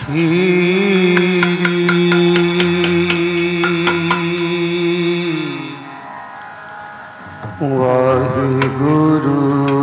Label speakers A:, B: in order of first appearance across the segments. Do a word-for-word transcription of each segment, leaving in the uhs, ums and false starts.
A: ਵਾਹਿਗੁਰੂ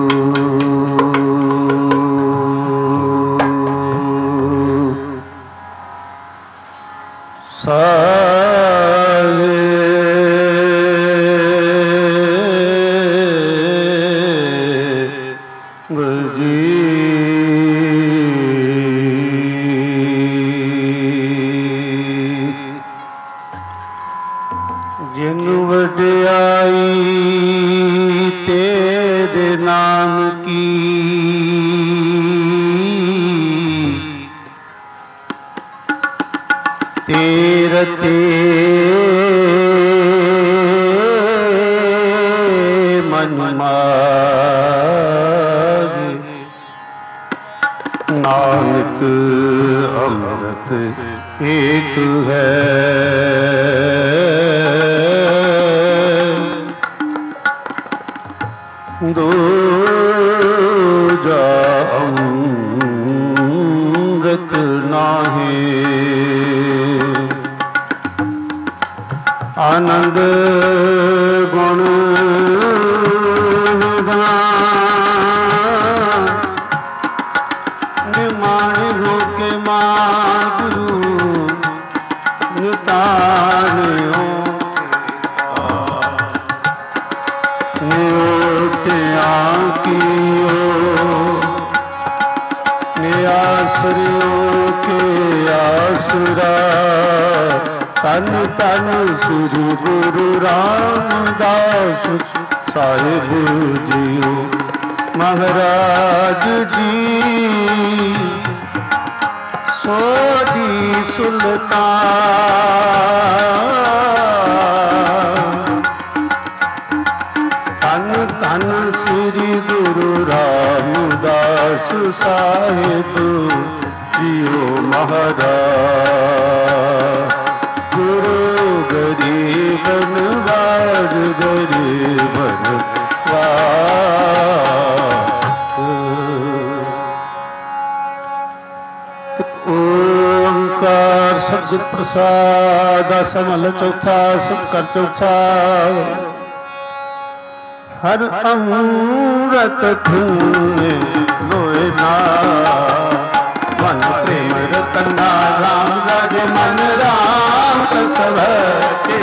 A: नानक अमृत एक है दूजा अमृत नाहि आनंद गुण तन तन श्री गुरु रामदास साहिब जियो महाराज जी सोडी सुल्तान तन तन श्री गुरु रामदास साहिब जियो महाराज गरीबन वार गरीबन ओंकार सतगुर प्रसाद समल चौथा सुकर चौथा हर अमृत धुने लोए ना मन प्रेम रतना राम राज मन राम सब के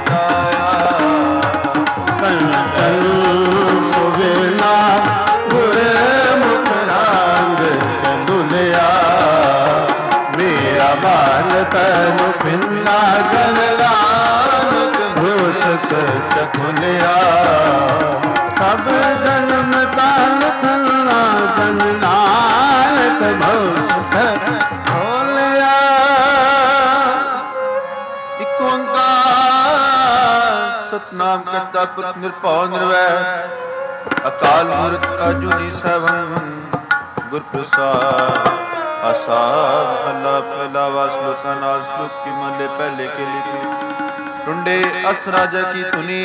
A: कंचन सुवेना गुरे मुख रांग दुलिया मेरा बाल तन भिन्ना गन रानक घोष सत खुलिया सब जन्म तान थलना जन नानक भोष सतनाम करता पुरख निरभਉ ਨਿਰਵੈਰ ਅਕਾਲ ਮੂਰਤ ਅਜੂਨੀ ਸੈਭੰ ਗੁਰ ਪ੍ਰਸਾਦ ਆਸਾ ਮਹਲਾ ਪਹਿਲਾ ਵਾ ਸ਼ਲੋਕਾਂ ਨਾਲ ਸ਼ਲੋਕ ਕੀ ਮਹਲੇ ਪਹਿਲੇ ਕੇ ਲਿਖੀ ਟੁੰਡੇ ਅਸ ਰਾਜਾ ਕੀ ਧੁਨੀ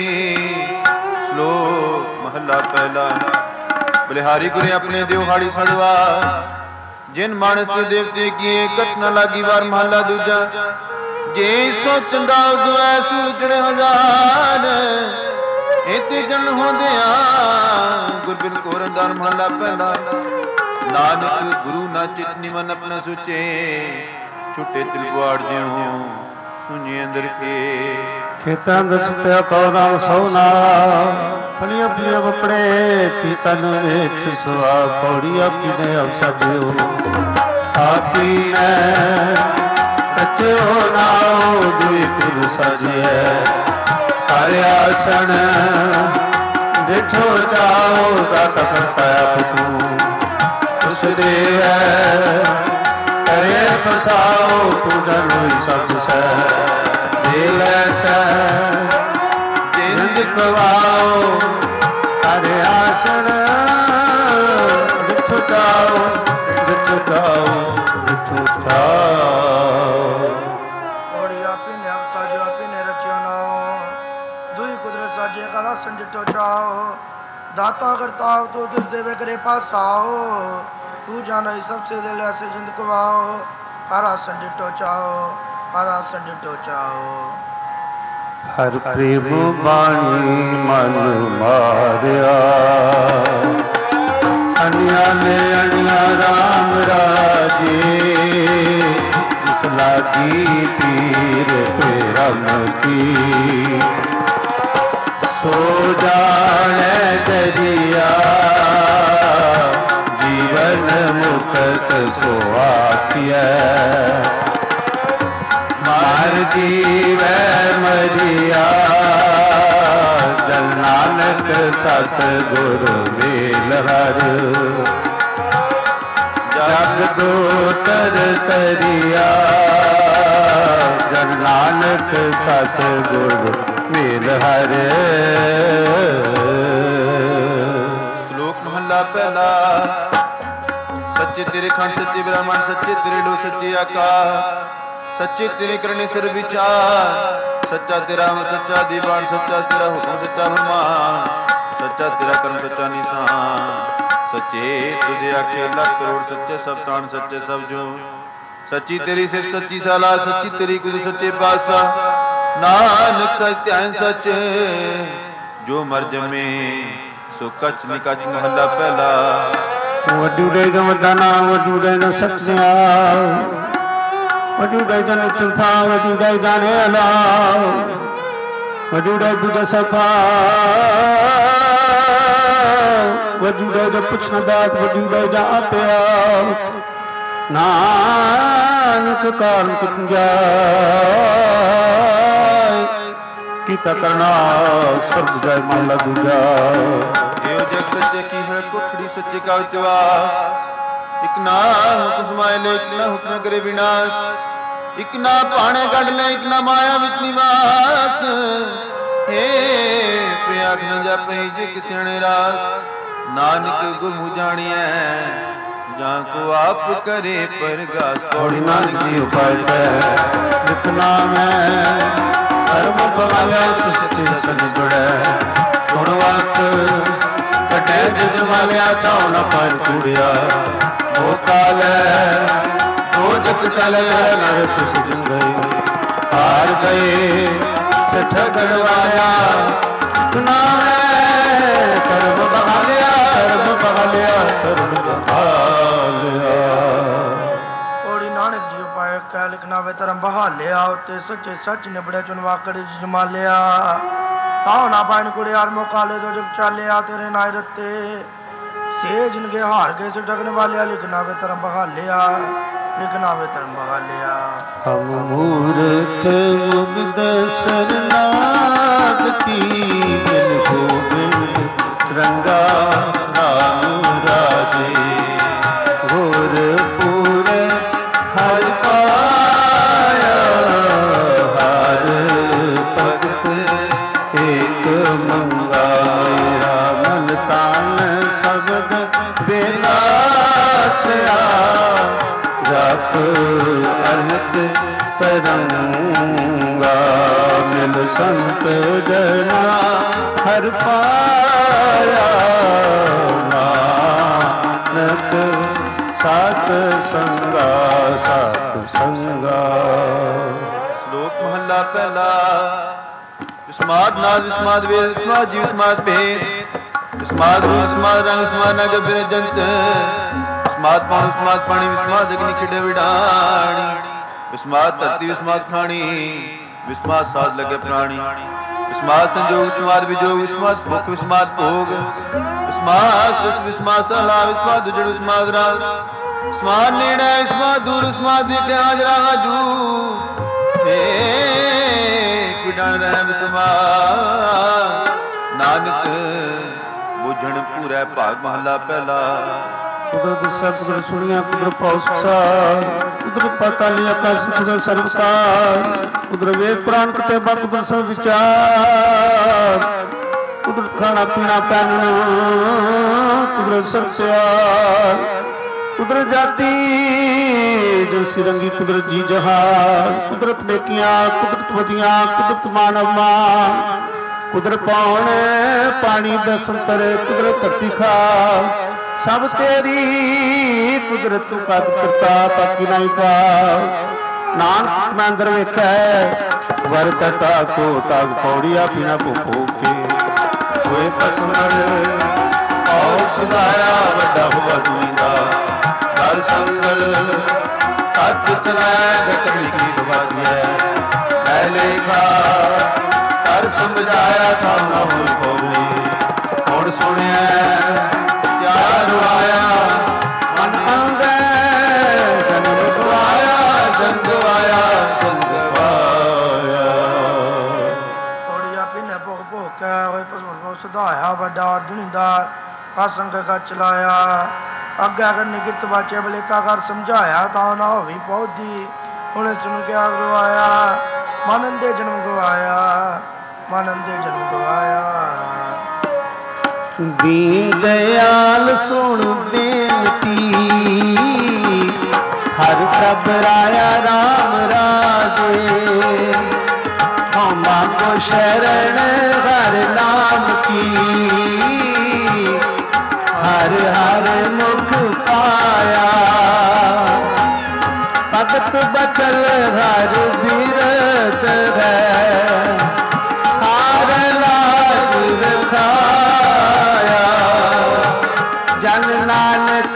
A: ਸ਼ਲੋਕ ਮਹਲਾ ਪਹਿਲਾ ਬਲਿਹਾਰੀ ਗੁਰੇ ਆਪਣੇ ਦਿਵਹਾੜੀ ਸਜਵਾ ਜਿਨ ਮਾਨਸ ਤੇ ਦੇਵਤੇ ਕੀਏ ਘਟ ਨ ਲਾਗੀ ਵਾਰ ਮਹਲਾ ਦੂਜਾ ਜੇ ਸੋਚਦਾ ਉਦਵੈ ਸੂਝਣ ਹਜ਼ਾਰ ਇਤੇ ਜਨ ਹੁੰਦਿਆਂ ਗੁਰਬਿਨ ਕੋਰੰਦਾਰ ਮਹਲਾ ਪਹਿਲਾ ਨਾਨਕ ਗੁਰੂ ਨਾ ਚਿਤ ਨਿਮਨ ਆਪਣਾ ਸੁਚੇ ਛੁੱਟੇ ਤਿਲਵਾੜ ਜਿਉ ਸੁਣੀ ਅੰਦਰ ਕੇ ਖੇਤਾਂ ਦੇ ਛੁੱਟਿਆ ਕੋ ਨਾਮ ਸੋਨਾ ਪਲੀਆਂ ਪਲੀਆਂ ਕੱਪੜੇ ਪੀਤਨ ਵੇਖ ਸੁਆ ਪੌੜੀਆਂ ਪੀਨੇ ਅਵ ਸਾਜਿਓ ਆਪੀ ਨੇ ਕਚੋ ਨਾਉ ਦੁਇ ਕੁਲ ਸਜਿਐ ਹਰਿ ਆਸਣ ਦੇਖੋ ਜਾਓ ਦਾਤ ਕਰਤਾ ਆਪ ਤੂੰ ਉਸ ਦੇ ਕਰੇ ਫਸਾਓ ਤੂੰ ਜਨੋਈ ਸਭ ਸੈ ਦੇ ਲੈ ਸੈ ਜਿੰਦ ਕਵਾਓ ਹਰਿ ਆਸਣ ਦੇਖੋ ਜਾਓ ਦੇਖੋ ਜਾਓ ਦੇਖੋ ਜਾਓ साजे कला संजटो चाओ दाता करताओ तो दिल देवे करे पासाओ तू जाना ही सबसे दिल ऐसे जिंद कवाओ
B: ਹਰ ਆਸਣ ਡਿਟੋ ਚਾਓ, ਹਰ ਆਸਣ ਡਿਟੋ ਚਾਓ।
C: ਹਰ ਪ੍ਰੇਮ ਬਾਣੀ ਮਨ ਮਾਰਿਆ, ਅਣਿਆ ਨੇ ਅਣਿਆ ਰਾਮ ਰਾਜੇ, ਜਿਸ ਲਾਗੀ ਪੀਰ ਪ੍ਰਮ ਕੀ, ਸੋ ਜਾਣੈ ਦਰਿਆ, ਜੀਵਨ ਮੁਕਤ ਸੋ ਆਖਿਐ, ਮਾਰ ਜੀਵੈ ਮਰਿਆ, ਜਨ ਨਾਨਕ ਸਤ ਗੁਰ ਮੇਲ ਹਰ, ਜਗ ਦੋ ਤਰ ਤਰਿਆ, ਜਨ ਨਾਨਕ ਸਤ ਗੁਰ ਮੇਲ ਹਰ।
A: ਸ਼ਲੋਕ ਮਹੱਲਾ ਪਹਿਲਾ। ਸੱਚੇ ਤੇਰੇ ਖੰਡ ਸੱਚੇ ਬ੍ਰਹਮਣ, ਸੱਚੇ ਤੇਰੇ ਲੋ ਸੱਚੇ ਆਕਾਸ਼, ਸੱਚੇ ਤੇਰੇ ਕਰਨੇ ਸਿਰ ਵਿਚਾਰ, ਸੱਚਾ ਤੇਰਾ ਅਮਰ, ਸੱਚਾ ਦੀਵਾਨ, ਸੱਚਾ ਤੇਰਾ ਹੁਕਮ, ਸੱਚਾ ਫਰਮਾਨ, ਸੱਚਾ ਤੇਰਾ ਕਰਮ, ਸੱਚਾ ਨਿਸ਼ਾਨ, ਸੱਚੇ ਤੁਝੇ ਆਖੇ ਲੱਖ ਕਰੋੜ, ਸੱਚੇ ਸਭ ਤਾਣ, ਸੱਚੇ ਸਭ ਜੋ, ਸੱਚੀ ਤੇਰੀ ਸਿਰ, ਸੱਚੀ ਸਾਲਾ, ਸੱਚੀ ਤੇਰੀ ਕੁਝ, ਸੱਚੇ ਪਾਤਸ਼ਾਹ ਨਾਨਕ ਸੱਚ ਧਿਆਨ ਸੱਚ, ਜੋ ਮਰ ਜਮੇ ਸੋ ਕੱਚ ਨਿਕਚ। ਮਹੱਲਾ ਪਹਿਲਾ।
C: ਵਡੂੜੇ ਦਾ ਵੱਡਾ ਨਾਮ, ਵਡੂੜੇ ਦਾ ਸੱਚਿਆ, ਵਡੂੜੇ ਦਾ ਨਿਚਲਥਾ, ਵਡੂੜੇ ਦਾ ਨੇਲਾ, ਵਡੂੜੇ ਦਾ ਸਖਾ, ਵਡੂੜੇ ਦਾ ਪੁੱਛਣ ਦਾਤ, ਵਡੂੜੇ ਦਾ ਆਪਿਆ, ਨਾਨਕ ਕਾਰਨ ਕਿਤਨ ਜਾਏ, ਕੀਤਾ ਕਰਨਾ ਸਰਬ ਜੈ ਮਹਲਾ ਦੂਜਾ।
A: ਇਹੋ ਜਗ ਸੱਚੇ ਕੀ ਹੈ ਕੋਠੜੀ, ਸੱਚੇ ਕਾ ਵਿਚਵਾਸ, ਇਕ ਨਾ ਹੁਕਮ ਸਮਾਏ ਲੈ, ਇਕ ਨਾ ਹੁਕਮ ਕਰੇ ਵਿਨਾਸ਼, ਇਕ ਨਾ ਭਾਣੇ ਕੱਢ ਲੈ, ਇਕ ਨਾ ਮਾਇਆ ਵਿੱਚ ਨਿਵਾਸ, ਹੇ ਪਿਆਖ ਨ ਜਾਪੇ ਜੇ ਕਿਸਣੇ ਰਾਸ, ਨਾਨਕ ਗੁਰਮੁ ਜਾਣੀਐ ਜਾਂ ਕੋ ਆਪ ਕਰੇ ਪਰਗਾਸ।
C: ਪੌੜੀ ਨਾਨਕ ਜੀ ਉਪਾਇ ਪੈ ਲਿਖਣਾ ਮੈਂ, ਧਰਮ ਬਵਾਲੇ ਤਿਸ ਤਿਸ ਸਨ ਜੁੜੈ, ਗੁਣ ਵਾਕ ਕਟੈ ਜਿਜ ਮਾਲਿਆ, ਚਾਉ ਨ ਪਰ ਕੁੜਿਆ, ਉਹ ਕਾਲੈ ਦੋ ਜਗ ਚਲੇ, ਨਰ ਤਿਸ ਜਿਸ ਗਏ, ਹਾਰ ਗਏ ਸੇ ਠਗਣ ਵਾਲਿਆ, ਲਿਖਣਾ ਮੈਂ ਧਰਮ ਬਵਾਲਿਆ, ਧਰਮ ਬਵਾਲਿਆ, ਧਰਮ ਬਵਾਲਿਆ।
B: ਪੌੜੀ ਨਾਨਕ ਜੀ ਉਪਾਇ ਕੈ ਲਿਖਣਾ ਵੇ ਧਰਮ ਬਹਾਲਿਆ, ਉਤੇ ਸੱਚੇ ਸੱਚ ਨਿਬੜਿਆ, ਚੁਨਵਾਕੜ ਜਮਾਲਿਆ, ਤਾਉ ਨਾ ਪਾਇਨ ਕੁੜਿਆਰ ਮੁਕਾਲੇ ਦੋ ਜਗ ਚਾਲਿਆ, ਤੇਰੇ ਨਾਇ ਰਤੇ ਸੇ ਜਿਨਕੇ ਹਾਰ ਗਏ ਸੇ ਠਗਣ ਵਾਲਿਆ, ਲਿਖਣਾ ਵੇ ਧਰਮ ਬਹਾਲਿਆ, ਲਿਖਣਾ ਵੇ ਧਰਮ ਬਹਾਲਿਆ।
C: ਹਮ ਮੂਰਖ ਮੁਬਦ ਸਰਨਾਗਤੀ, ਬਿਨ ਗੋਬਿੰਦ ਰੰਗਾ ਰਾਮ ਰਾਜੇ, ਗੁਰ ਪੂਰ ਹਰਿ ਪਾਇਆ, ਹਰ ਭਗਤ ਏਕ ਮੰਗਾ, ਮੇਰਾ ਮਨ ਤਾਨ ਸਬਦ ਬੇਨਾਸਿਆ, ਜਪ ਅਨਹਤ ਤਰੰਗਾ, ਮਿਲ ਸੰਤ ਜਨਾ ਹਰ ਪਾਇਆ, ਨਾਨਕ ਸਤ ਸੰਗਾ, ਸਤ ਸੰਗਾ।
A: ਸ਼ਲੋਕ ਮਹੱਲਾ ਪਹਿਲਾ। ਵਿਸਮਾਦ ਨਾਦ, ਵਿਸਮਾਦ ਵੇਦ, ਵਿਸਮਾਦ ਜੀਵ, ਵਿਸਮਾਦ ਭੇਦ, ਵਿਸਮਾਦ ਰੂਪ, ਵਿਸਮਾਦ ਰੰਗ, ਵਿਸਮਾਦ ਨਗ ਬਿਰ ਜੰਤ, ਵਿਸਮਾਦ ਪਾਣੀ, ਵਿਸਮਾਦ ਪਾਣੀ, ਵਿਸਮਾਦ ਅਗਨੀ ਖਿੜੇ ਵਿਡਾਣੀ, ਵਿਸਮਾਦ ਧਰਤੀ, ਵਿਸਮਾਦ ਖਾਣੀ, ਵਿਸਮਾਦ ਸਾਧ ਲਗੇ ਪ੍ਰਾਣੀ, ਵਿਸਮਾਦ ਸੰਜੋਗ, ਵਿਸਮਾਦ ਵਿਜੋਗ, ਵਿਸਮਾਦ ਭੁੱਖ, ਵਿਸਮਾਦ ਭੋਗ, ਵਿਸਮਾਦ ਸੁਖ, ਵਿਸਮਾਦ ਸਲਾ, ਵਿਸਮਾਦ ਉਜੜ, ਵਿਸਮਾਦ ਰਾਤ, ਵਿਸਮਾਦ ਨੇੜੇ, ਵਿਸਮਾਦ ਦੂਰ, ਵਿਸਮਾਦ ਦੇਖਿਆ ਜਰਾ ਹਜੂ, ਹੇ ਵਿਡਣ ਰਹਿ ਵਿਸਮਾਦ, ਨਾਨਕ ਬੁਝਣ ਪੂਰੈ ਭਾਗ। ਮਹੱਲਾ ਪਹਿਲਾ।
C: ਕੁਦਰਤ ਸਤਿਗੁਰ ਸੁਣੀਆਂ, ਕੁਦਰ ਪੌਸਾ, ਕੁਦਰ ਪਾਤਾਲੀ ਆਕਾਸ਼, ਕੁਦਰ ਸਰਵਕਾਰ, ਕੁਦਰ ਵੇਦ ਪੁਰਾਣ ਕਿਤਾਬਾਂ, ਕੁਦਰ ਸਭ ਵਿਚਾਰ, ਕੁਦਰਤ ਖਾਣਾ ਪੀਣਾ ਪਹਿਨਣਾ, ਕੁਦਰਤ ਸਤਿਆਰ, ਕੁਦਰਤ ਜਾਤੀ ਜੋ ਸਿਰੰਗੀ, ਕੁਦਰਤ ਜੀ ਜਹਾਨ, ਕੁਦਰਤ ਨੇਕੀਆਂ, ਕੁਦਰਤ ਵਧੀਆਂ, ਕੁਦਰਤ ਮਾਨਵ ਮਾਨ, ਕੁਦਰਤ ਪਾਉਣ ਪਾਣੀ ਬਸੰਤਰ, ਕੁਦਰਤ ਧਰਤੀ ਖਾ, ਸਭ ਤੇਰੀ कुदरत कद करता बाकी नहीं पा नानक मैं अंदर वेखै वर तटा को तग पौड़िया बिना भूखो के होए पसमर और सुधाया वड्डा हुआ दुईदा दल संगल कद चलाया गटरी की दबाती है मैं लेखा कर समझाया था ना हो बोली हुण सुनिया प्यार आया मन अंगे जन्म गवाया जन्म गवाया जन्म गवाया
B: पौड़िया पीने भोग भोग के होए पसमर को सुधाया वड्डा दुनीदार संग का चलाया अग्गा करने की तबाचे बले का कर समझाया ता ना हो भी पौधी उन्हें सुन के आग गवाया मानंदे जन्म गवाया मानंदे जन्म गवाया
C: दीन दयाल सुन बेनती हर प्रभ राया राम राजे हम मांगो शरण हर नाम की हर हर मुख पाया भगत बचल हर बिरत है हार लाज रखाया जन नानक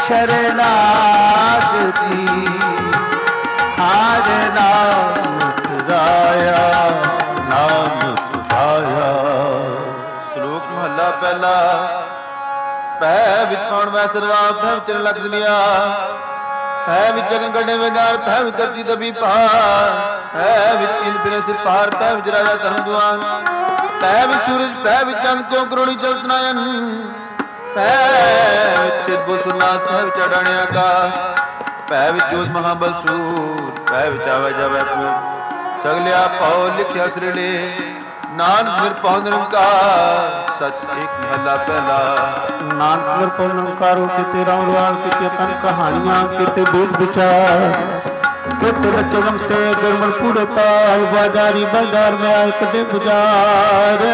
C: शरणागति हार नाम तुराया नाम तुराया।
A: श्लोक महला पहला पै विच कौन वै सरवा पै विच लग लिया पै विच जगन गढ़े वेगार पै विच धरती दबी पहाड़ पै विच इन फिरे सिर पहाड़ पै विच राजा धर्म दुआन पै विच सूरज पै विच चंद चौं करोड़ी चलत नायन पै विच सिर बुसुनाथ पै विच अडाणिया का पै विच जोत महाबल सूर पै विच आवे जावे पूर सगलिया पौ लिखिया श्रेले नानक निरपौ निरंकार सच एक महला पहला
C: नानक निरपौ निरंकारो किते राम रवाल किते तन कहानियां किते वेद विचार किते लचमते गुरमल कूड़े ताल बाजारी बाजार में आए कदे बुजार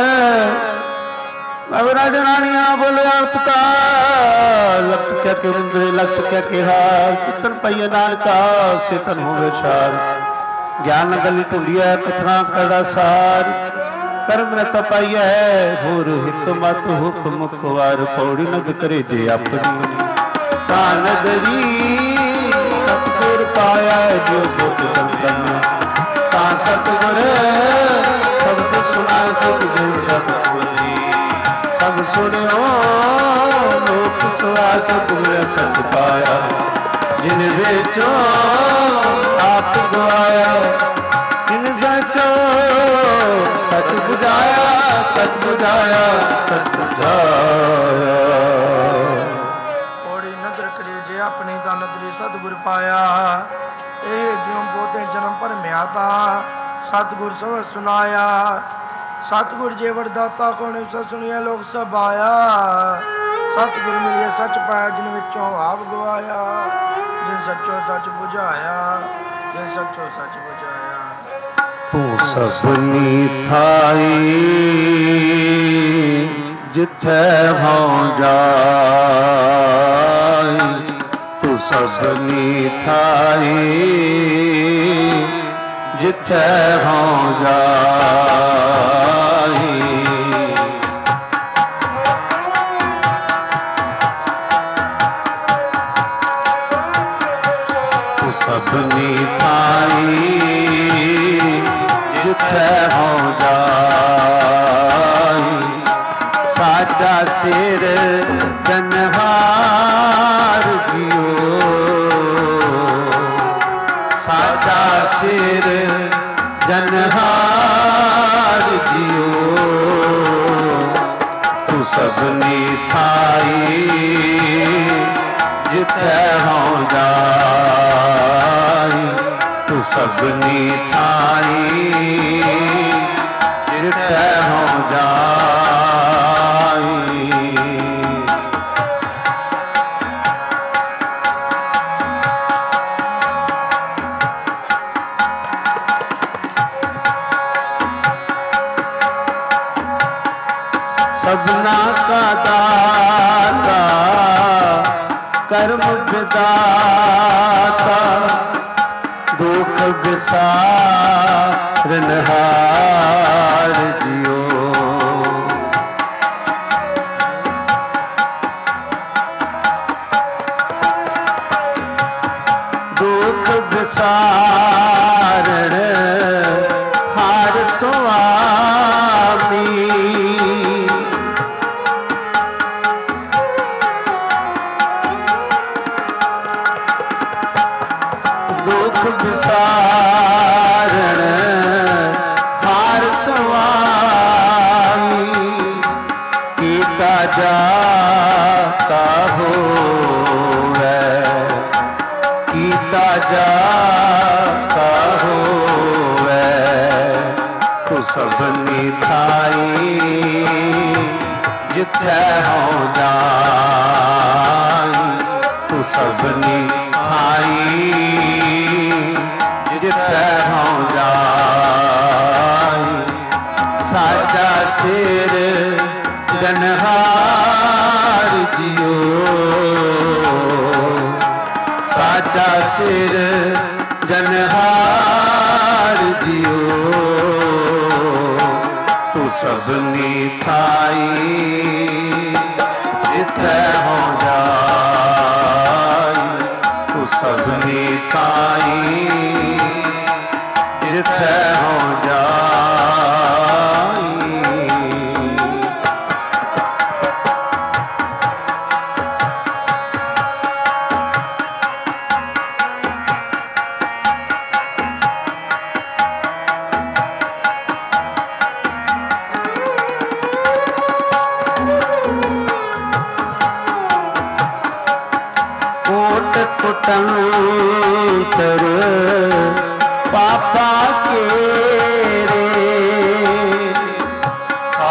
C: अवरा जनानियां बोले अल्पकाल लख क्या के रुंदरे लख क्या के हार कितन पैया नानका सेतन होवे सार ज्ञान गली ढूंढिया कथना कड़ा सार कर्म न तपाइया है होर हिकमत हुक्म कुवार पौड़ी नद करे जे अपनी कानदरी सतगुर पाया जो बुत दंदन ता सतगुर शब्द सुना सतगुर सतगुरी सब सुनियो लोक सुआ सतगुर सत पाया जिन बेचो आप गवाया जिन सचो सच बुझाया सच बुझाया सच बुझाया।
B: पौड़ी नदर करी जे अपनी ता नदरी सतगुर पाया ए जिਉਂ पोते जन्म पर म्याता सतगुर सब सुनाया सतगुर जे वरदाता कोण सब सुनिया लोग सब आया सतगुर मिलिए सच पाया जिन विचों आप गवाया जिन सचो सच बुझाया जिन सचो सच बुझाया।
C: तू सबनी थाई जिथे हों जाई तू सबनी थाई जिथे हों जाई तू सबनी थाई जिथे हों जाई साचा सिर जनहार जियो साचा सिर जनहार जियो तू सबनी थाई जिथे हों जाई तू सबनी थाई जिथे हों जाई। सबना का दाता धर्म विदाता दुख विसारनहार जियो। दुख विसारण हार स्वामी दुख विसारण हार स्वामी कीता जाता होवे कीता जाता होवे तू सबनी थाई जिथे हो जाई तू सबनी थाई जिथे हो जाई साजा सिर जनहार जियो साचा सिर जनहार जियो तू सबनी थाई जिथे हो जाई तू सबनी थाई जिथे हो जाई। कोट कुटंतर पापा के रे
A: आ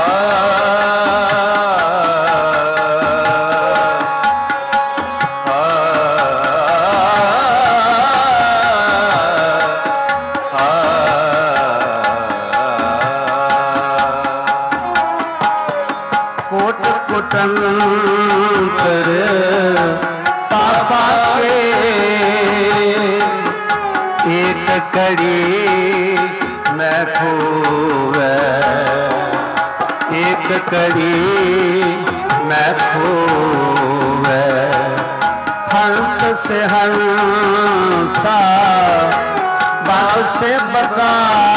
A: आ आ
C: कोट कुटंतर पापा के एक कड़ी मैं खोवे एक कड़ी मैं खोवे हंस से हंसा बाग से बगा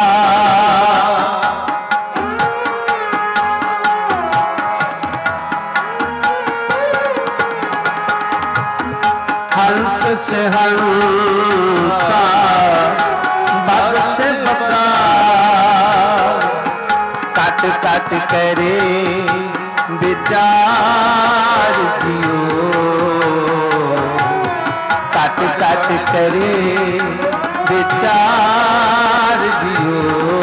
C: हंस से हंसा बाग से बका काट काट करे विचार जियो काट काट करे विचार जियो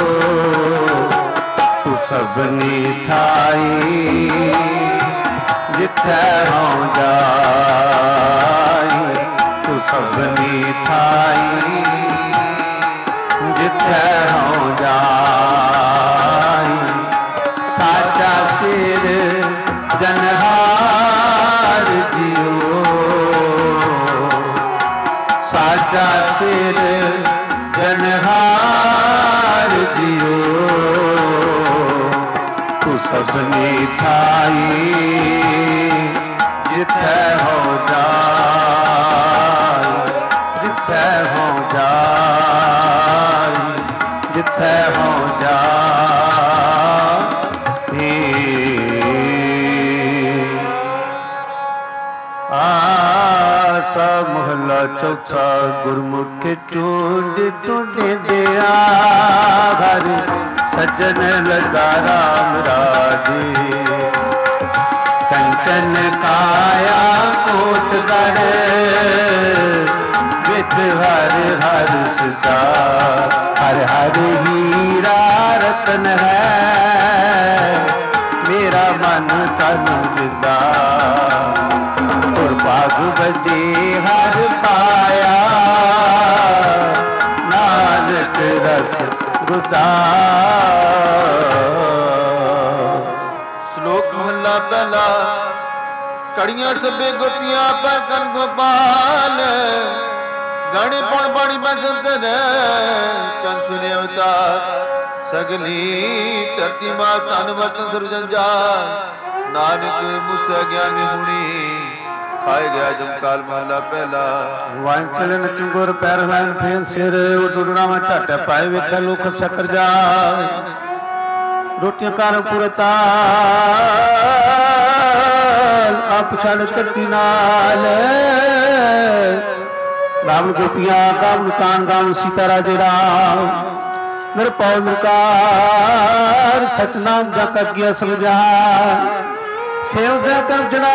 C: तू सबनी थाई जिथे हो जाई तू सबनी थाई जिथे हो जाई साचा सिर जनहार जियो साचा सिर जनहार जियो तू सबनी थाई जिथे हो जाई जिथे हो जाई जिथे हो जाई। आसा मोहल्ला चौथा गुरमुख टूंड टूंडे दिया घर सज्जन लगा राम राजे कंचन काया कोटगढ़ विच हर हर सजा हर हर हीरा रतन है मेरा मन तन विदा और बाग बदे हर पाया नानक रस रुदा।
A: श्लोक महला पहला ਕੜੀਆਂ ਸਭੇ ਗੋਪੀਆਂ ਪਰ ਕਰ ਗੋਪਾਲ ਗਾਣੇ ਪਉਣ ਬਾਣੀ ਬਸੰਤ ਰੇ ਚੰਦ ਸੁਨੇ ਅਵਤਾਰ ਸਗਲੀ ਧਰਤੀ ਮਾ ਧਨ ਵਤਨ ਸਰਬ ਜੰਜਾਲ ਨਾਨਕ ਮੁਸੇ ਗਿਆਨੀ ਹੁਣੀ ਖਾਏ ਗਿਆ ਜਮ ਕਾਲ ਮਹਲਾ ਪਹਿਲਾ
C: ਵਾਂ ਚਲਨ ਚੁੰਗੁਰ ਪੈਰ ਲੈਣ ਫੇਰ ਸਿਰ ਉਡਣਾ ਮੈਂ ਝਾਟੇ ਪਾਏ ਵੇਖੇ ਲੋਕ ਸਕਰ ਜਾ ਰੋਟੀਆਂ ਕਰ ਪੁਰਤਾ ਆਪ ਛੜ ਕਰਤੀ ਨਾਲ ਰਾਮ ਗੋਪੀਆਂ ਕਾਮ ਕਾਨ ਗਾਮ ਸੀਤਾ ਰਾਜੇ ਰਾਮ ਨਿਰਪਉ ਨਿਕਾਰ ਸਤਨਾਮ ਜਪ ਗਿਆ ਸਮਝਾ ਸੇਵ ਜਾ ਕਰ ਜਣਾ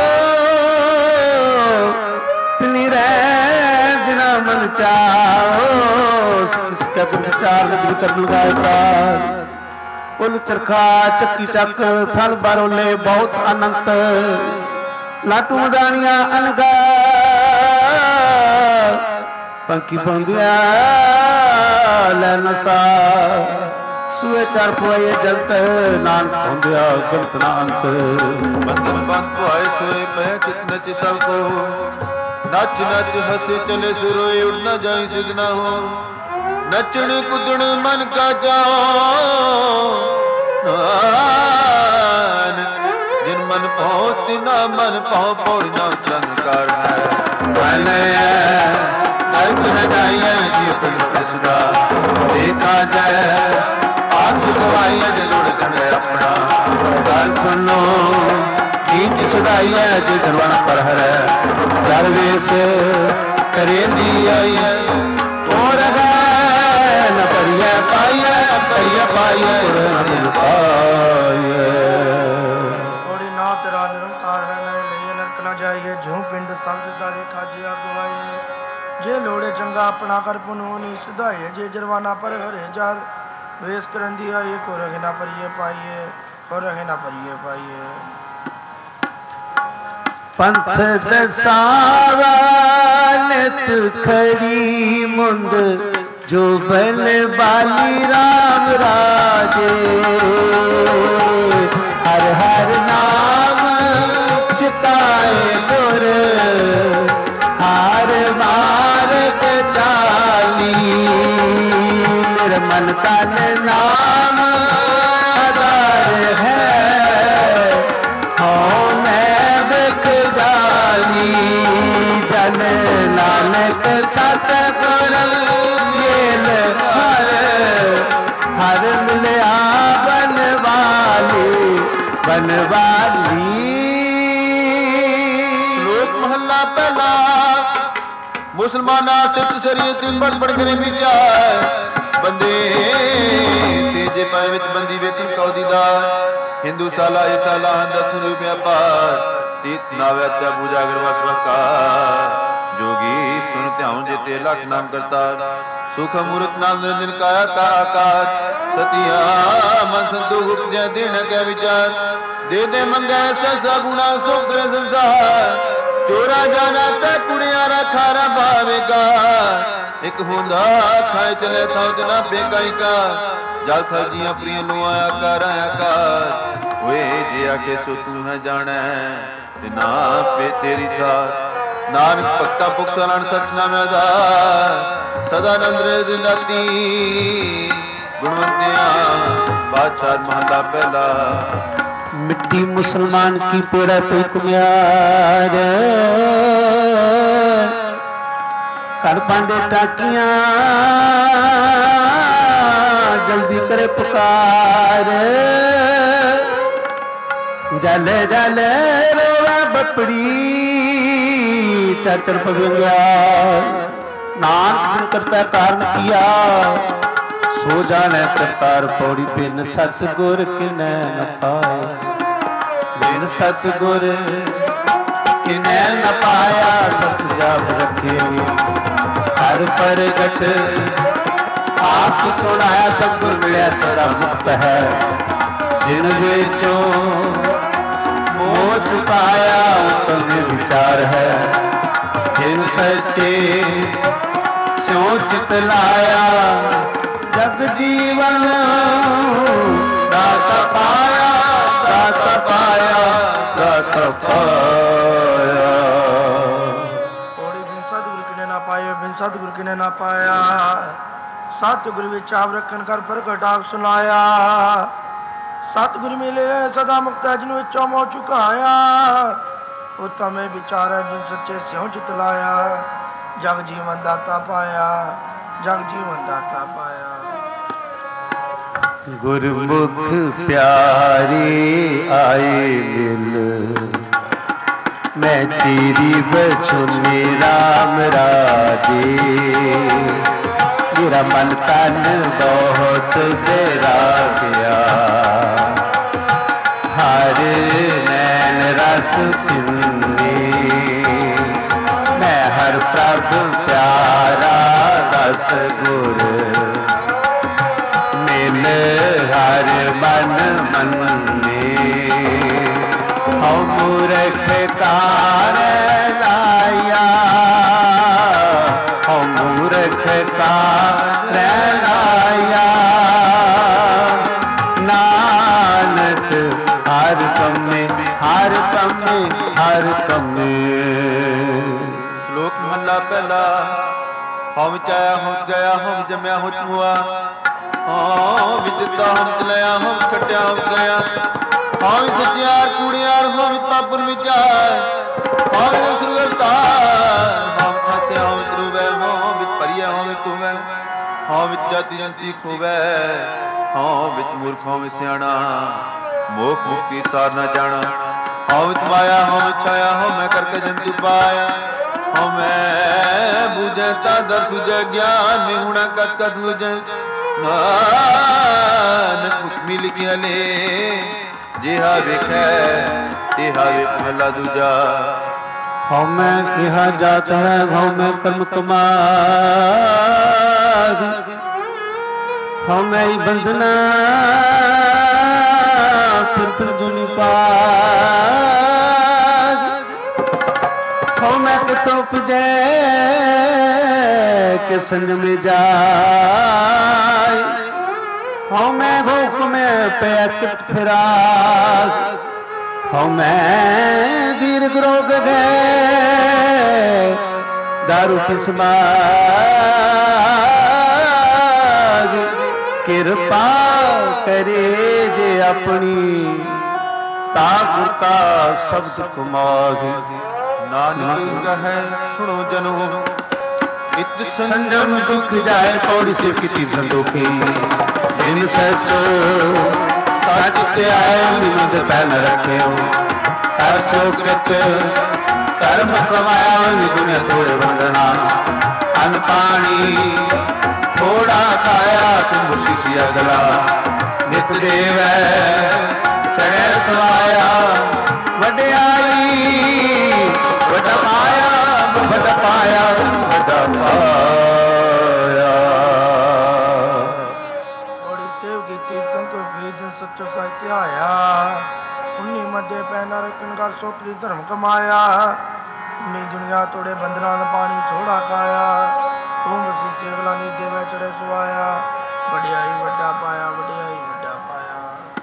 C: ਪਿਨੀ ਰਹਿ ਜਿਨਾ ਮਨ ਚਾਓ ਕਿਸ ਕਸ ਵਿਚਾਰ ਨਦੀ ਕਰ ਲਗਾਏ ਪ੍ਰਾਰ ਪੁਲ ਚਰਖਾ ਚੱਕੀ ਚੱਕ ਥਲ ਬਾਰੋਲੇ ਬਹੁਤ ਅਨੰਤ ਲਾਟੂ ਮਦਾਨੀਆਂ ਅਨਗਾ ਪੰਕੀ ਪਾਉਂਦਿਆ ਲੈ ਨਸਾ ਸੂਏ ਚੜ ਪੋਏ ਜਲਤ ਨਾਨਕ ਹੁੰਦਿਆ ਗਲਤ ਨਾ ਅੰਤ
A: ਬੰਧਨ ਬੰਦ ਹੋਏ ਸੋਏ ਪੈ ਚਿਤ ਨਚ ਸਭ ਕੋ ਨੱਚ ਨੱਚ ਹਸੇ ਚਲੇ ਸੁਰੋਏ ਉੜ ਨਾ ਜਾਈ ਸਿਧ ਨਾ ਹੋ ਨੱਚਣ ਕੁੱਦਣ ਮਨ ਕਾ ਜਾਓ ਜਿਨ ਮਨ ਭਾਉ ਤਿਨਾ ਮਨ ਭਾਉ ਪੌੜੀ ਨਾ ਚੰਕਾਰ ਹੈ ਮਨ ਨਰਕ ਨ ਜਾਈਐ ਜੀ ਪਿੰਡ ਸਦਾ ਦੇਖਾ ਜੈ ਆਪ ਗਵਾਈਐ ਜਲੋੜ ਕੰਡੇ ਆਪਣਾ ਕਰ ਖੁੱਲੋ ਨੀਚ ਸੁਧਾਈਐ ਜੇ ਦਰਵਣ ਪਰ ਹਰੈ ਜਰ ਵੇਸ ਕਰੇਂਦੀ ਆਈਐ ਕੋਰ ਹੈ ਨ ਭਰੀਐ ਪਾਈਐ ਭਰੀਐ ਪਾਈਐ ਕੋਰ ਨ ਪਾਈਐ
B: ਕੋੜੀ ਨਾ ਤੇਰਾ ਨਿਰੰਕਾਰ ਹੈ ਨਾ ਲਈਏ ਨਰਕ ਨਾ ਜਾਈਏ ਜੂ ਪਿੰਡ ਸਬਦ ਸਾਰੇ ਖਾਜਿਆ ਗਵਾਈਏ ਜੇ ਲੋੜੇ ਚੰਗਾ ਆਪਣਾ ਕਰ ਪੁਨੋ ਨੀ ਸਿਧਾਏ ਜੇ ਜਰਵਾਨਾ ਪਰ ਹਰੇ ਜਰ ਵੇਸ ਕਰਨ ਦੀ ਆਈਏ ਕੋ ਰਹੇ ਨਾ ਭਰੀਏ ਪਾਈਏ ਕੋ ਰਹੇ ਨਾ ਭਰੀਏ ਪਾਈਏ
C: ਪੰਥ ਦਸਾਵਾ ਨਿਤ ਖੜੀ ਮੁੰਦ ਜੋ ਬਲ ਬਾਲੀ ਰਾਮ ਰਾਜੇ ਹਰ ਹਰ ਨਾਮ ਚਿਤਾਏ ਗੁਰ ਹਾਰ ਮਾਰਗ ਚਾਲੀ ਮੇਰਾ ਮਨ ਤਨ ਨਾਮ ਆਧਾਰ ਹੈ ਹਉ ਮੈਂ ਵਿਖ ਜਾਨੀ ਜਨ ਨਾਨਕ ਸਤ ਗੁਰ ਮੇਲ ਹਰ ਹਰ ਮਿਲਿਆ ਬਨਵਾਲੀ ਬਨਵਾਲੀ
A: ਸ਼ਲੋਕ ਮਹੱਲਾ ਪਹਿਲਾ ਮੁਸਲਮਾਨਾ ਸਿੱਧ ਸਰੀਏ ਤਿੰਨ ਬੜ ਬੜ ਕਰੇ ਵਿਚਾਰ ਬੰਦੇ ਸੇਜੇ ਪਾਏ ਵਿੱਚ ਬੰਦੀ ਵੇਤਨ ਕੌਦੀ ਦਾ ਹਿੰਦੂ ਸਾਲਾ ਇਹ ਸਾਲਾ ਹੰਦਥ ਰੂਪ ਵਿਆਪਾਰ ਤੀਤ ਨਾਵੈ ਤੇ ਪੂਜਾ ਗਰਵਸ ਵਸਾ ਜੋਗੀ ਸੁਨ ਧਿਆਉ ਜਿਤੇ ਲਖ ਨਾਮ ਕਰਤਾ ਸੁਖ ਮੂਰਤ ਨਾਮ ਨਿਰੰਜਨ ਕਾਇਆ ਕਾ ਆਕਾਰ ਸਤਿਆ ਮਨ ਸੰਤੋਖ ਉਪਜੈ ਦੇਣ ਕੈ ਵਿਚਾਰ ਦੇ ਦੇ ਮੰਗੈ ਸੈਸਾ ਗੁਣਾ ਸੋ ਕਰੇ ਸੰਸਾਰ ਚੋਰਾ ਜਾਣਾ ਤੇ ਕੁੜੀਆਂ ਰਾ ਖਾਰਾ ਭਾਵੇਗਾ ਇੱਕ ਹੁੰਦਾ ਖਾਏ ਚਲੇ ਥਾਂ ਤੇ ਨਾ ਬੇਕਾਈ ਕਾ ਜਲ ਥਲ ਜੀਆਂ ਪ੍ਰੀਆਂ ਨੂੰ ਆਇਆ ਕਰ ਆਇਆ ਕਰ ਓਏ ਜੇ ਆਕੇ ਸੋ ਤੂੰ ਨਾ ਜਾਣੈ ਤੇ ਨਾ ਪੇ ਤੇਰੀ ਸਾਥ ਨਾਨਕ ਭਗਤਾ ਪੁਖਸਲਨ ਸਤਨਾਮ ਆਧਾਰ ਸਦਾ ਨੰਦਰ ਦਿਨਾਤੀ ਗੁਣਵੰਤਿਆਂ ਬਾਦਸ਼ਾਹ ਮਹਲਾ ਪਹਿਲਾ
C: ਮਿੱਟੀ ਮੁਸਲਮਾਨ ਕੀ ਪੇੜਾ ਤੇ ਕੁਮਿਆਰ ਘਰ ਪਾਂਡੇ ਟਾਕੀਆਂ ਜਲਦੀ ਕਰੇ ਪੁਕਾਰ ਜਲ ਜਲ ਰੋਵਾ ਬਪੜੀ ਚਾਚਰ ਪਗਿਆ ਨਾਨਕ ਕਰਤਾ ਕਾਰਨ ਕੀਆ ਸੋ ਜਾਣੈ ਕਰਤਾਰ ਪੌੜੀ ਬਿਨ ਸਤ ਗੁਰ ਕਿਨੈ ਨ ਪਾਇਆ ਬਿਨ ਸਤ ਗੁਰ ਕਿਨੈ ਨ ਪਾਇਆ ਸਤ ਜਾਪ ਰਖੇ ਹਰ ਪ੍ਰਗਟ ਆਪ ਸੁਣਾਇਆ ਸਭ ਗੁਰ ਮਿਲਿਆ ਸਦਾ ਮੁਕਤ ਹੈ ਜਿਨ ਵਿੱਚੋਂ ਮੋਹ ਚੁਕਾਇਆ ਉਤਮ ਵਿਚਾਰ ਹੈ ਜਿਨ ਸੱਚੇ ਸਿਉ ਚਿਤ ਲਾਇਆ ਜਗ ਜੀਵਨ ਦਾਤਾ ਪਾਇਆ ਦਾਤਾ ਪਾਇਆ ਦਾਤਾ ਪਾਇਆ।
B: ਪੌੜੀ ਬਿਨ ਸਤਿਗੁਰ ਕਿਨੇ ਨਾ ਪਾਇਆ, ਬਿਨ ਸਤਿਗੁਰ ਕਿਨੇ ਨਾ ਪਾਇਆ। ਸਤਿਗੁਰ ਵਿੱਚ ਆਪ ਰੱਖਣ ਕਰ ਪ੍ਰਗਟ ਆਪ ਸੁਨਾਇਆ। ਸਤਿਗੁਰ ਮਿਲੇ ਸਦਾ ਮੁਕਤ ਜਿਨ ਵਿੱਚੋਂ ਮੋਹ ਚੁਕਾਇਆ। ਉਤਮੇ ਵਿਚਾਰਾ ਜਿਨ ਸੱਚੇ ਸਿਉ ਚਿਤ ਲਾਇਆ। ਜਗ ਜੀਵਨ ਦਾਤਾ ਪਾਇਆ, ਜਗ ਜੀਵਨ ਦਾਤਾ ਪਾਇਆ।
C: ਗੁਰਮੁਖ ਪਿਆਰੇ ਆਏ ਮਿਲ, ਮੈਂ ਤੇਰੀ ਬਚੁਨੀ ਰਾਮ ਰਾਜੇ। ਮੇਰਾ ਮਨ ਤਨ ਬਹੁਤ ਤੇਰਾ ਗਿਆ, ਹਰ ਨੈਣ ਰਸ ਪਿੰਨੇ। ਮੈਂ ਹਰ ਪ੍ਰਭ ਪਿਆਰਾ ਦਸ ਗੁਰ, ਮਿਲ ਹਰ ਮਨ ਮੰਨੇ। ਹਉ ਮੂਰਖ ਕਾਰ ਲਾਇਆ, ਹਉ ਮੂਰਖ ਕਾਰ ਲਾਇਆ। ਨਾਨਕ ਹਰ ਕੰਮੇ ਹਰ ਕੰਮੇ ਹਰ ਕੰਮੇ।
A: ਸ਼ਲੋਕ ਮਹਲਾ ਪਹਿਲਾ। ਹਉ ਵਿੱਚ ਆਇਆ ਹਉ ਵਿੱਚ ਗਿਆ, ਹਉ ਵਿੱਚ ਜੰਮਿਆ ਹਉ ਵਿੱਚ ਮੁਆ। ਹਉ ਵਿੱਚ ਦਿੱਤਾ ਹਉ ਵਿੱਚ ਲਿਆ, ਹਉ ਵਿੱਚ ਖੱਟਿਆ ਹਉ ਵਿੱਚ ਗਿਆ। ਹਉ ਵਿੱਚ ਸੱਚਿਆਰ ਕੂੜਿਆਰ, ਹਉ ਵਿੱਚ ਪਾਪਨ ਵਿਚਾਰ। ਹਉ ਵਿੱਚ ਸੁਰ ਅਵਤਾਰ, ਹਉ ਵਿੱਚ ਹੱਸਿਆ ਹਉ ਵਿੱਚ ਰੋਵੈ। ਹਉ ਵਿੱਚ ਭਰੀਆ ਹਉ ਵਿੱਚ ਧੋਵੈ। ਹਉ ਵਿੱਚ ਜਾਤੀ ਜੰਤੀ ਖੋਵੈ। ਹਉ ਵਿੱਚ ਮੂਰਖ ਹਉ ਵਿੱਚ ਸਿਆਣਾ, ਮੋਖ ਮੁਕਤੀ ਸਾਰ ਨਾ ਜਾਣਾ। ਹਉ ਵਿੱਚ ਮਾਇਆ ਹਉ ਵਿੱਚ ਛਾਇਆ, ਹਉ ਮੈਂ ਕਰਕੇ ਜੰਤੂ ਪਾਇਆ। ਹਉ ਮੈਂ ਬੁਝੈ ਤਾ ਦਰ ਸੁਝੈ, ਗਿਆਨ ਮੈਂ ਹੁਣਾ ਕਤ ਕਤ ਬੁਝੈ। ਨਾਨਕ ਹੁਕਮੀ ਲਿਖਿਆ ਲੈ, ਜਿਹਾ ਵੇਖੈ ਤਿਹਾ ਵੇਖ। ਮਹਲਾ ਦੂਜਾ।
C: ਹਉ ਮੈਂ ਕਿਹਾ ਜਾਤ ਹੈ, ਹਉ ਮੈਂ ਕਰਮ ਕਮਾਦ। ਹਉ ਮੈਂ ਹੀ ਬੰਧਨਾ, ਫਿਰ ਫਿਰ ਜੁਨੀ ਪਾਗ। ਹਉ ਮੈਂ ਕਿਸੋ ਪੁਜੈ, ਕਿ ਸੰਜਮ ਜਾਇ। ਹਉ ਮੈਂ ਭੂਖ ਮੈਂ ਪਿਆ ਕਿਤ ਫਿਰਾਗ। ਹਉ ਮੈਂ ਦੀਰਘ ਰੋਗ ਗਏ, ਦਾਰੂ ਕਿਸ ਮਾਗ। ਕਿਰਪਾ ਕਰੇ ਜੇ ਆਪਣੀ, ਤਾ ਗੁਰ ਕਾ ਸ਼ਬਦ ਕਮਾਗ।
A: ਨਾਨਕ ਕਹੈ ਸੁਣੋ ਜਨੋ, ਇਤ
C: ਸੰਜਮ ਦੁਖ ਜਾਏ। ਪੌੜੀ ਸਿਰ ਕੀਤੀ ਸੰਤੋਖੀ, ਜਿਨ ਸਚੋ ਸਚ ਧਿਆਇ। ਨਿਮਦ ਪੈ ਨ ਰੱਖਿਓ, ਹਰ ਸੋਕਤ ਕਰਮ ਕਮਾਇਆ। ਨਿਗੁਣ ਥੋੜੇ ਵੰਦਨਾ, ਅੰਨ ਪਾਣੀ ਥੋੜਾ ਖਾਇਆ। ਤੁਮ ਸ਼ੀਸ਼ੀ ਅਗਲਾ ਨਿਤ ਦੇਵੈ, ਚੜੈ ਸਵਾਇਆ। ਵਡਿਆਈ ਵੱਡਾ ਪਾਇਆ, ਵੱਡਾ ਪਾਇਆ, ਵੱਡਾ ਪਾਇਆ।
B: ਬੜੀ ਸੇਵ ਕੀਤੀ ਸੰਤੋਖ ਗਈ, ਜਿਨ ਸੱਚੋ ਸਾਹਿ ਧਿਆਇਆ। ਉਨੀ ਮੱਧੇ ਪੈ ਨਾ ਰੱਖਣ ਕਰ ਸੋਤਰੀ ਧਰਮ ਕਮਾਇਆ। ਉਨੀ ਦੁਨੀਆ ਤੋੜੇ ਬੰਦਨਾ ਨ ਪਾਣੀ ਥੋੜਾ ਖਾਇਆ। ਤੂੰ ਬਸੀ ਸੇਵਲਾ ਨੀ ਦੇਵੈ ਚੜੇ ਸੁਆਇਆ। ਵਡਿਆਈ ਵੱਡਾ ਪਾਇਆ, ਵਡਿਆਈ ਵੱਡਾ ਪਾਇਆ।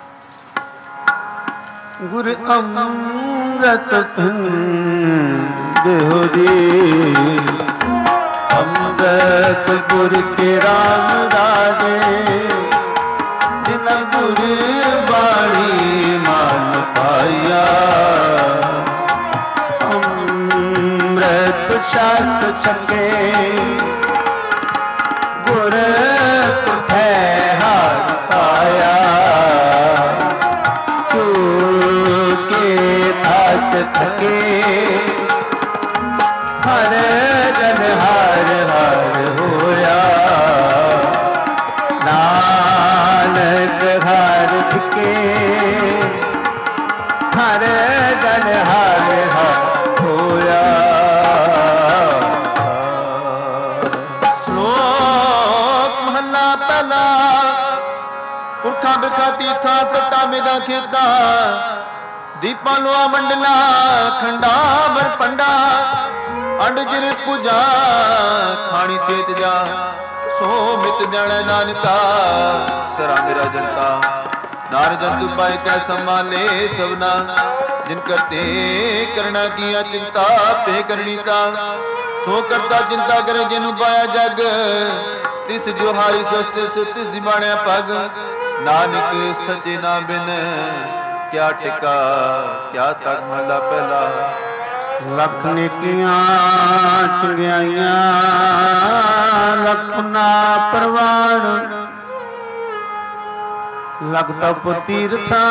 C: ਗੁਰ ਅੰਮ੍ਰਿਤ ਦੇਹੁ ਜੀ, ਅੰਮ੍ਰਿਤ ਗੁਰ ਕੇ ਰਾਮ ਰਾਜੇ। ਜਿਨ ਗੁਰ ਬਾਣੀ ਮਨ ਪਾਇਆ, ਅੰਮ੍ਰਿਤ ਛਕ ਛਕੇ। ਗੁਰ ਤੁਠੈ ਹਰਿ ਪਾਇਆ, ਚੂਕੇ ਥਕ ਥਕੇ। ਹਰ ਜਨ ਹਰ ਹਰ ਹੋਇਆ, ਨਾਨਕ ਹਰ ਥਕੇ। ਹਰ ਜਨ ਹਰ ਹਰ ਹੋਇਆ।
A: ਸ਼ਲੋਕ ਮਹਲਾ ਪਹਿਲਾ। ਪੁਰਖਾਂ ਬਿਰਖਾਂ ਤੀਰਥਾਂ ਤੱਟਾਂ ਮੇਦਾਂ ਖੇਤਾਂ। ਦੀਪਾਂ ਲੋਆ ਮੰਡਲਾ, ਖੰਡਾ ਬਰ ਪੰਡਾ। ਅੰਡ ਜਿਰ ਪੂਜਾ, ਖਾਣੀ ਸੇਤ ਜਾ। ਸੋ ਮਿਤ ਜਾਣੈ ਨਾਨਕਾ, ਸਰਾ ਮੇਰਾ ਜਨਤਾ। ਨਾਰ ਜੰਤੂ ਪਾਇ ਕੈ ਸੰਭਾਲੇ ਸਭਨਾ। जिन करते करना किया चिंता पे करनी ता सो करता चिंता करे जिनु पाया जग तिस जो हारी सोचते सो तिस दी बाणिया पग नानक सचे ना बिन क्या टिका क्या तक महला पहला
C: लख नेकियां चंगियाइयां लखना परवान लख तप तीरथा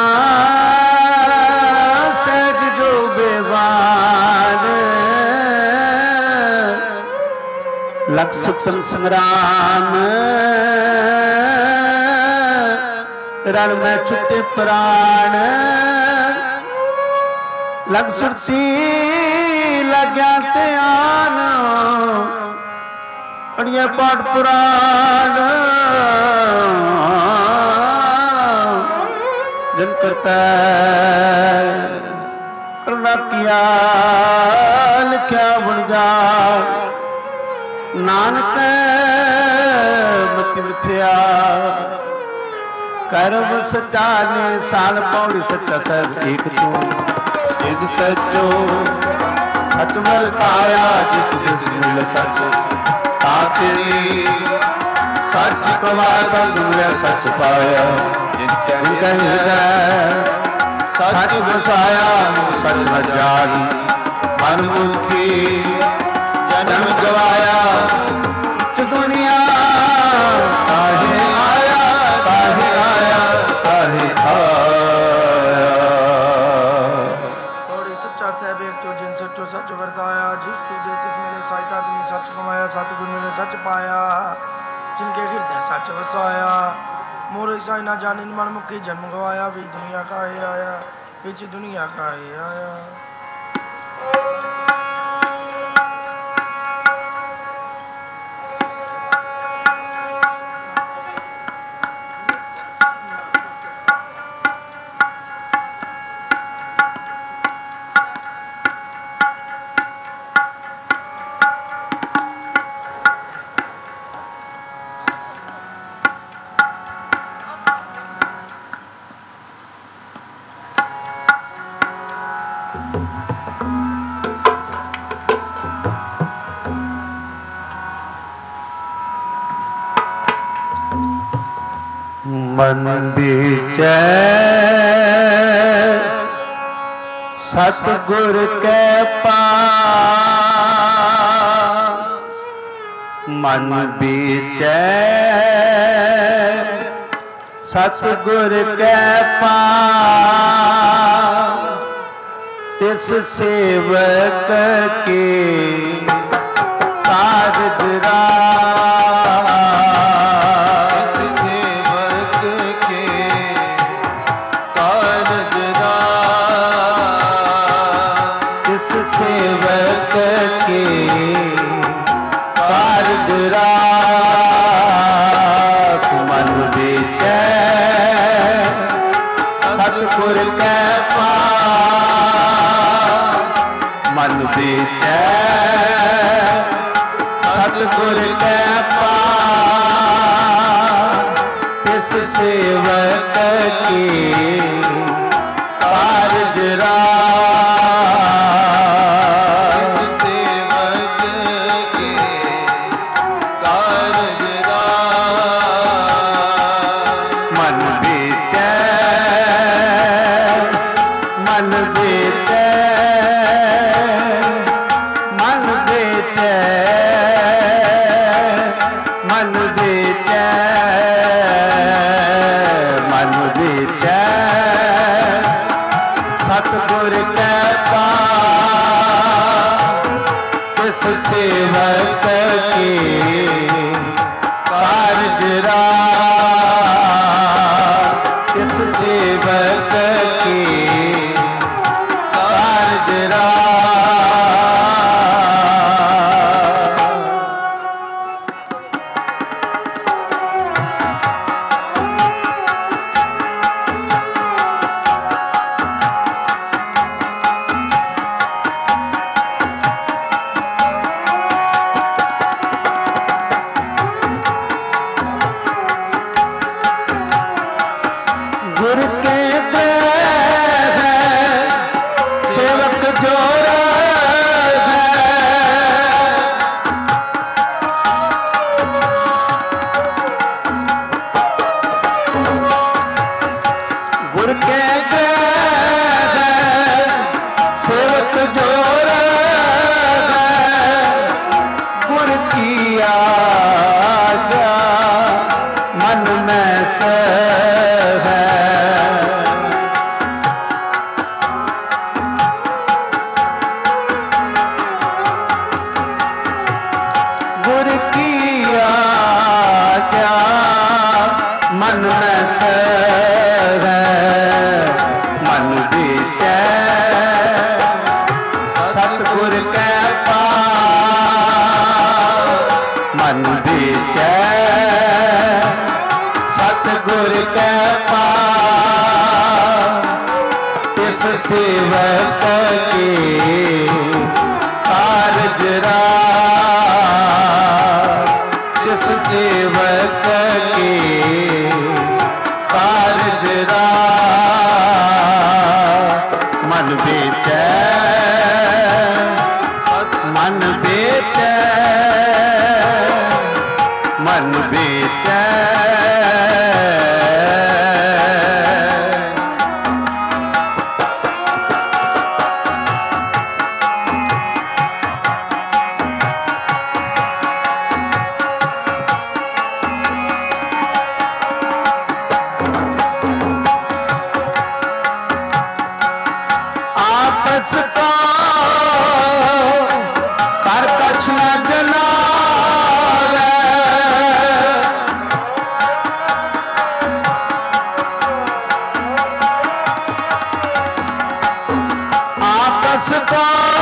C: सहज जो बेवान लख सुतन संग्राम रण में छुटे प्राण लग सुरती लग्या ध्यान पढ़िए पाठ पुराण जिन करता करना किया लिखा बन जा नानक मति मिथ्या कर्म सच्चा ने साल पौड़ी सच्चा सहज एक तू एक सचो सच मल पाया जिस जिस मिल सच ता तेरी सच कवा सच मिले सच पाया जिन कह सच बसाया सच न जाई मनमुखी जन्म गवाया दुनिया काहे आया काहे आया काहे आया
B: और सच्चा साहब एक तो जिन सच्चो सच वरताया जिस तू दे तिस मिले सहायता तिनी सच कमाया सतगुर मिले सच पाया जिनके हृदय सच वसाया मोर ईसाई ना जानिन मन मुखी जन्म गवाया भी दुनिया काहे आया बिच दुनिया काहे आया
C: मन बीचै सतगुर के पास मन बीचै सतगुर के पास तिस सेवक के कारज सेवक के कारज रास मन बीचै सतगुर के पास मन बीचै सतगुर के पास इस सेवक के कारज रास सेवक के कारज रास इस सेवक के कारज मन बीचै सतगुर कै पास इस सेवक के कारज रास इस सेवक के कारज रास मन बीचै मन बीचै मन बीचै आपस का कर कछ न जनावे आपस का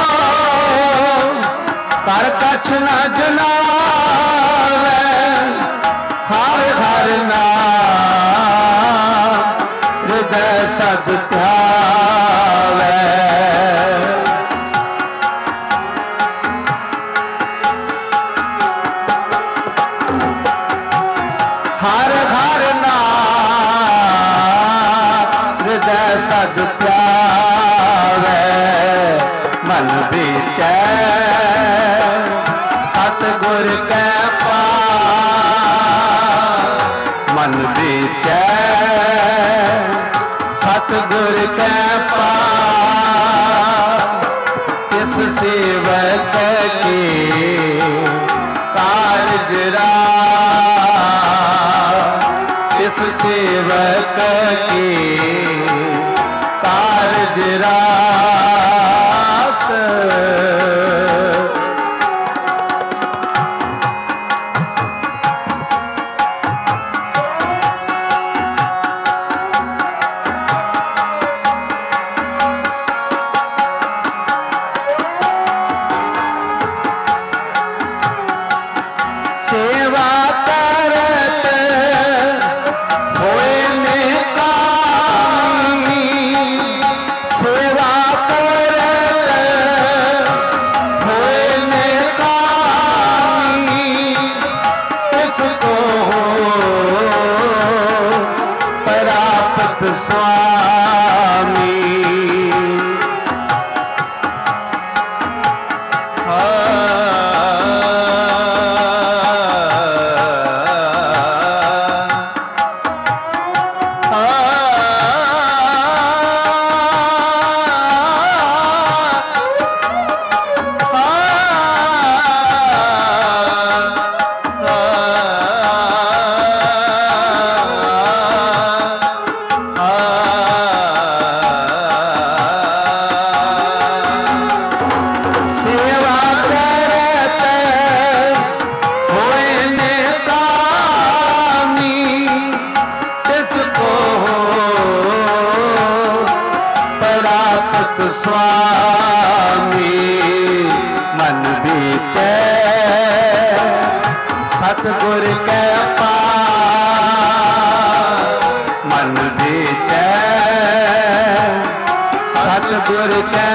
C: कर कछ न जनावे हर हर नाम हृदय सद ध्यावे हर हर नाम हृदय सद ध्यावे मन बीचै सतगुर कै पास मन बीचै सतगुर कै पास इस सेवक के कारज रास इस सेवक के कारज रास सेवा करत होए निकामी सेवा करत होए निकामी इसको प्राप्त स्वामी सेवा करत होए निकामी इसको प्राप्त स्वामी मन बीचै सतगुर कै पास मन बीचै सतगुर कै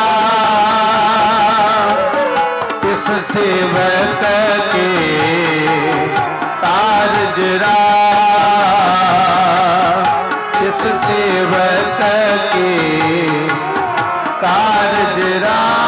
C: पास इस सेवक के कारज रास इस सेवक के कारज रास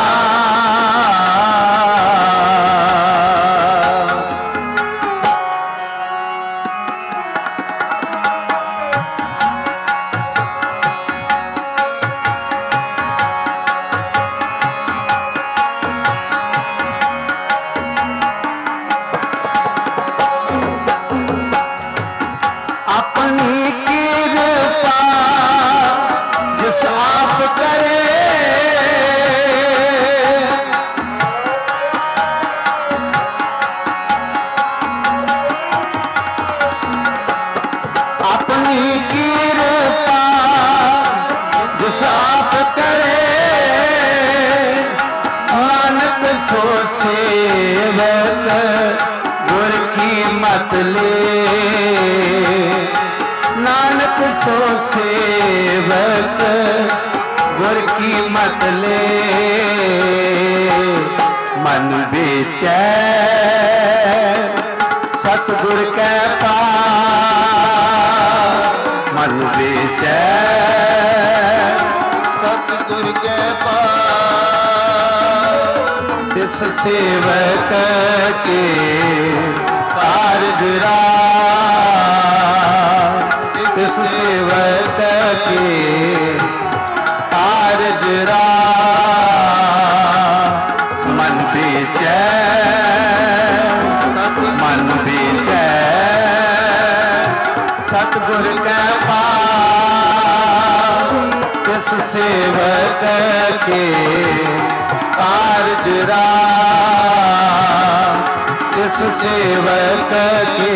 C: सो सेवक गुर ले, नानक सो सेवक गुर की मत ले। मन बेचै सतगुर कै पास, मन बेचै
A: सतगुर कै पास।
C: तिस सेवक के कारज रास, तिस सेवक के कारज रास। मन बेचै मन बेचै सतगुर कै पास, तिस सेवक के कारज रास, तिस सेवक के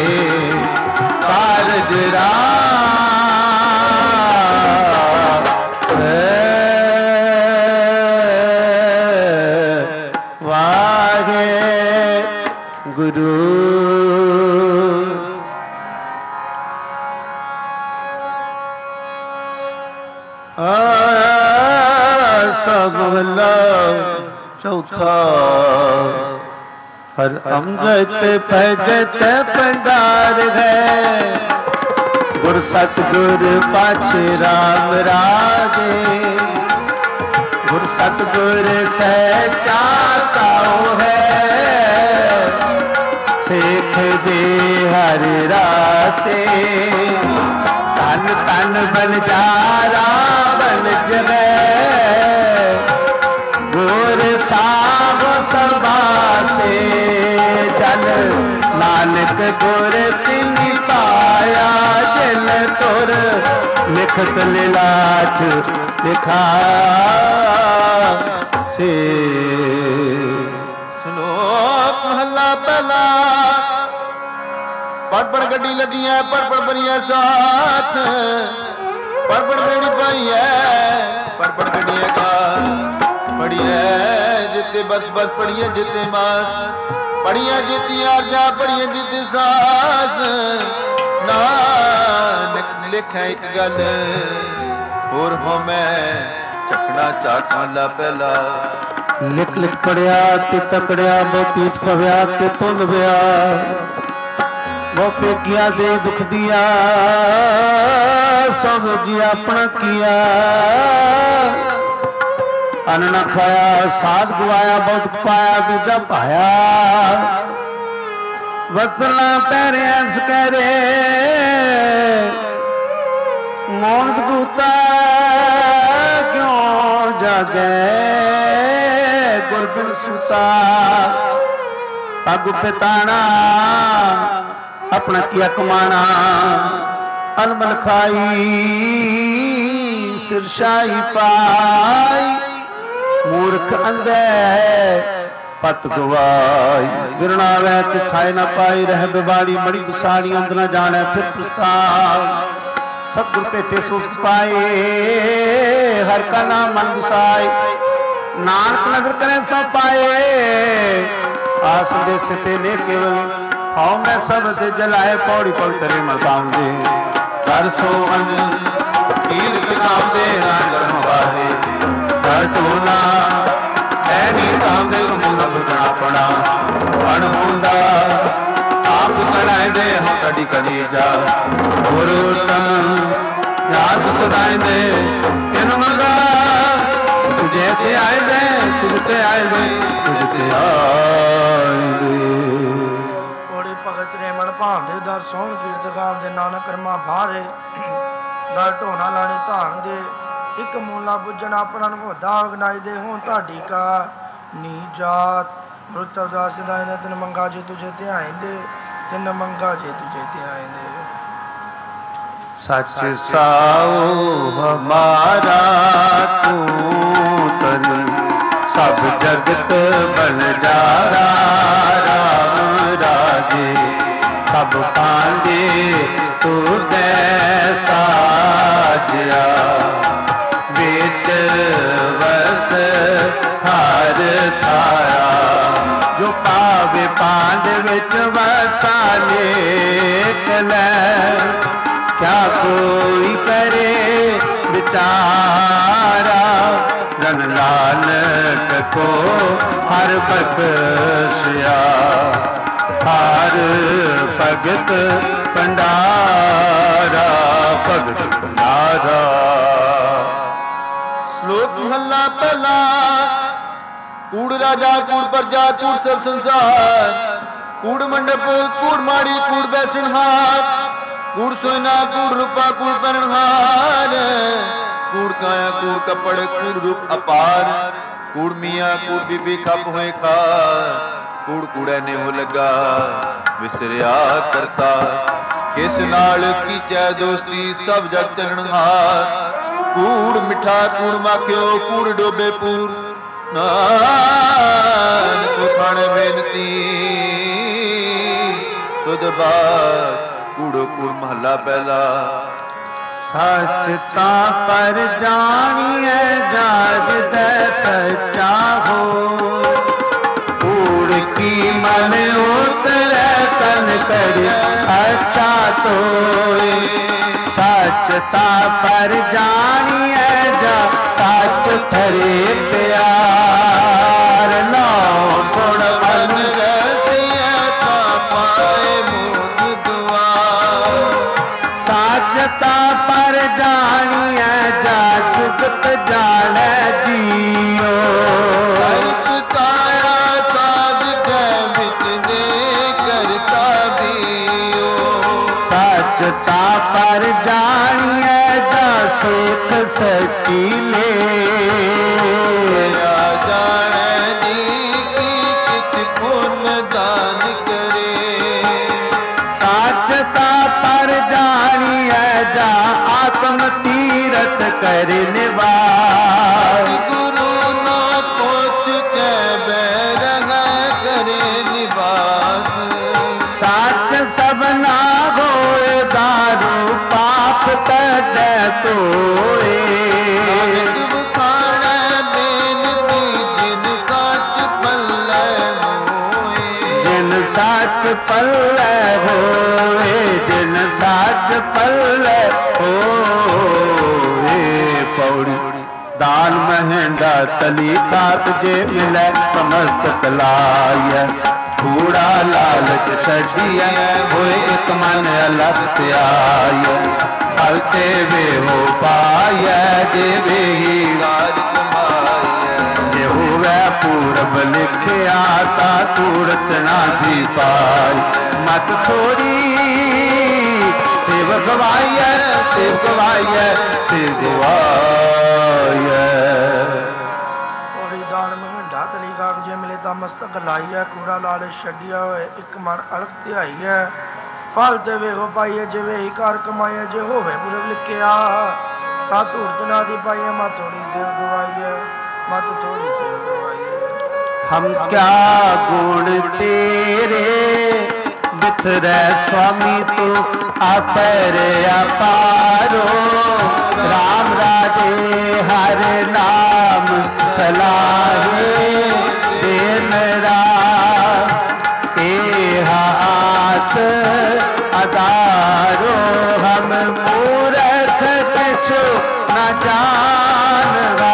C: कारज रास। वाहे गुरु सबला चौथा। हर अमृत भगत भंडार है, गुर सतगुर पाछे राम राजे। गुर सतगुर सच्चा साओ है, सेख दे हर रासे। तन तन बलिहारा बन जगै, गुर साब सरबासे। जल नानक गुर तिनि पाया, जिल तुर लिखत लीलाच लिखा से।
A: श्लोक महला पहला। पढ़ पढ़ गड्डी लगी है, पढ़ पढ़ बनिया साथ, पढ़ पढ़ बेड़ी पाई है, पढ़ पढ़ गड्डी है का पढ़ी है जिते बस बस पढ़िए जिते मास, पढ़िए जिती आरजा पढ़िए जिते सास। नानक लिखा एक गल होर हो मैं चखना चाक महला पहला।
C: लिख लिख पढ़िया ते तकड़िया, बहु पीठ पव्या ते तुल व्या। बहु पेगिया दे दुख दिया, सब जी अपना किया। अन्न न खाया साध गवाया, बहुत पाया दूजा पाया। वसना पैरे हंस करे मौन दूता, क्यों जागे गुरबिन सुता। पग पिताना अपना किया कमाना, अलमल खाई सिरशाही पाई। मूर्ख अंधे पत गवाई, गिरना वै ते छाए न पाई। रह बिवाड़ी मड़ी बिसाड़ी, अंध न जाने फिर प्रस्ताव। सतगुर भेटे सुख पाए, हर का नाम मन बिसाए। नानक नगर करे सब पाए, आस दे सिते ने केवल। हाउ मैं सब दे जलाए, पौड़ी पल तेरे मल पाऊंगे। कर सो अन कीर किताब दे ना गर्म वाहे। कर टोला ऐनी काम दे मुंह बगना पड़ा। अण मुंडा आप कढ़ाए दे हम कड़ी करी जा। गुरु तन याद सुनाए दे तेन मंगा। तुझे ते आए दे, तुझते आए दे, तुझते आए दे।
B: भगत रेमण भाव दे दर सोहन कीरत गाव दे। नानक कर्मा भारे दर ढोना लाणी धान दे। एक मूला बुझन अपना नभोदा अगनाई दे। हूँ ताड़ी का नी जात रुत उदास दाई तिन मंगा जे तुझे ध्याई दे। तिन मंगा जे तुझे ध्याई दे।
C: सच साओ हमारा तू तन, सब जगत बन जारा। राम राजे सब पांडे तू दे साजया। बेच बस हार थारा जो पाव ਵੇ ਪਾਂਡ ਵਿੱਚ ਵਸਾਲੇ ਕਲੈ ਕਿਆ ਕੋਈ ਕਰੇ ਵਿਚਾਰਾ ਜਨ ਨਾਨਕ ਕੋ ਹਰ ਬਖਸ਼ਿਆ ਹਰ ਭਗਤ ਭੰਡਾਰਾ ਭਗਤ ਭੰਡਾਰਾ।
A: ਸ਼ਲੋਕ ਮਹੱਲਾ ਪਹਿਲਾ। ਕੂੜ ਰਾਜਾ ਕੂੜ ਪ੍ਰਜਾ ਕੂੜ ਸਭ ਸੰਸਾਰ ਕੂੜ ਮੰਡਪ ਕੂੜ ਮਾੜੀ ਕੂੜ ਬੈਸਣਹਾਰ ਕੂੜ ਸੋਨਾ ਕੂੜ ਰੂਪਾ ਕੂੜ ਪਹਿਨਹਾਰ ਕੂੜ ਕਾਇਆ ਕੂੜ ਕੱਪੜ ਕੂੜ ਰੂਪ ਅਪਾਰ ਕੂੜ ਮੀਆਂ ਕੂੜ ਬੀਬੀ ਖੱਪ ਹੋਏ ਖਾਰ ਕੂੜ ਕੂੜੇ ਨੇ ਹੋ ਲੱਗਾ ਵਿਸਰਿਆ ਕਰਤਾ ਕਿਸ ਨਾਲ ਕੀਚੈ ਦੋਸਤੀ ਸਭ ਜਗ ਚਲਣਹਾਰ ਕੂੜ ਮਿੱਠਾ ਕੂੜ ਮਾਖਿਓ ਕੂੜ ਡੋਬੇ ਪੂਰ ਨਾਨਕ ਖਾਣ ਬੇਨਤੀ ਤੁਧ ਬਾਤ ਕੂੜੋ ਕੂੜ ਮਹੱਲਾ ਪਹਿਲਾ।
C: ਸੱਚ ਤਾਂ ਪਰ ਜਾਣੀਐ ਜਾਗਦੈ ਸੱਚਾ ਹੋ ਕੂੜ ਕੀ ਮਨ ਉਤਰੈ ਤਨ ਕਰ ਅੱਛਾ ਤੋਏ ਸੱਚ ਤਾਂ ਪਰ ਜਾਣੀਐ ਜਾ ਸੱਚ ਥਰੇ ਪਿਆਰ ਨਾਉ ਸੁਣ ਮਨ ਰਸਿਐ ਤਾਂ ਪਾਏ ਮੋਖ ਦੁਆਰ ਸੱਚ ਤਾਂ ਪਰ ਜਾਣੀਐ ਜਾ ਜੁਗਤ ਜਾਣੈ ਜੀਓ
A: ਹਰਿਤ ਕਾਇਆ ਸਾਧ ਕੈ ਵਿੱਚ ਦੇ ਕਰਤਾ ਦੀਓ
C: ਸੱਚ ਤਾਂ ਪਰ ਜਾਣੀਐ ਜਾ ਸੁਖ ਸੱਚੀ ਲੈ
A: ਜਾਣੈ ਜੀ ਕੀ ਕਿਛ ਪੁੰਨ ਦਾਨ ਕਰੇ
C: ਸੱਚ ਤਾਂ ਪਰ ਜਾਣੀਐ ਜਾ ਆਤਮ ਤੀਰਥ ਕਰ ਨਿਵਾਸ
A: ਗੁਰੂ ਨਾ ਪੁੱਛ ਕੇ ਬੈਰਗਾ ਕਰੇ ਨਿਵਾਸ
C: ਸੱਚ ਸਭਨਾ ਹੋਏ ਦਾਰੂ ਪਾਪ ਕੱਢੈ ਤੋਏ
A: ਤੁਮ ਖਾਣਾ ਬੇਨਤੀ ਜਿਨ ਸੱਚ ਪੱਲੇ ਮੋਏ
C: ਜਿਨ ਸੱਚ ਪੱਲੇ ਹੋਏ ਜਿਨ ਸੱਚ ਪੱਲੇ ਹੋਏ ਪੌੜੀ ਦਾਨ ਮਹਿੰਦਾ ਤਲੀ ਖਾਤ ਜੇ ਮਿਲੈ ਸਮਸਤ ਕਲਾਇ ਕੂੜਾ ਲਾਲਚ ਛੱਡੀਐ ਹੋਏ ਇਕ ਮਨ ਅਲਖ ਧਿਆਇ ਫਲ ਤੇ ਵੇ ਹੋ ਪਾਇਐ ਜੇ ਵੇਹੀ
A: ਰਾਜ ਕਮਾਈਐ
C: ਜੇ ਹੋਵੈ ਪੂਰਬ ਲਿਖਿਆ ਤਾ ਤੂੜਤ ਨਾ ਦੀ ਪਾਈ ਮਤ ਥੋੜੀ ਸੇਵ ਗਵਾਈਐ ਸੇਵ ਗਵਾਈਐ ਸੇਵ ਗਵਾਈਐ।
B: ਔੜੀ ਦਾਨ ਮਹਿੰਡਾ ਤਲੀ ਕਾਕ ਜੇ ਮਿਲੇ ਤਾਂ ਮਸਤਕ ਲਾਈਐ ਕੂੜਾ ਲਾਲੇ ਛੱਡਿਆ ਹੋਏ ਇੱਕ ਮਨ ਅਲਖ ਧਿਆਈਐ ਫਲ ਤੇ ਵੇਹੋ ਪਾਈਐ ਜਿਵੇਂ ਹੀ ਘਰ ਕਮਾਈਐ ਜੇ ਹੋਵੇ ਪੁਰਬ ਲਿਖਿਆ ਤਾਂ ਧੂਰਤ ਨਾ ਦੀ ਪਾਈਐ ਮਤ ਥੋੜੀ ਸੇਵ ਗਵਾਈਐ ਮਤ ਥੋੜੀ ਸੇਵ ਗਵਾਈਐ।
C: ਹਮ ਕਿਆ ਗੁਣ ਤੇਰੇ ਬਿਥਰੈ ਸੁਆਮੀ ਤੂੰ ਆਪਰ ਅਪਾਰੋ ਰਾਮ ਰਾਜੇ ਹਰ ਨਾਮ ਸਲਾਹੇ ਦਿਨ ਰਾਤ ਇਹ ਆਸ ਅਦਾਰੋ ਹਮ ਮੂਰਖ ਕਛੁ ਨ ਜਾਣਦਾ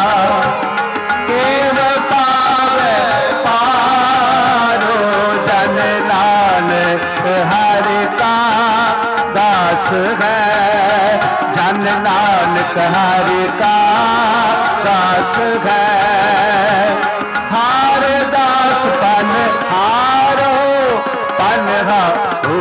C: ਕੇਵ ਪਾਵੈ ਪਾਰੋ ਜਨ ਨਾਨਕ ਹਰਿ ਕਾ ਦਾਸ ਹੈ ਜਨ ਨਾਨਕ ਹਰਿ ਕਾ ਦਾਸ ਹੈ ਹਰ ਦਾਸ ਪਨ ਹਾਰੋ ਪਨ ਹਾਰੋ।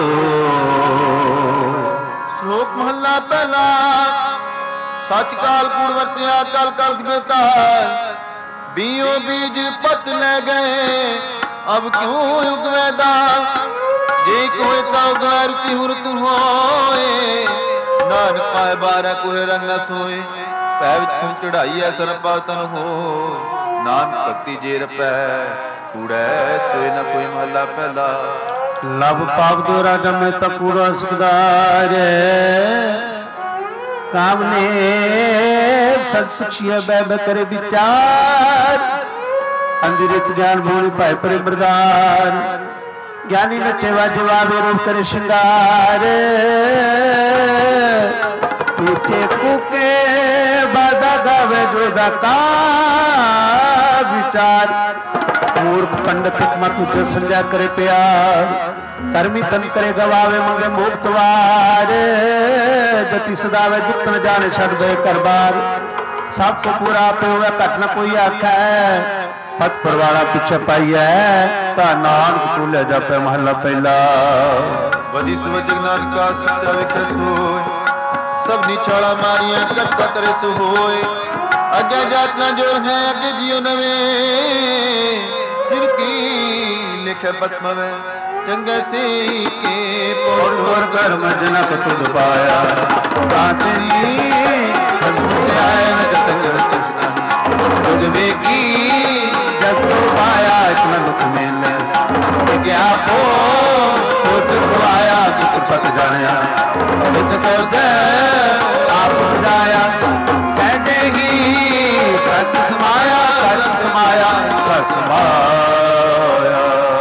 A: ਸ਼ਲੋਕ ਮਹੱਲਾ ਪਹਿਲਾ। ਸੱਚ ਕਾਲ ਕੂੜ ਵਰਤਿਆ ਕਲ ਕਲ ਬੇਤਾਲ ਬੀਓ ਬੀਜ ਪਤ ਲੈ ਗਏ ਅਬ ਕਿਉਂ ਉਗਵੇ ਦਾਲ ਜੇ ਕੋਏ ਤਾ ਉਗਵੈ ਰੁਤੀ ਹੁਰਤ ਹੋਏ ਨਾਨਕ ਪਾਏ ਬਾਰੈ ਕੋਏ ਰੰਗ ਸੋਏ ਪੈ ਵਿੱਚ ਚੜਾਈ ਐ ਸਰਪਾ ਤਨ ਹੋ ਨਾਨਕ ਭਗਤੀ ਜੇ ਰਪੈ ਕੂੜੈ ਸੋਏ ਨਾ ਕੋਈ ਮਹੱਲਾ ਪਹਿਲਾ।
C: ਲਵ ਪਾਪ ਦੋਰਾ ਜਮੇ ਤਾ ਕੂੜਾ ਸੁਖਦਾਰ ਕਾਮਨੇ ਸਤ ਸੁਖੀਏ ਬੈ ਬੈ ਕਰੇ ਵਿਚਾਰ अंदिरिच ज्ञान भूमि पाए परे मृदान ज्ञानी नचे वा जवाब रूप करे श्रृंगार टूटे कुके बाधा गावे जोदा का विचार मूर्ख पंडित हिकमत तुझे संध्या करे प्यार कर्मी तन करे गवावे मंगे मुक्तवार जति सदावे दुख न जाने छड़ दे करबार सब से पूरा पे हुआ घट न कोई आखा है पत परवाड़ा पिछे पाई है ता नानक चूल्हे जापे महला पहला
A: वधी सुव जगन्नाथ का सच्चा विखे सोय सब निछाड़ा मारिया करता करे सो होय अगे जात ना जोर है अगे जियो नवे जिनकी लिखे पद्म में चंगे से के
C: और और कर्म जनक तुझ पाया ताते नी हसमुते आए न जत जत नहीं तुझ में की जब तो पाया इतना दुख मिले क्या हो तुझ आया तुझ पत जाने बिच तो दे आप जाया सहजे ही सच समाया सच समाया सच समाया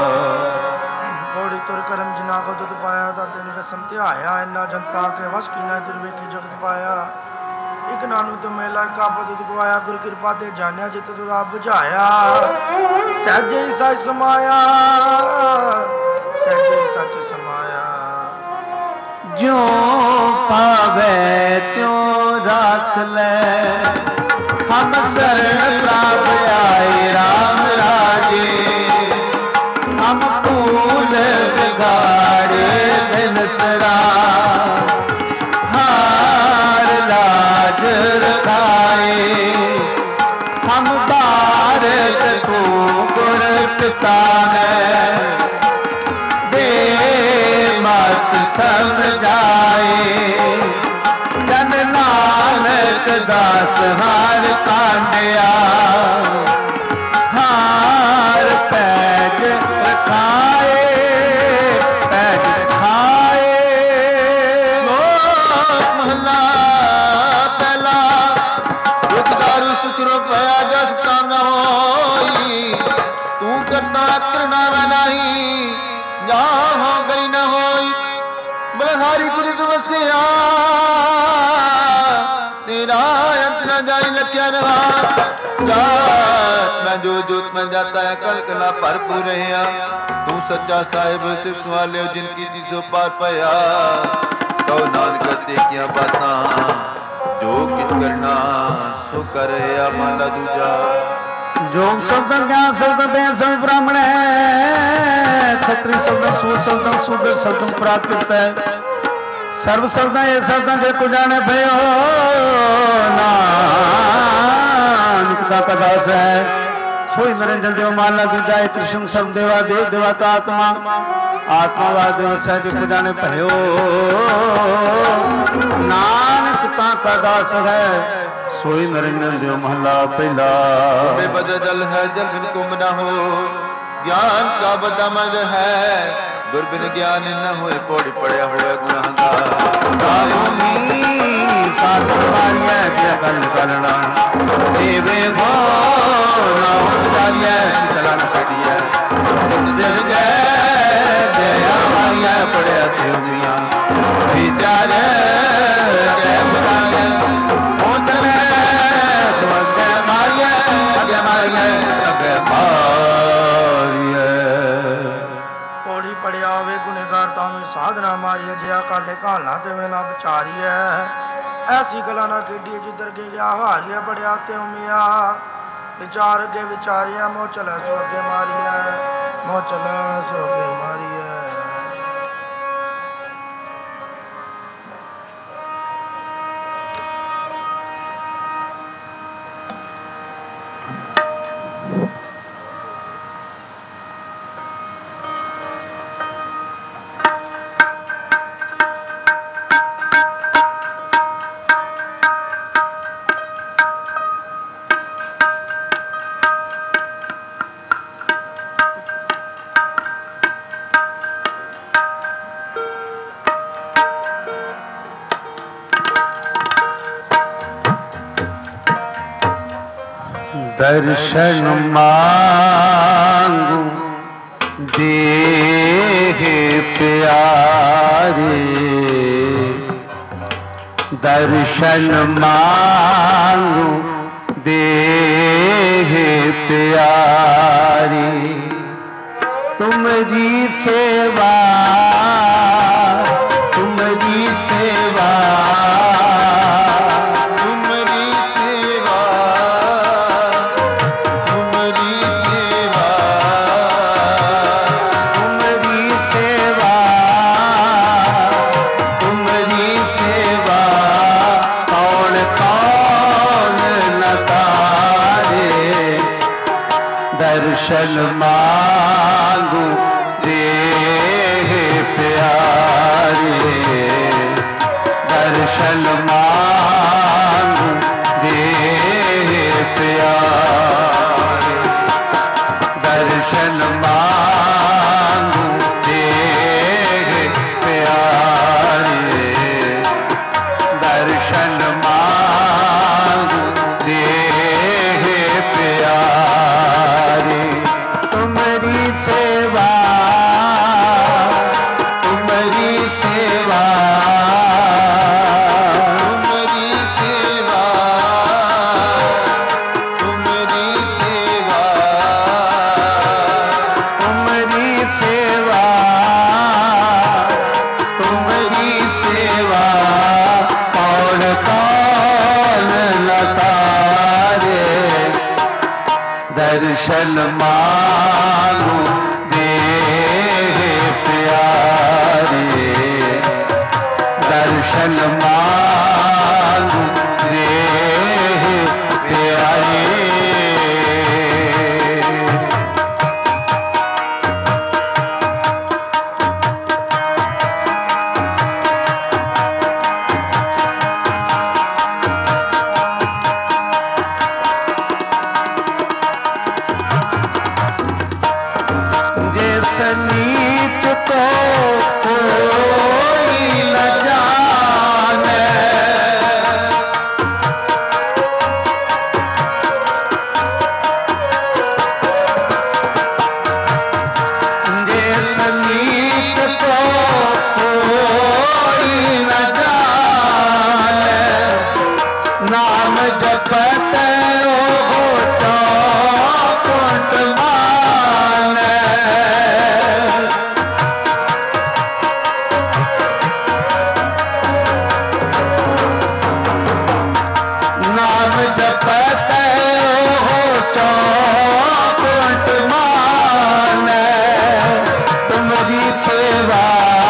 B: करम जिना को दुध पाया ता तेन कसम ध्याया इन्ना जनता के वश की ना दुर्वेकी जगत पाया एक नानू तो मेला का दुध गवाया गुर कृपा ते जानिया जित तू रब बुझाया सहजे सच समाया सहजे सच समाया
C: जो पावे त्यों राख ले हम शरण लाभ आए राम राजे हम फूल बिगाड़े दिन सरा हार लाज रखाए हम भारत को गुर पिता है दे मत समझाए जन नानक दास हार कांडिया हार पैज रखाए पैज खाए
A: महला पहला दुखदारू सुख रुपया जस काम न होई तू करता करना नहीं जहाँ गई न होई बलहारी गुरु वसिया तेरा अंत न जाई लख्या रहा मैं जो जोत में जाता है कल कला भरपूर रहा तू सच्चा साहिब सिर्फ वाले जिनकी जिसो पार पाया तो नानक देखिया बातां जो किछ करना सो कर माला दूजा
C: जोग शब्द ज्ञान शब्द बेन शब्द ब्राह्मण है खत्री शब्द सूर शब्द शूद्र शब्द प्राकृत है सर्व शब्द ये शब्द देखो जाने भयो नानक का दास है सोई निरंजन देव माला दूजा कृष्ण शब्द देवा देव देवता आत्मा आत्मा वा देव सहज को जाने भयो नानक का दास है सोई निरंजन देव महला पहला
A: बद जल है जल बिन कुम न हो ज्ञान का बदमज है गुर बिन ज्ञान न होए पौड़ी पड़या हुए गुणहंकार
C: शास्त्र मारिया क्या कल करना देवे गो नारिया शीतला कटिया दिल जय दया मारिया पड़या देविया विचार जय बनाया मोतने स्वर्ग मारिया अगे मारिया अगे मारिया
B: पौड़ी पड़िया वे गुनेगार तावे साधना मारिया जया काले कालना ते वे ना विचारिया ऐसी गला ना केडी जिधर के गया हारिया बड़िया ते उमिया विचार के विचारिया मोह चला सो अगे मारिया मोह चला सो अगे मारिया
C: दर्शन मांगू देह प्यारे, दर्शन मांगू देह प्यारी। तुम्हारी सेवा तुम्हारी सेवा
A: तुम्हारी सेवा तुम्हारी सेवा
C: तुम्हारी सेवा तुम्हारी सेवा कौन कौन न तारे। दर्शन मांगू देह प्यारे, दर्शन मांगू देह प्यारे, दर्शन मांगू देह प्यारे, दर्शन मांगू देह प्यारे। तुम्हारी सेवा तुम्हारी सेवा
A: तुम्हारी सेवा तुम्हारी सेवा
C: तुम्हारी सेवा तुम्हारी सेवा कौन कौन न तारे। दर्शन मांगू देह प्यारे, दर्शन मांगू देह प्यारे। नीच को कोई न जाने, जिस नीच को कोई न जाने, नाम जपते हो चौकुट माने। नाम जपते हो चौकुट माने। तुम्हारी सेवा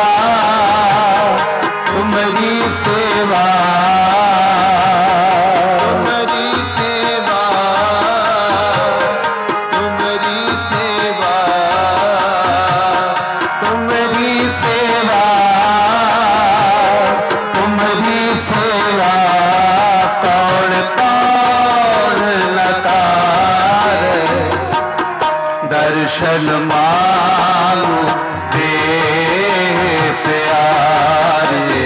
C: तुम्हारी सेवा
A: तुम्हारी सेवा तुम्हारी सेवा
C: तुम्हारी सेवा तुम्हारी सेवा कौन कौन न तारे। दर्शन मांगू देह प्यारे,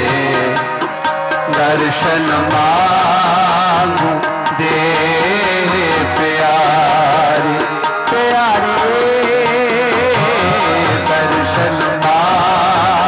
C: दर्शन मांगू देह प्यारे प्यारे। दर्शन मांगू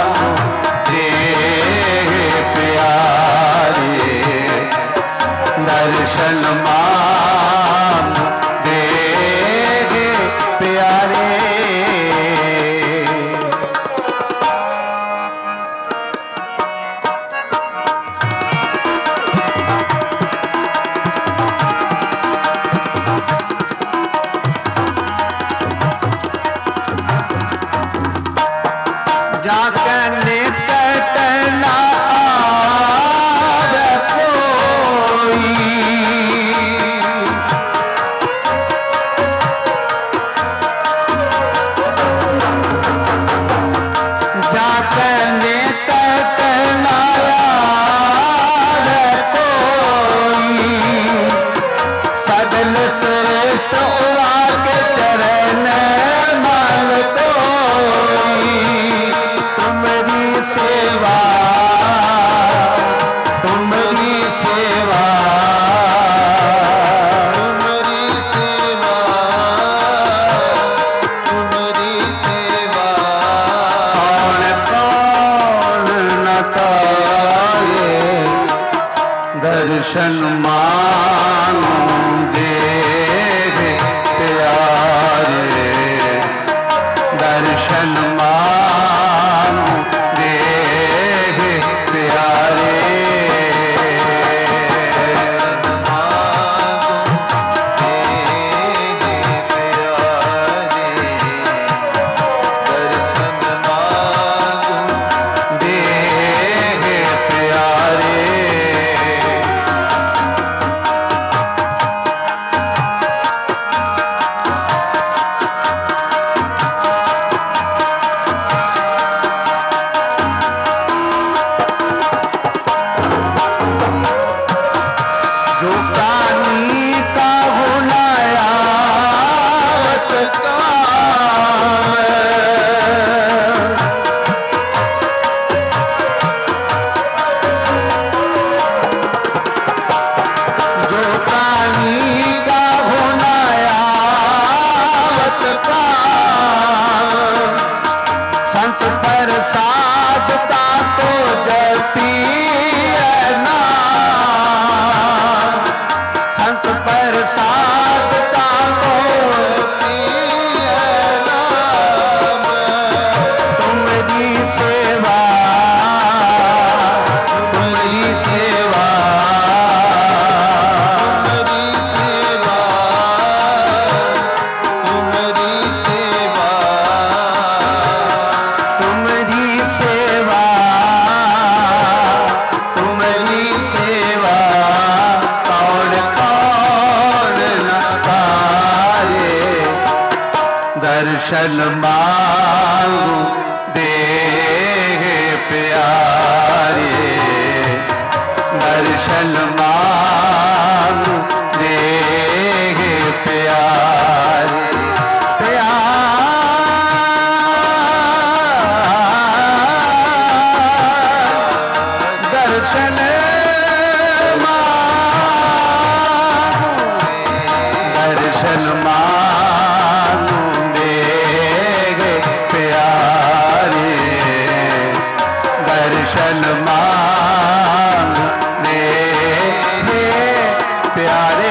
C: दर्शन मानो देव प्यारे, दर्शन मानो देव प्यारे, दर्शन मांगू देह प्यारे, दर्शन मांगू देह प्यारे, प्यार दर्शन मांगू, दर्शन मांगू दर्शन मांगने प्यारे।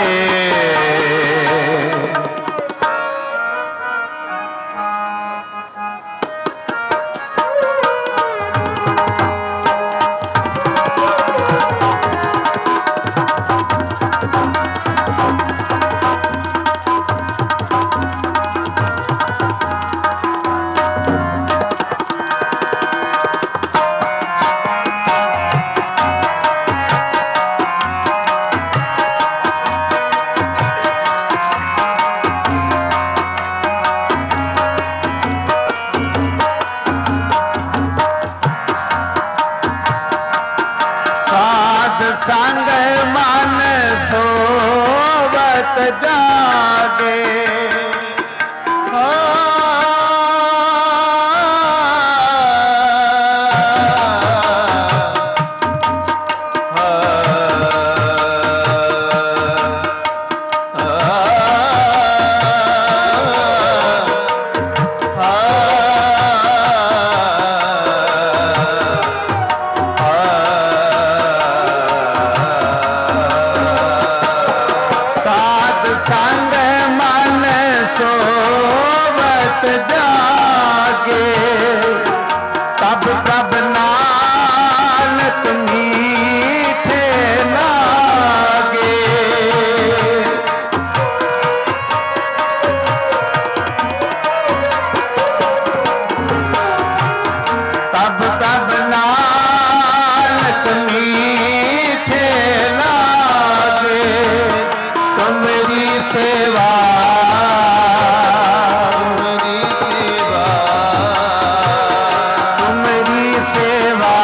C: संग मन सोवत जागे, संग मन सोवत जागे, तब तब नानक मीठे लागे, तब तब नानक मीठे लागे, तुमरी सेवा तुमरी सेवा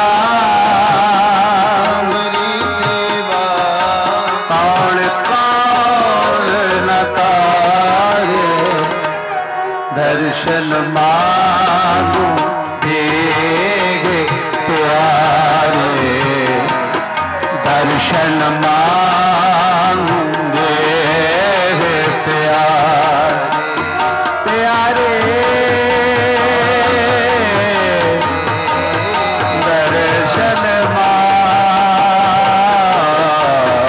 C: तुमरी सेवा कौन कौन न करे, दर्शन मांगू देह प्यारे, दर्शन मांगू प्यारे, दर्शन मांगू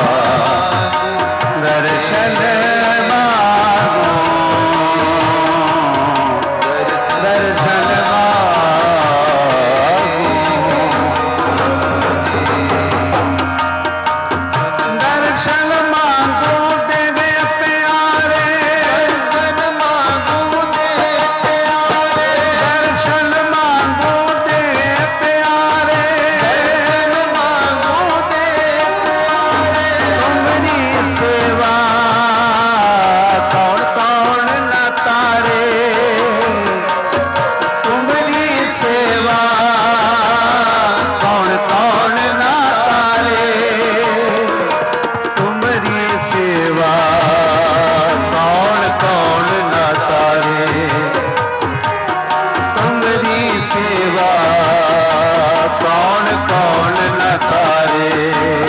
C: सेवा कौन कौन न करे।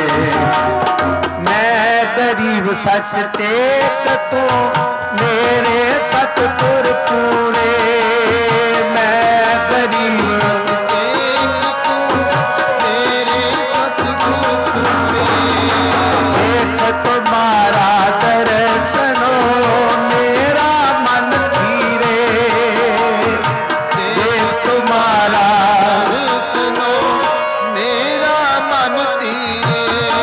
C: मैं गरीब सच टेक तू मेरे सतगुर पूरे। मैं गरीब तुम्हारा दर्शनो मेरा मन धीरे। देख तुम्हारा
A: दर्शनो मेरा मन धीरे।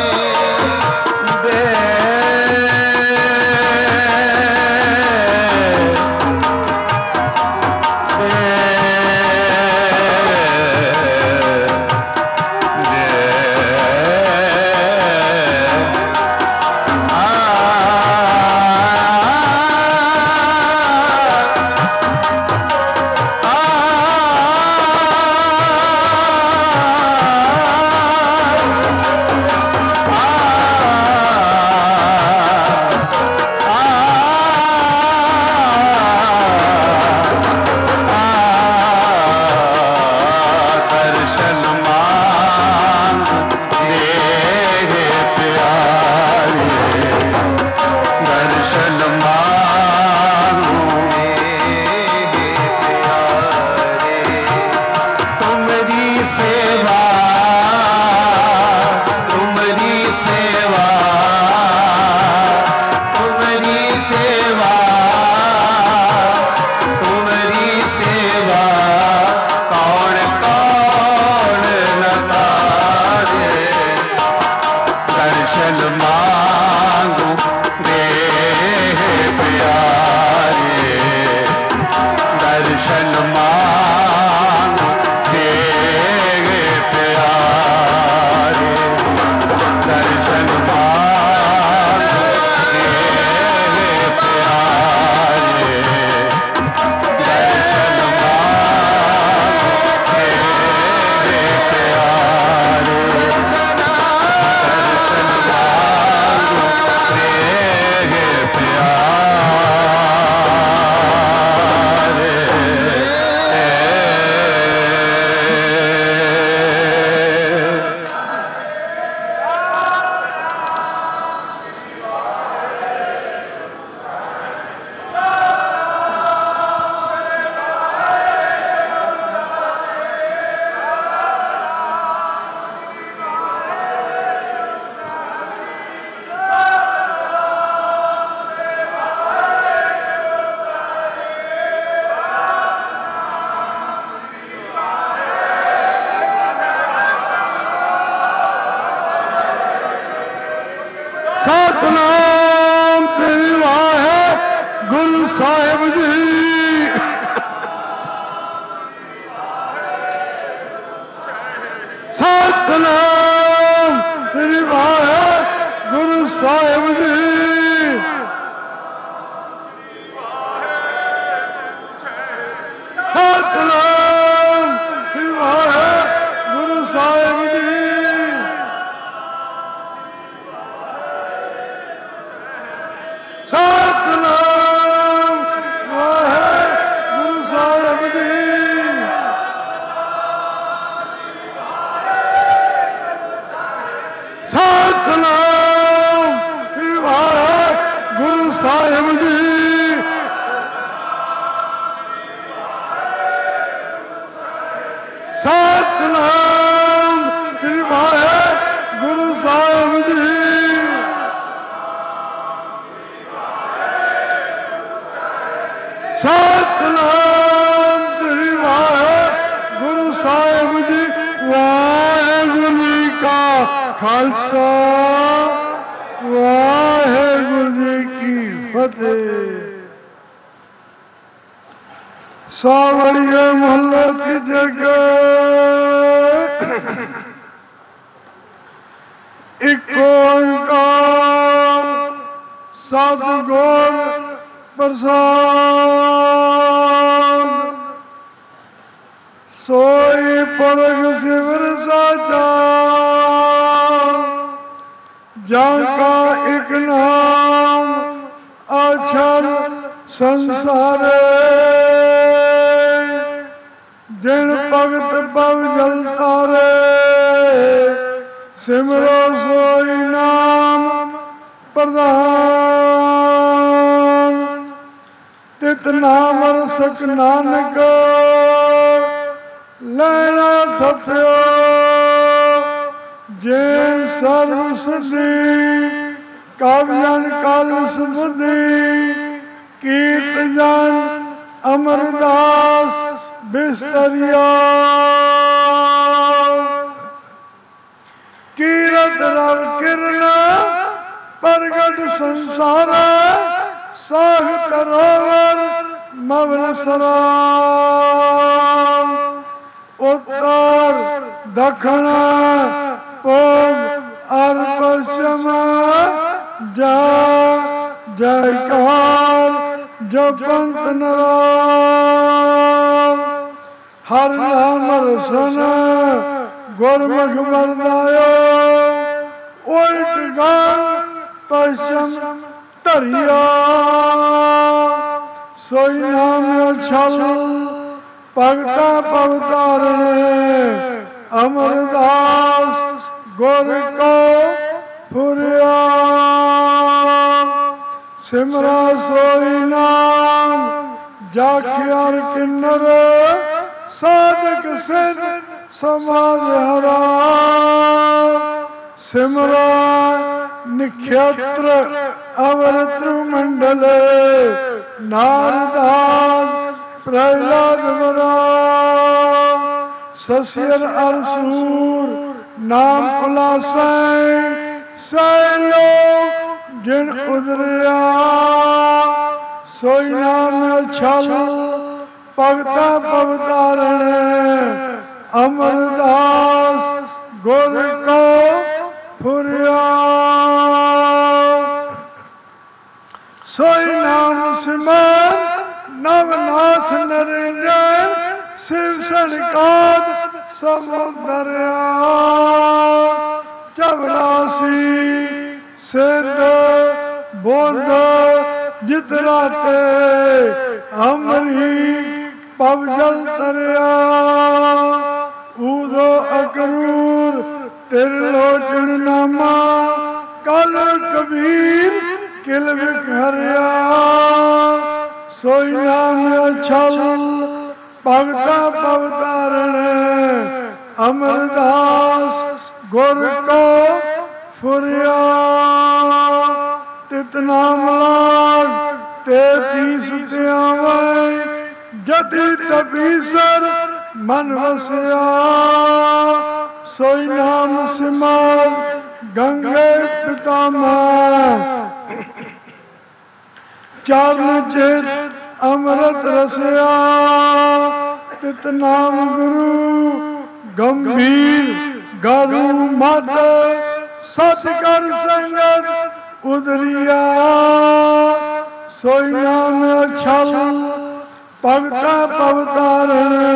C: सतनाम तेरी वाहे गुरु साहिब जी। सतनाम तेरी वाहे गुरु साहिब जी। सतनाम तेरी वाहे गुरु साहिब जी। सतनाम वाहेगुरु साहिब जी। सतनाम वाहेगुरु साहिब जी। सतनाम श्री वाहेगुरु साहिब जी। सतनाम श्री वाहेगुरु साहिब जी। वाहेगुरु जी का खालसा वाहेगुरु जी की फतेह। सावरिया मोहल्ला की जगह एक ओंकार सतगुर प्रसाद। सोई परग शिवर साचा जाका एक नाम अक्षर संसार। जिन भगत पव जल तारे सिमरो सोई नाम प्रधान तित नाम रसक नानक लैना थथ्यो जैन सर्व सिद्धि काव्यन काल सुबुद्धि कीर्त जन अमरदास बिस्तरिया कीरत रव किरण प्रगट संसार साहित रोवर मवल सरा उत्तर दक्षिण पूर्व और पश्चिम जा जयकार जपंत नरा हर नाम रसन गुरमुख मरदायो उल्ट गान पश्चिम तरिया सोई नाम छल भगता पवतारणे अमरदास गुर को फुरिया सिमरा सोई नाम जाखियार किन्नर साधक सिद्ध समाज हरा सिमरा निक्षत्र अवरत्र मंडल नारदास प्रहलाद वरा ससियर अरसूर नाम खुलासाए सैलो जिन उदरिया सोई नाम छल भगता पवतारणे अमरदास गुर को फुरिया सोई नाम सिमर नवनाथ नरेंद्र शिव सनकाद समुद्रया चौरासी सिद्ध बोध जितराते अमरी पवजल तरया ऊदो अकरूर त्रिलोचन नामा कल कबीर किल विखरिया सोई नाम छल भगता पवतारणे अमरदास गुर को फुरिया तित नाम लाग तेतीस त्यावै जति तपीसर मन वसया सोई नाम सिमर गंगे पितामह चरण चित अमृत रसया तित नाम गुरु गंभीर गरु मत सतकर संगत उदरिया सोई नाम छल भगता पवतारणे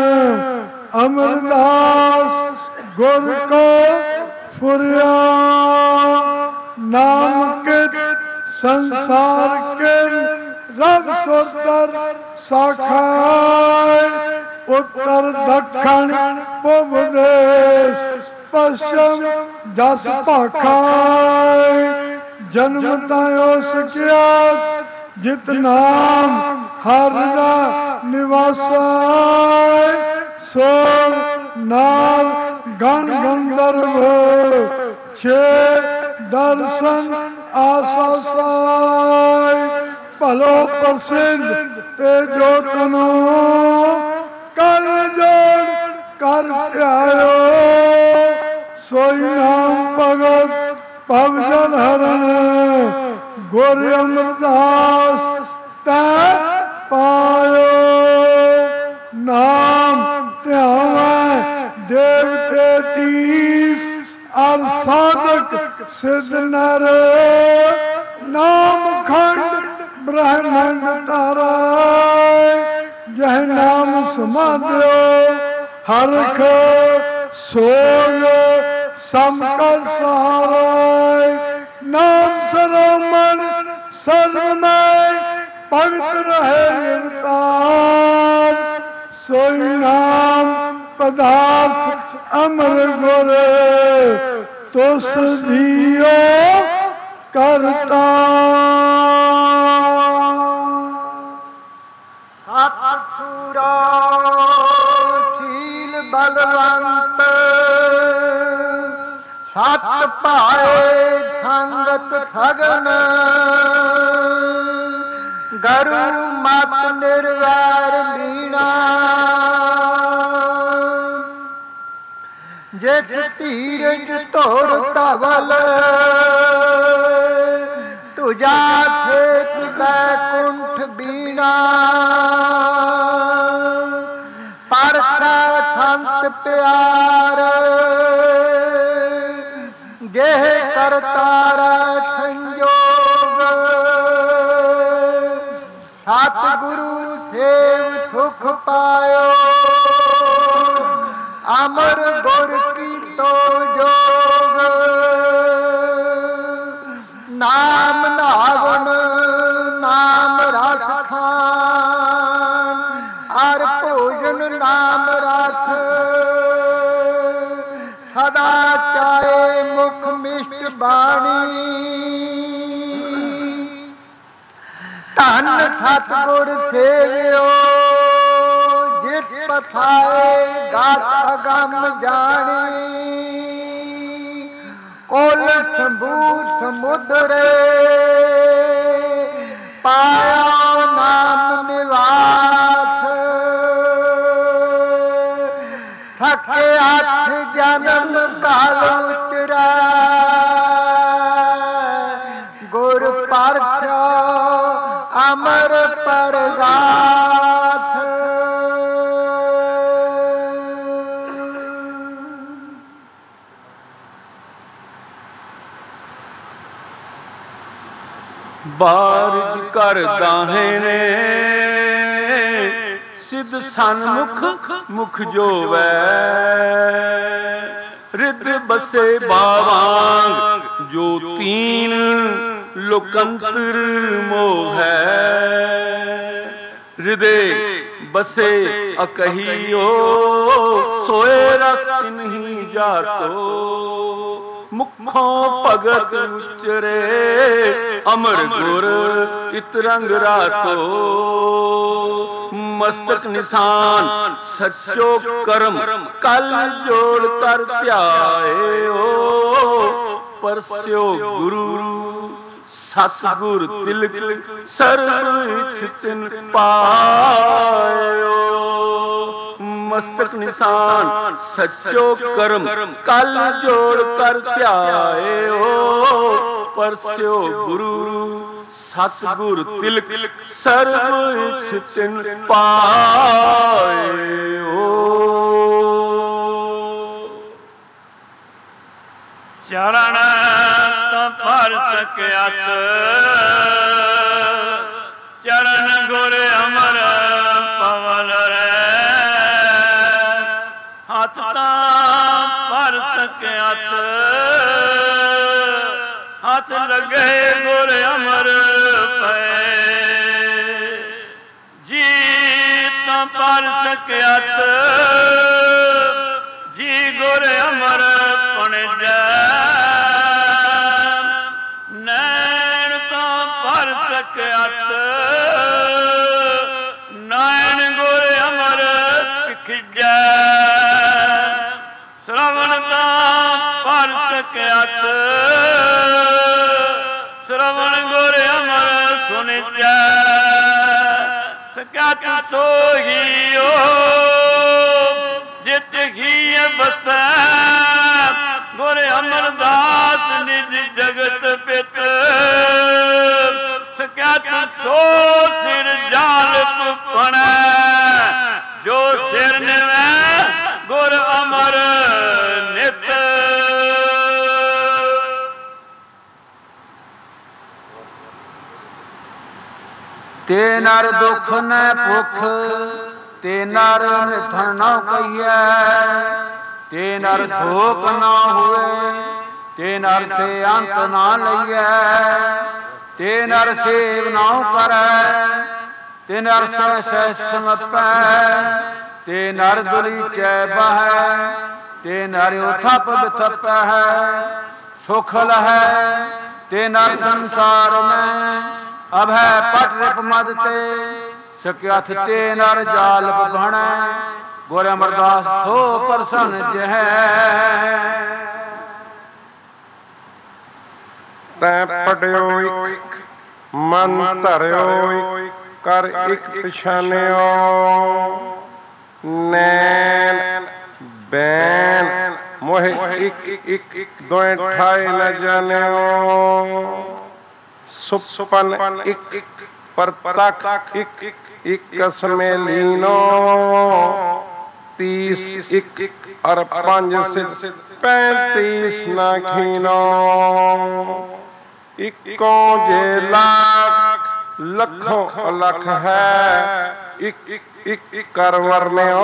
C: अमरदास गुर को फुरिया नाम के संसार के रब सोतर शाखाएं उत्तर दक्षिण पूर्व देश पश्चिम दस पाखाएं जन्मतायो सकियात जित नाम हरदा निवासाय सोर नार गण गंधर्व छे दर्शन आसासाय भलो प्रसिद्ध तेजो तनो कल जोड़ कर आयो सोई नाम भगत भवजन हरण गुर अमरदास तै पायो नाम त्यावै देवते तीस और साधक सिद्ध नर नाम खंड ब्रह्मांड तारा जह नाम समाध्यो हरख सोग समकर सहाराय नाम सरोमन सर्वमय भगत रहे निरतार सोई नाम
D: पदार्थ अमर गुर तुस दियो करता।
C: सतसुरा शील बलवंत सत पाए संगत सगन गुरु मत निर्वैर लीना। जिस धीरज तोर धवल तुझा खेत बैकुंठ बीना। परसा संत प्यार गेह करतारा संयोग। सतगुरु सेव सुख पायो अमर गुर की तो जोग। नाम नावन नाम रस खान और भोजन नाम रस। सदा चाहे मुख मिष्ट बाणी धन सतगुर सेवियो। जिस पथाए गात अगम जानी कुल शंभू समुद्रे पाया नाम निवास। थके अठ जन्म काल उचरै गुर परचा अमर परगाथ।
E: बारिज कर दाहिने सिद्ध सन्मुख मुख जोवै। रिद बसे बावांग जो तीन लोकंतर मोह। हृदय बसे अकहियो सोए रस नहीं जातो। मुखों भगत उचरे अमर गुर इतरंग रातो। मस्तक निशान सच्चो कर्म कल जोड़ कर ध्याए। परस्यो गुरु सतगुर तिलक सर्व इच्छितिन पायो। मस्तक निशान सच्चो कर्म कल जोड़ कर ध्याए। परस्यो गुरु सतगुर तिलक सर्व इच्छितिन पाए।
F: चरण पर सकियत चरण गुर अमर पवन रे। हथ पर सकियत हथ लगे गुर अमर पे। जीत पर सकियत जी गुर अमर पणिज। नैन तो पर सकियत नैन गुर अमर सिखज। श्रवण तो पर सकियत श्रवण गुर अमर सुनिज। सकियत सोहियो जित ही बसै गुर अमरदास निज जगत पित। सकियत सो सिर जालप पणै जो सिर निवै गुर अमर नित।
C: ते नर दुख न भुख ते नर मिथन न कहिए। ते नर शोक न हुए ते नर से अंत न लइए। ते नर सेव न करे ते नर सह सह समपै।
E: ते नर दुलीचै बहै, ते नार्यो थप बिथप है, सुखल है ते नर संसार में, अब है पट रिप मद ते, सक्यथ ते नर जालप भण, गोरे अमरदास सो प्रसन्न जह।
G: तै पढ़ियो इक मन धरियो कर इक पिछानियो, नैन बैन मोहे इक इक इक दोए ठाए न जानियो, सुपन इक इक परतक इक इक कसमे लीनो, तीस इक और पंज सिद्ध पैंतीस न खीनो, इको जे लाख लखों अलख है, इक इक इक कर वर्ण्यो,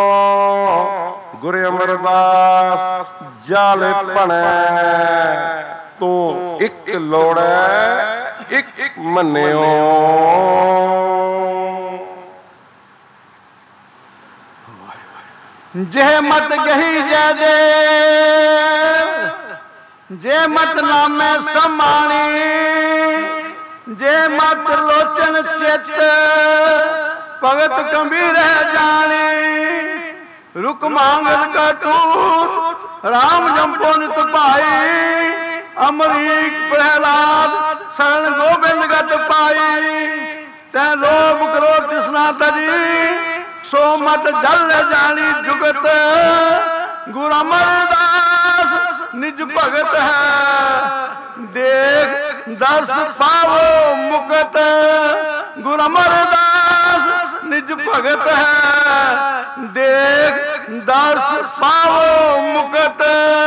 G: गुरु अमरदास जाले पणे, तू इक लोड़े इक इक मन्यो।
C: जे मत गही जय दे, जे मत नामे समाणी, जे मत लोचन चित भगत गंभीर जानी, रुक मांगल का टूट राम जंपो नित पाई, अमरीक प्रहलाद शरण गोविंद गत पाई, तै लोभ क्रोध तृष्णा तजी, सो मत जल जानी जुगत, गुरु अमरदास निज भगत है, देख दर्श पावो मुकत, गुरु अमरदास निज भगत है, देख दर्श पावो मुकत।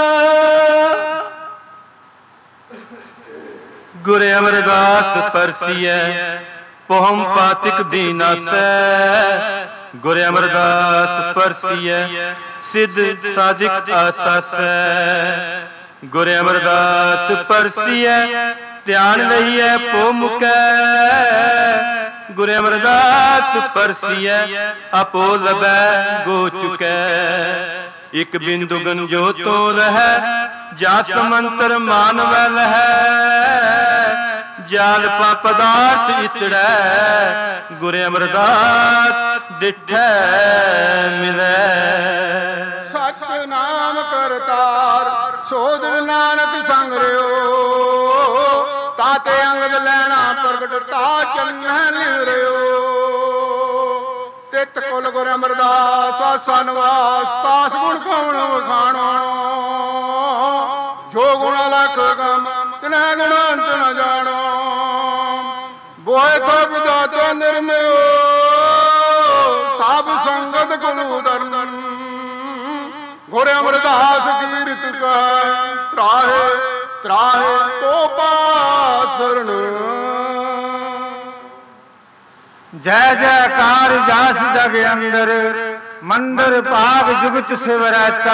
F: गुरु अमरदास परसिय पोहम पातिक बीनासै, गुरु अमरदास परसिय सिद्ध साधिक आसासै, गुरु अमरदास परसिय ध्यान लइए पो मुकै, गुरु अमरदास परसिय आपो लबै गो चुकै, एक बिंदु गंजो तो रह जा समंतर मानवै लह, जाल पा पदार्थ इतड़ै, गुरु अमरदास डिठै मिलै।
C: सच नाम करतार सोदर नानक संग रहो, ताते अंगद लैना प्रगट ता चन्न रहो, तित कुल गुरु अमरदास आसा निवास, तास गुण कौन वखाणो, जो गुण लख गम तिन्ह गुण अंत न जानो, बोए तो विदाता निर्मयो, सब संगत कुल उदरन, गुरु अमरदास कीर्त कह त्राहे त्राहे तो पासरण। जय जयकार जास जग अंदर, मंदिर भाग जुगत सिवरता,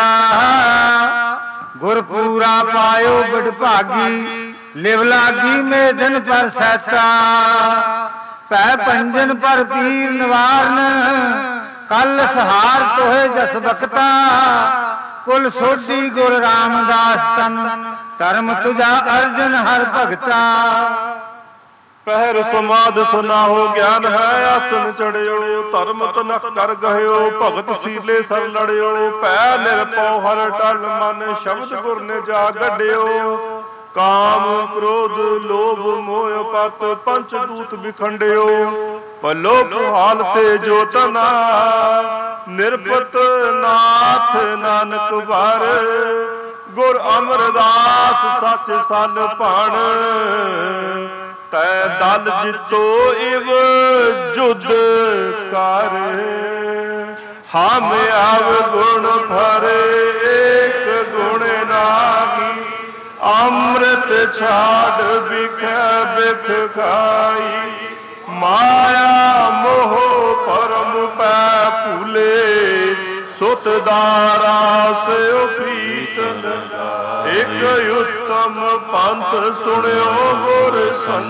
C: गुरपूरा पायो बड़ भागी, लिव लागी में दिन पर सहता, पै पंजन पर पीर निवारन, कल सहार तोहे जस बकता, कुल सोधी गुरु रामदास तन, धर्म तुझा अर्जन हर भगता।
G: पहर समाध सुना हो ज्ञान है, आसन चढ़ियो धर्म तनक कर गयो, भगत सीले सर लड़ियो, पै निरपौ हर टल मन, शब्द गुर ने जा गड्डियो, काम क्रोध लोभ मोह पत पंच दूत बिखंडियो, पलो पुहाल ते जोतना, निर्पत नाथ नानक बार, गुर अमरदास सच सन भाण, तै दल जितो इव जुद कर, हम आव गुण भरे एक गुण नाही, अमृत छाड़ बिख बिख खाई, माया मोह परम पै भूले, सुत दारा से प्रीत एक उत्तम पंथ सुनियो, गुर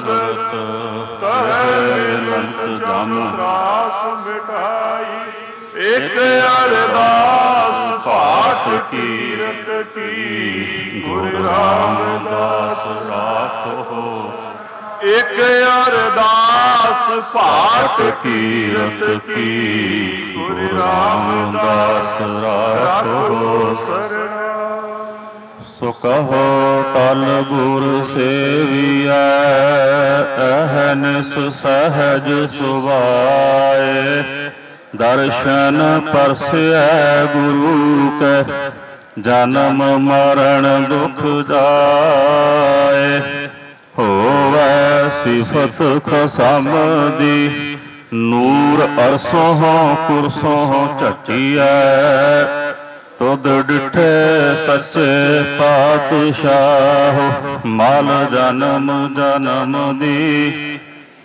G: संगत कह जम त्रास मिटाई,
C: ਇੱਕ ਅਰਦਾਸ ਪਾਠ ਕੀਰਤ ਕੀ ਗੁਰੂ ਰਾਮਦਾਸ ਰਾਖੋ। ਇੱਕ ਅਰਦਾਸ ਪਾਠ ਕੀਰਤ ਕੀ ਗੁਰੂ ਰਾਮਦਾਸ ਰਾਖੋ ਸਰਣਾ। ਸੋ ਕਹੋ ਤਲ ਗੁਰ ਸੇਵੀਐ ਅਹਨਿਸ ਸਹਜ ਸੁਭਾਏ। ਦਰਸ਼ਨ ਪਰਸੈ ਗੁਰੂ ਕੈ ਜਨਮ ਮਰਨ ਦੁਖ ਜਾਏ। ਹੋਵੈ ਸਿਫਤ ਖਸਮ ਦੀ ਨੂਰ ਅਰਸੋਂ ਕੁਰਸੋਂ ਝਟੀਐ। ਤੁਧ ਡਿਠੇ ਸੱਚੇ ਪਾਤਸ਼ਾਹ ਮਲ ਜਨਮ ਜਨਮ ਦੀ।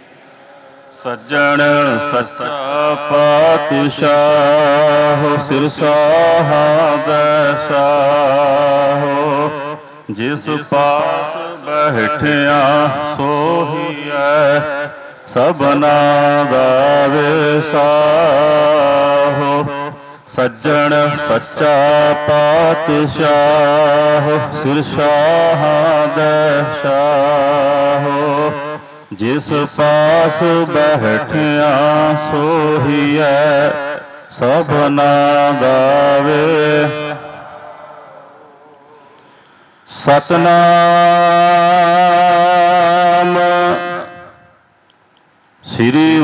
C: ਸੱਜਣ ਸੱਚਾ ਪਾਤਸ਼ਾਹ ਸਿਰ ਸਾਹਾਦੈ ਸਾਹੋ। ਜਿਸ ਪਾਸ ਬੈਠਿਆ ਸੋਹੀਐ ਸਭਨਾ ਦਾ ਵਿਸਾਹੋ। ਸੱਜਣ ਸੱਚਾ ਪਾਤਸ਼ਾਹ ਸਿਰ ਸਾਹਾਦੈ ਸਾਹੋ। ਜਿਸ ਪਾਸ ਬੈਠਿਆ ਸੋਹੀਐ ਸਭਨਾ ਦਾ ਵੇ। ਸਤਨਾਮ ਸ੍ਰੀ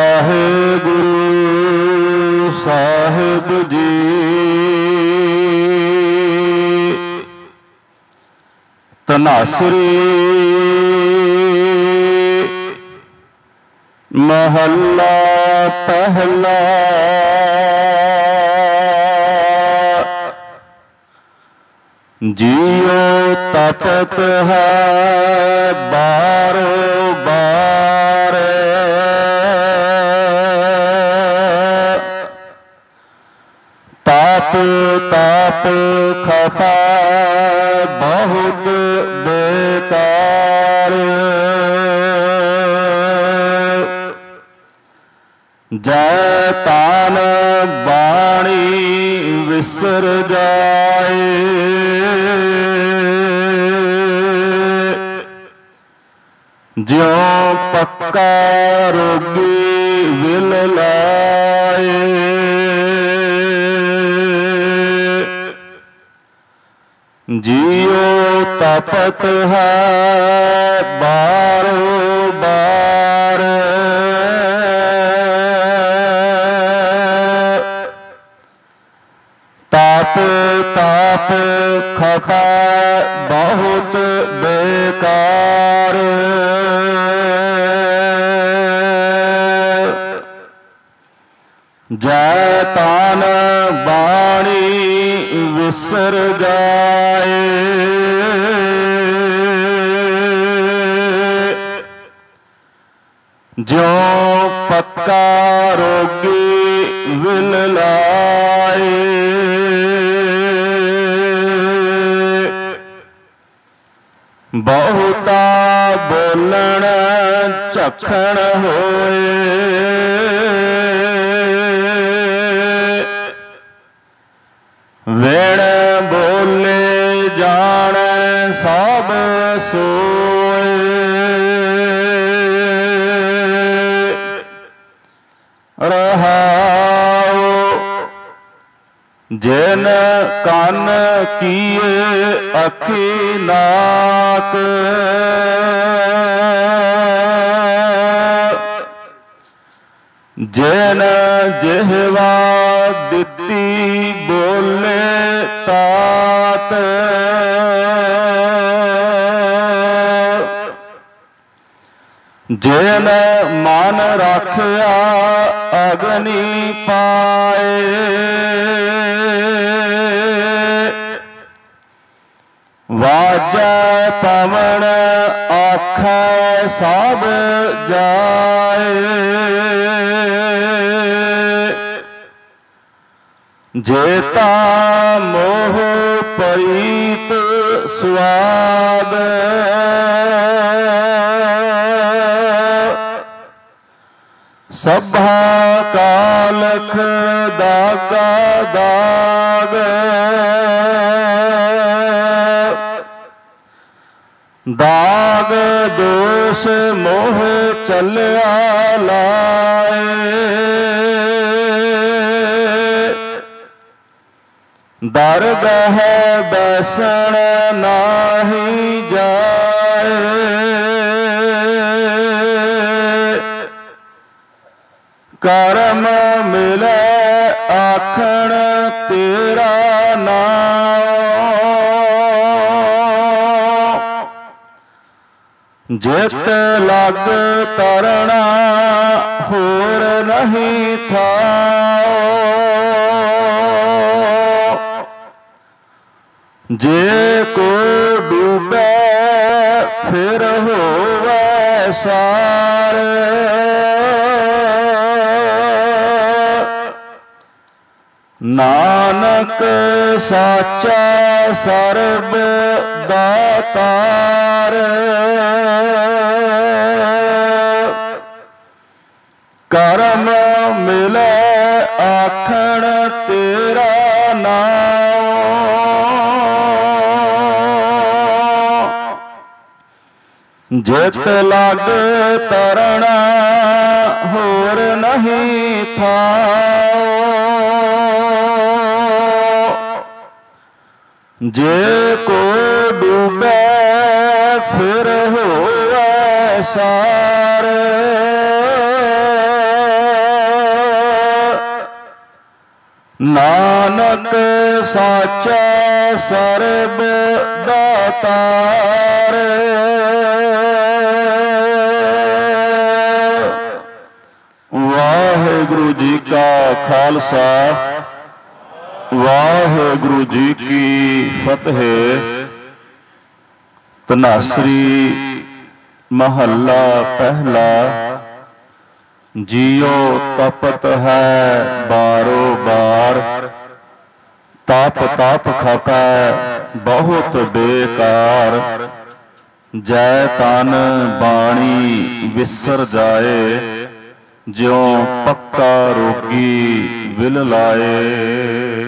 C: ਵਾਹਿਗੁਰੂ ਸਾਹਿਬ ਜੀ। ਧਨਾਸਰੀ ਮਹੱਲਾ ਪਹਿਲਾ। ਜੀਉ ਤਪਤ ਹੈ ਬਾਰੋ ਬਾਰ। ਤਾਪ ਤਾਪ ਖਫਾ ਬਹੁਤ ਬੇਕਾਰ। ਜੈ ਤਾਨ ਬਾਣੀ ਵਿਸਰ ਜਾਏ। ਜਿਉ ਪੱਕਾ ਰੋਗੀ ਵਿਲ ਲਾਏ। ਜੀਉ ਤਪਤ ਹੈ ਬਾਰੋ ਬਾਰ। ਤਾਪ ਤਾਪ ਖਫਾ ਬਹੁਤ ਬੇਕਾਰ। ਜੈ ਤਾਨ ਬਾਣੀ ਵਿਸਰ ਜਾਏ। ਜਿਉ ਪੱਕਾ ਰੋਗੀ ਵਿਲ ਲਾਏ। ਬਹੁਤਾ ਬੋਲਣ ਝਖਣ ਹੋਏ। ਵੇਣ ਬੋਲੇ ਜਾਣੈ ਸਭ ਸੋਏ। ਰਹਾਉ ਜਿਨ ਕੰਨ ਕੀਏ ਅੱਖੀ ਨਾਕ। ਜਿਨ ਜਿਹਵਾ ਦਿੱਤੀ ਬੋਲੇ ਤਾਤ। ਜਿਨ ਮਨ ਰੱਖਿਆ ਅਗਨੀ ਪਾਏ। ਵਾਜੈ ਪਵਨ ਆਖੈ ਸਭ ਜਾਏ। ਜੇਤਾ ਮੋਹ ਪ੍ਰੀਤ ਸੁਆਦ। ਸਭਾ ਕਾਲਖ ਦਾਗਾ ਦਾਗ ਦਾਗ ਦੋਸ਼ ਮੋਹ ਚੱਲਿਆ ਲਾਏ ਦਰਗਹ ਬੈਸਣ ਨਾਹੀ ਜਾਏ ਕਰਮ ਮਿਲੇ ਆਖਣ ਤੇਰਾ ਨਾਮ ਜਿਤ ਲਗ ਤਰਣਾ ਹੋਰ ਨਹੀਂ ਥਾਓ ਜੇ ਕੋ ਡੂਬੇ ਫਿਰ ਹੋਵੇ ਸਾਰ ਨਾਨਕ ਸਾਚਾ ਸਰਬ ਦਾਤਾਰ ਕਰਮ ਮਿਲੇ ਆਖਣ ਤੇਰਾ ਨਾਮ ਜਿਤ ਲਗ ਤਰਣਾ ਹੋਰ ਨਹੀਂ ਥਾਓ ਜੇ ਕੋ ਡੂਬੇ ਫਿਰ ਹੋਵੇ ਸਾਰ ਨਾਨਕ ਸਾਚਾ ਸਰਬ ਦਾਤਾਰ ਵਾਹਿਗੁਰੂ ਜੀ ਕਾ ਖਾਲਸਾ ਵਾਹਿਗੁਰੂ ਜੀ ਕੀ ਫਤਿਹ। ਧਨਾਸਰੀ ਮਹੱਲਾ ਪਹਿਲਾ। ਜਿਉ ਤਪਤ ਹੈ ਬਾਰੋ ਬਾਰ ਤਪ ਤਪ ਖਪੈ ਬਹੁਤ ਬੇਕਾਰ ਜੈ ਤਨ ਬਾਣੀ ਵਿਸਰ ਜਾਏ ਜਿਉ ਪੱਕਾ ਰੋਗੀ ਵਿਲ ਲਾਏ।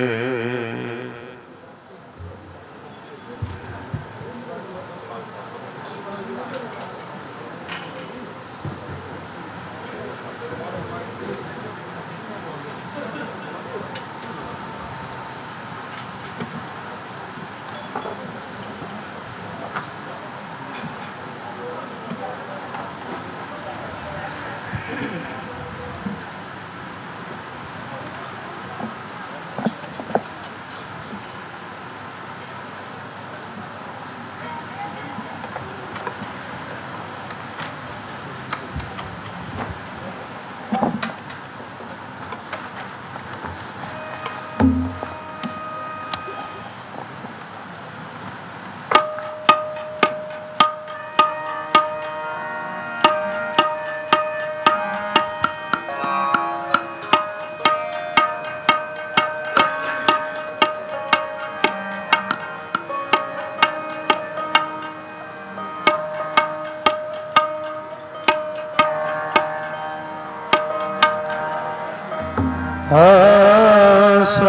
C: ਆਸਾ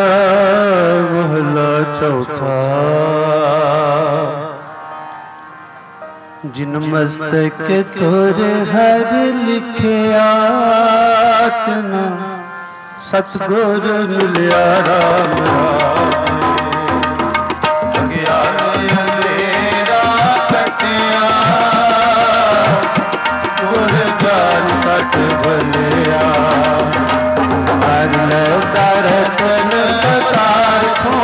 C: ਮਹਲਾ ਚੌਥਾ। ਜਿਨ ਮਸਤਕ ਤੁਰ ਹਰ ਲਿਖਿਆ ਤਨ ਸਤਿਗੁਰ ਮਿਲਿਆ ਰਾਮ ਰਾਮ। ਅਗਿਆਨ ਅੰਧੇਰਾ ਕੱਟਿਆ ਗੁਰ ਗਿਆਨ ਕਟ ਭਲਿਆ। ਹਰ ਦਰਤਨ ਕਤਾਰ ਛੋ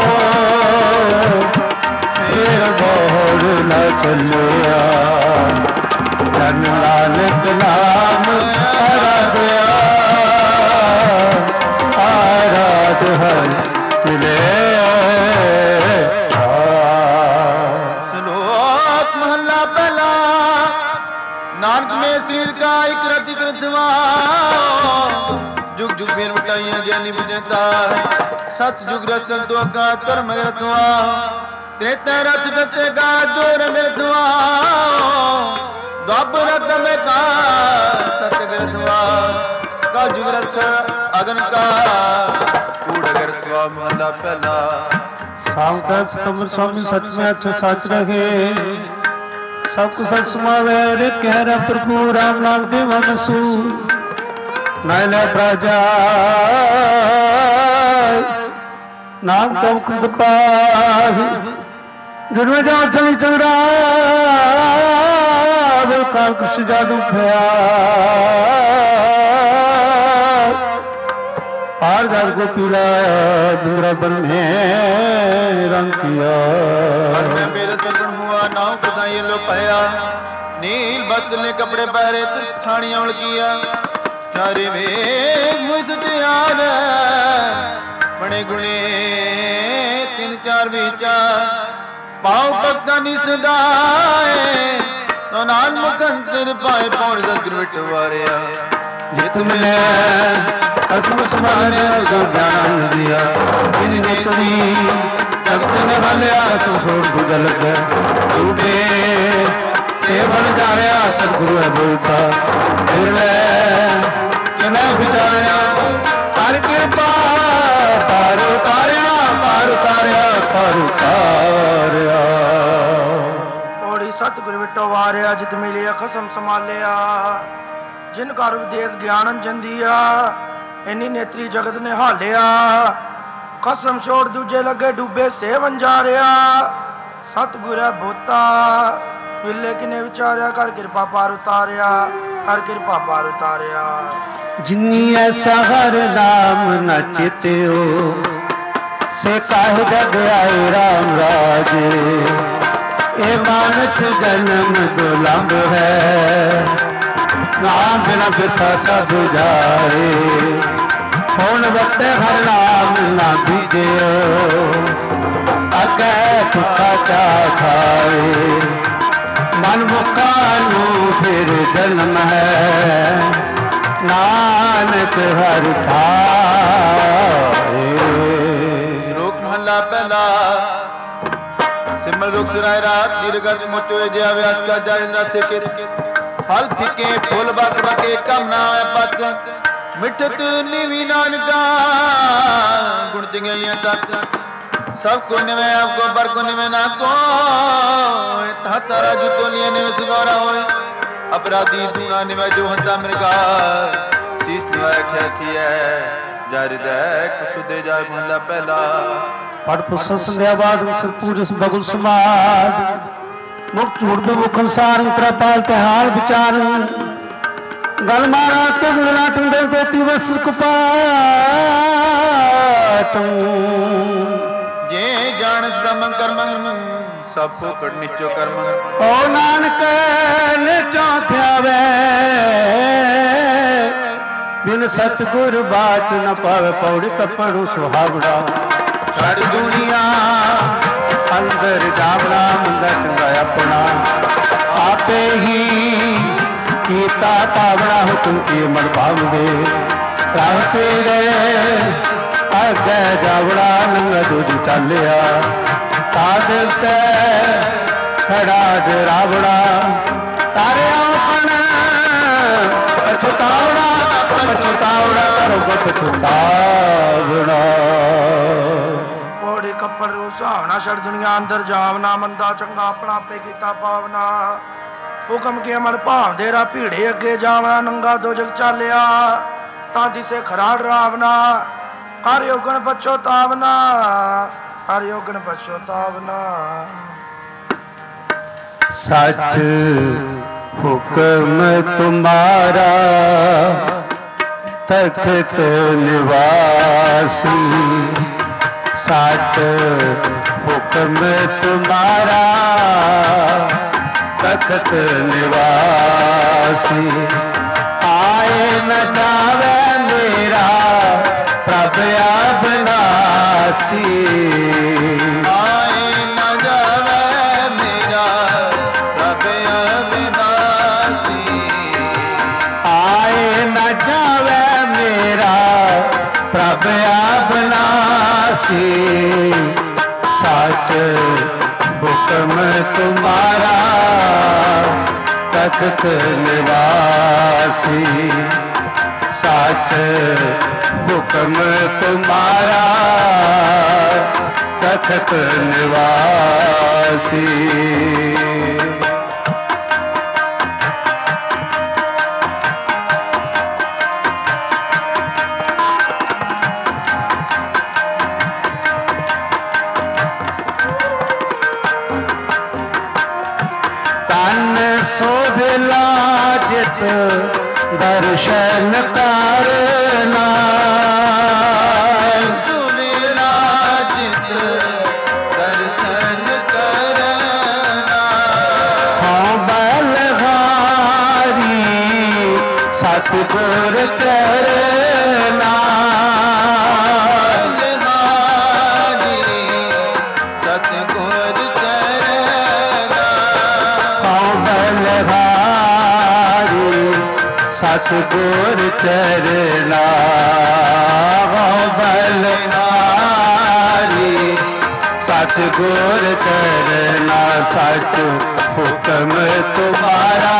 C: ਫਿਰ ਬੋੜ ਨ ਚੱਲਿਆ। ਧਨ ਨਾਨਕ ਨਾਮ ਆਰਾਧਿਆ ਆਰਾਧ ਹਰ ਮਿਲੇ।
A: ਸ਼ਲੋਕ ਮਹੱਲਾ ਪਹਿਲਾ। ਨਾਨਕ ਮੇ ਸਿਰ ਕਾ ਇਕ ਰਤਿ ਕਰਤਵਾ जुग जुग बेर मिटाइया ज्ञानी बुझता। सत जुग रस तो अगा धर्म रतवा त्रेता रथ दसेगा जो रंग रतवा। द्वापर रथ में का सत रतवा का जुग रख अगन का कूड़ अगर स्वा महला पहला।
C: साम का स्तंभ स्वामी सच में अच्छा सच रहे सब कुछ समावे रे कह रहा प्रभु राम नाम देवा नसू नायला प्रजा नाम कम कृपा जुर्मे जाओ चली चंद्रा काल कृष्ण जादू खया पार जाल को पीला दूरा बन में रंग किया
A: मैं बेरत बचन हुआ नाव खुदाई लो पाया नील बस्त्र ने कपड़े पहरे ठाणियां उड़ किया चारे वे मुझसे बड़े गुणे तीन चार विचार पाओ पक्का निसदाए तो नान मुखन सिर पाए पौड़ सदगुर बिटवारिया
C: जित मिले असम समाने को ज्ञान दिया इन नेत्री जगत ने भलिया सो सोड़ गुजल के डूबे सेवन जाया सदगुरु है बोलता फिर ले किने विचारया हर कृपा पार उतारया पार उतारया पार उतारया
B: ओड़ी सतगुरु बिटो वारिया जित मिलिया खसम संभालिया जिनका उपदेश ज्ञान जंदिया इन्नी नेत्री जगत ने हालिया कसम छोड़ दूजे लगे डूबे सेवन जा रहा सतगुर बोता विले किने विचारिया कर कृपा पार उतारिया कर कृपा पार उतारिया
C: जिन्नी ऐसा हर नाम न चित्यो से काहे जग आए राम राजे ए मानस जन्म दुलंब है नाम बिना बिरथा सा गुजारे कौन वक्त हर नाम ना बीजे अगे भुखा चा खाए मन मुक्का नू फिर जन्म है नानक हर खाए।
A: श्लोक महला पहला सिमल रुख सुराय रात दीर्घत मुचोए जया व्यास का जायंद्र से के फल फिके फूल बक बके कम ना पत मिठत निवी नानका गुण जिंगैया तक सब को निवे आपको बर को निवे ना को तारा जुतो लिए निवे सुगौरा होए अपराधी दूंगा निवे जो हंता मृगा शीश निवाय ख्या किया जारी दे कुसुदे जाय महला पहला
C: पढ़ पुस्त संध्या बाद सर पूजस बगुल समाज मुख झूठ दो मुख संसार पाल त्योहार विचार गल मारा तो लाटन दे देती वस्त्र कुपाट
A: जे जान ब्रह्म कर्म सब फोकट निचो कर्म
C: ओ नानक निचो ध्यावे बिन सतगुर बाट न पावे पौड़ी कपड़ू सुहावड़ा सारी दुनिया अंदर जावड़ा मंदा चंगा अपना आपे ही कीता तावड़ा हुक्म की मन भावे राहते गए अगे जावड़ा नंगा दूध चालिया ताद से खड़ा रावड़ा तारे अपना पछतावड़ा पछतावड़ा करो पछतावड़ा
B: ओड़ी कपड़ सुहावना छड़ दुनिया अंदर जावना मंदा चंगा अपना पे कीता पावना हुक्म के अमर भाव देरा भीड़े अगे जावना नंगा दो जग चालिया तादी से खराड़ रावना हर योगन पछोतावना हर योगन पछोतावना
C: सच हुक्म तुम्हारा तख्त निवासी सच हुक्म तुम्हारा तख्त निवासी आए न जावे मेरा प्रभ अविनाशी
A: आए न जावे मेरा प्रभ अविनाशी
C: आए न जावे मेरा प्रभ अविनाशी सच हुक्म तुम्हारा तख्त निवासी साच हुक्म तुम्हारा तखत निवासी। शोभिला जित दर्शन करना,
A: शोभिला जित दर्शन करना।
C: हाँ बलहारी सतगुर चरना, सतगुर चरना। बलहारी सतगुर चरना, सच हुक्म तुम्हारा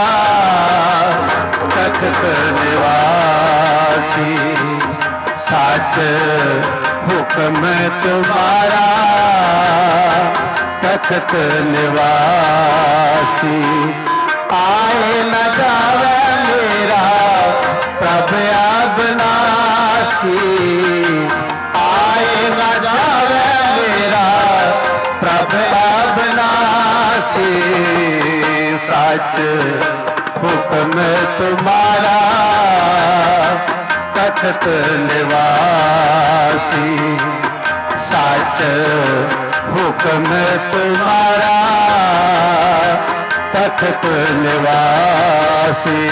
C: तखत निवासी। सच हुक्म तुम्हारा तखत निवासी। आए न जावे मेरा प्रभ अविनाशी, आए न जावे मेरा प्रभ अविनाशी। सच हुक्म तुम्हारा तखत निवासी। सच हुक्म तुम्हारा तखत निवासी।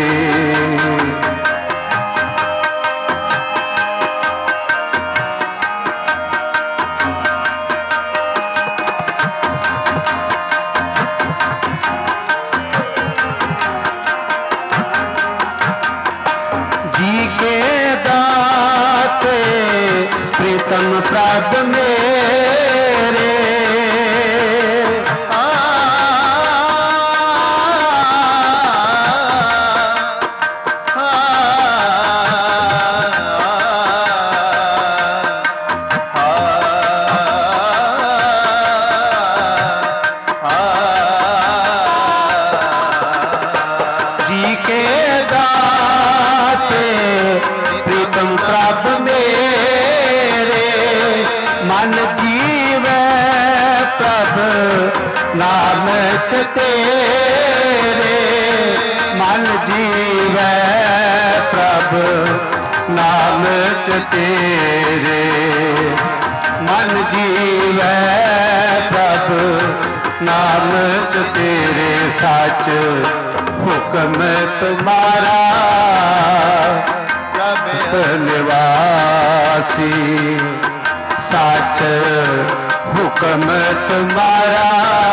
C: जी के दाते प्रीतम प्रभ मेरे, तेरे मन जीवै प्रभ नाम च तेरे। मन जीवै प्रभ नाम च तेरे। सच हुक्म तुम्हारा तखत निवासी। सच हुक्म तुम्हारा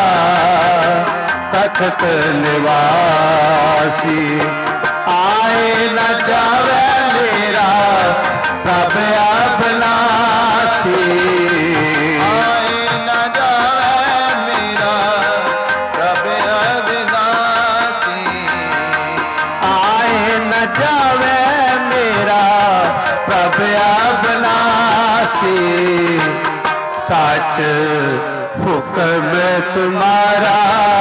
C: तखत निवासी। आए न जावे मेरा प्रभ अविनाशी,
A: आए न जावे मेरा प्रभ अविनाशी।
C: आए न जावे मेरा प्रभ अविनाशी। सच हुक्म तुम्हारा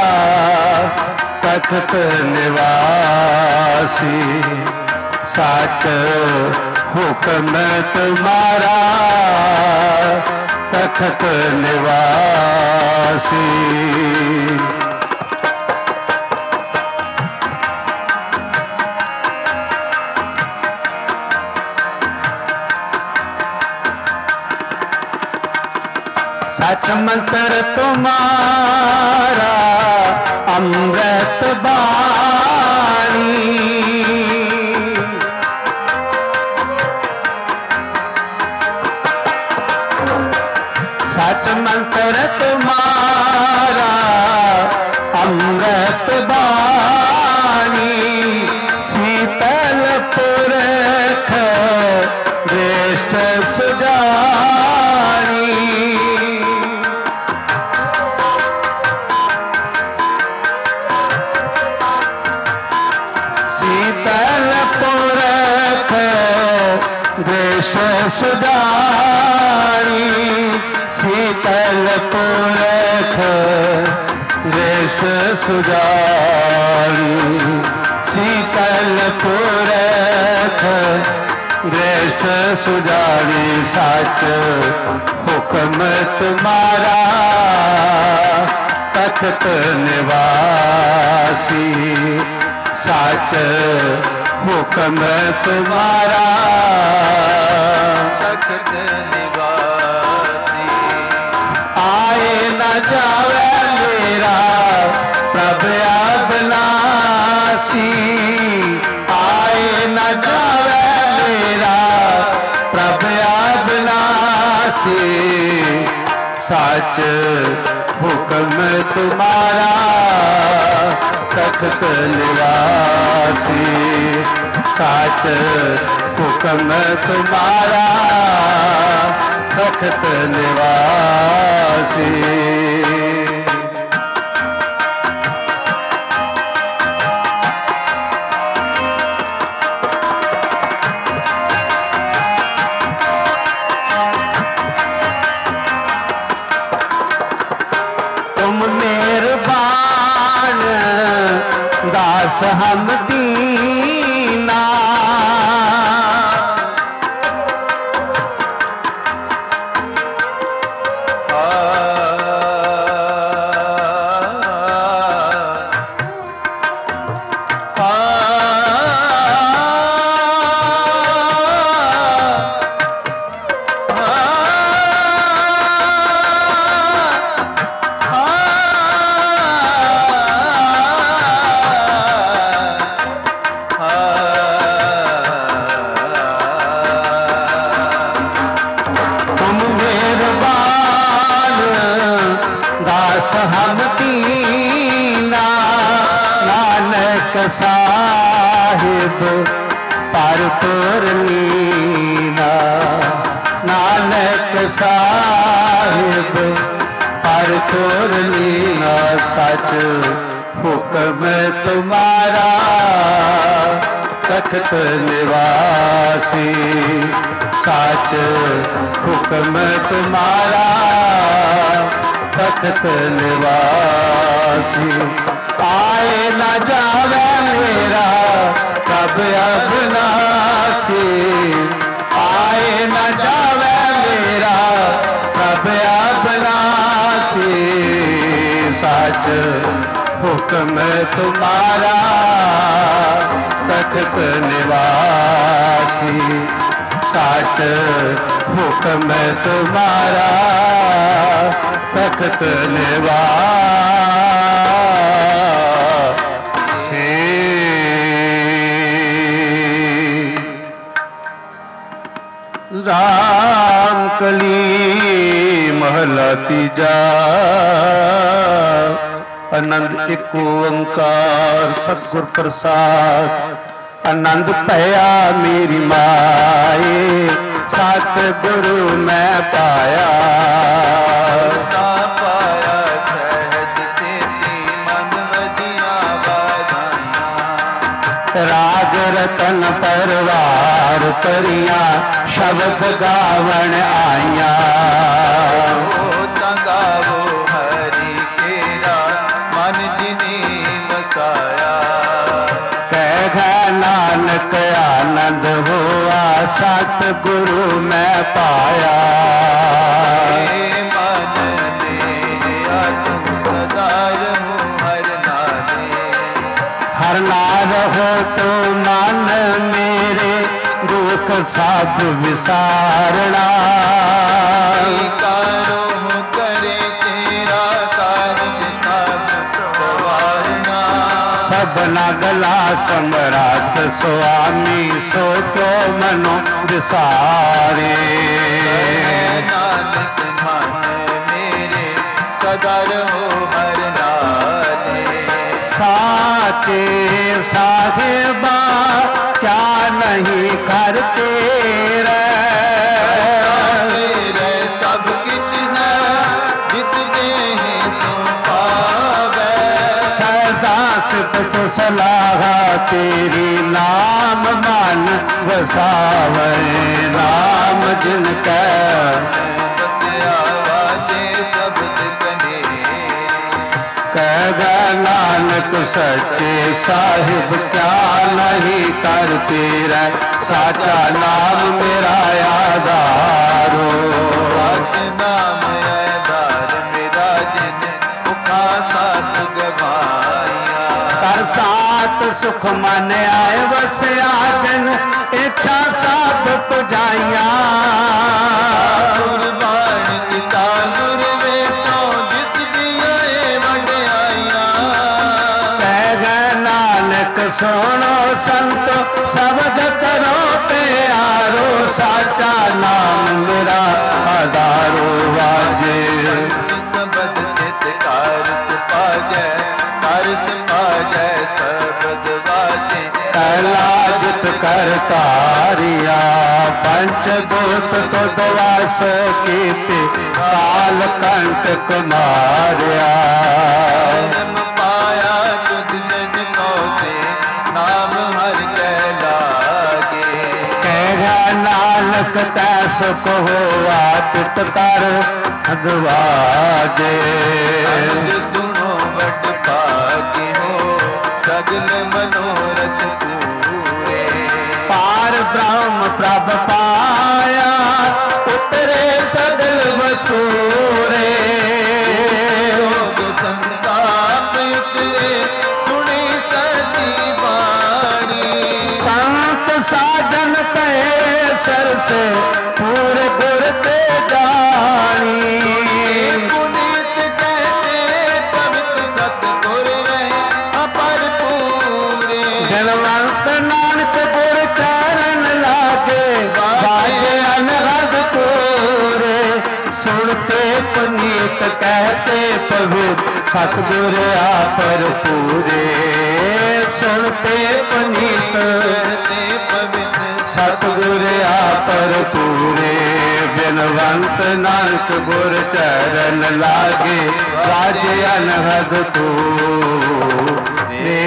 C: तखत निवासी। सच हुक्म तुम्हारा तखत निवासी। सच मंत्र तुम्हारा अमृत बाणी। सच मंत्र तुम्हारा अमृत बाणी। शीतल पुरख ज्येष्ठ सुजानी। शीतल पुरख दृष्ट सुधारी शीतल पुरख दृष्ट सुधारी शीतल पुरख दृष्ट सुजारी सच हुक्म तुम्हारा तख्त निवासी सच हुक्म तुम्हारा
A: तख्त निवासी
C: आए न जावे मेरा प्रभ अबनासी आए न जावे मेरा प्रभ अबनासी सच हुक्म तुम्हारा तख्त निवासी सच हुक्म तुम्हारा तख्त निवासी दास हम दीना साहिब पर पूर्णीना नानक साहिब पर पूर्णीना सच हुक्म तुम्हारा तख्त निवासी सच हुक्म तुम्हारा तख्त निवासी आए न जावे मेरा कब अबनासी आए न जावे मेरा कब अबनासी सच हुक्म तुम्हारा तख्त निवासी सच हुक्म तुम्हारा तख्त निवासी राम कली महला तीजा आनंद एक ओंकार सतगुर प्रसाद आनंद पया मेरी माए सतगुरु मैं पाया
A: पाया सहज सेती मन वजिया वाधाइयां
C: राग रतन परवार परिया शब्द गावण आया
A: गावो हरि केरा मन जिनी बसाया
C: कह नानक आनंद हुआ सतगुरु मैं पाया
A: मन मेरे तुम सदा रहो हर नाले
C: हर नाल हो तो मन मेरे दुख सब विसारणा
A: कारो करे तेरा कार्य सब सवारना
C: सबना गला सम्राट स्वामी सो तो मनो विसारे
A: नानक मन मेरे सदा रहो हर नाले
C: साचे साहिबा क्या नहीं करते रे
A: सब किछ है जित देहि सो पावे
C: सदा सिफत सलाह तेरी नाम मन वसावे राम जिनका कहगा नानक सच्चे साहिब क्या नहीं कर तेरा साचा नाम मेरा आधारो
A: नाम आधार मेरा जिन मुखा साथ गवाया
C: कर साथ सुख मन आए वसया दिन इच्छा सब पुजाइया
A: कुर्बान किता गुर बेटो जिस दिया वड्याइया
C: कह नानक सुनो संतो शब्द करो प्यारो साचा नाम मेरा आधारो वाजे
A: शब्द चित कारस पाजै कारस पाजै शब्द वाजे
C: लाजत कर तारिया पंचभूत तो दवास कीते काल कंटक मारिया
A: पाया तुझ जन को से नाम हर कै लागे
C: कह नानक तैसुख हुआ तित कर अगवाजे
A: सुनो बट भाग्य हो सगल मनोरथ पूरे
C: पार ब्रह्म प्रभ पाया उतरे सगल वसूरे
A: योग संताप उतरे सुनी सती बाणी
C: संत साधन पे सर से पूरे गुर ते जानी
A: पुनीत कहते पवित्र सतगुर रहे अपर पूरे
C: जलवंत नानक गुर चरण लागे बाजे अनहद तोरे सुनते पुनीत कहते पवित्र सतगुर आपर पूरे सुनते पुनीत
A: कहते पवित्र
C: सतगुर आपर पूरे बिनवंत नानक गुर चरण लागे राजे अनहद तू रे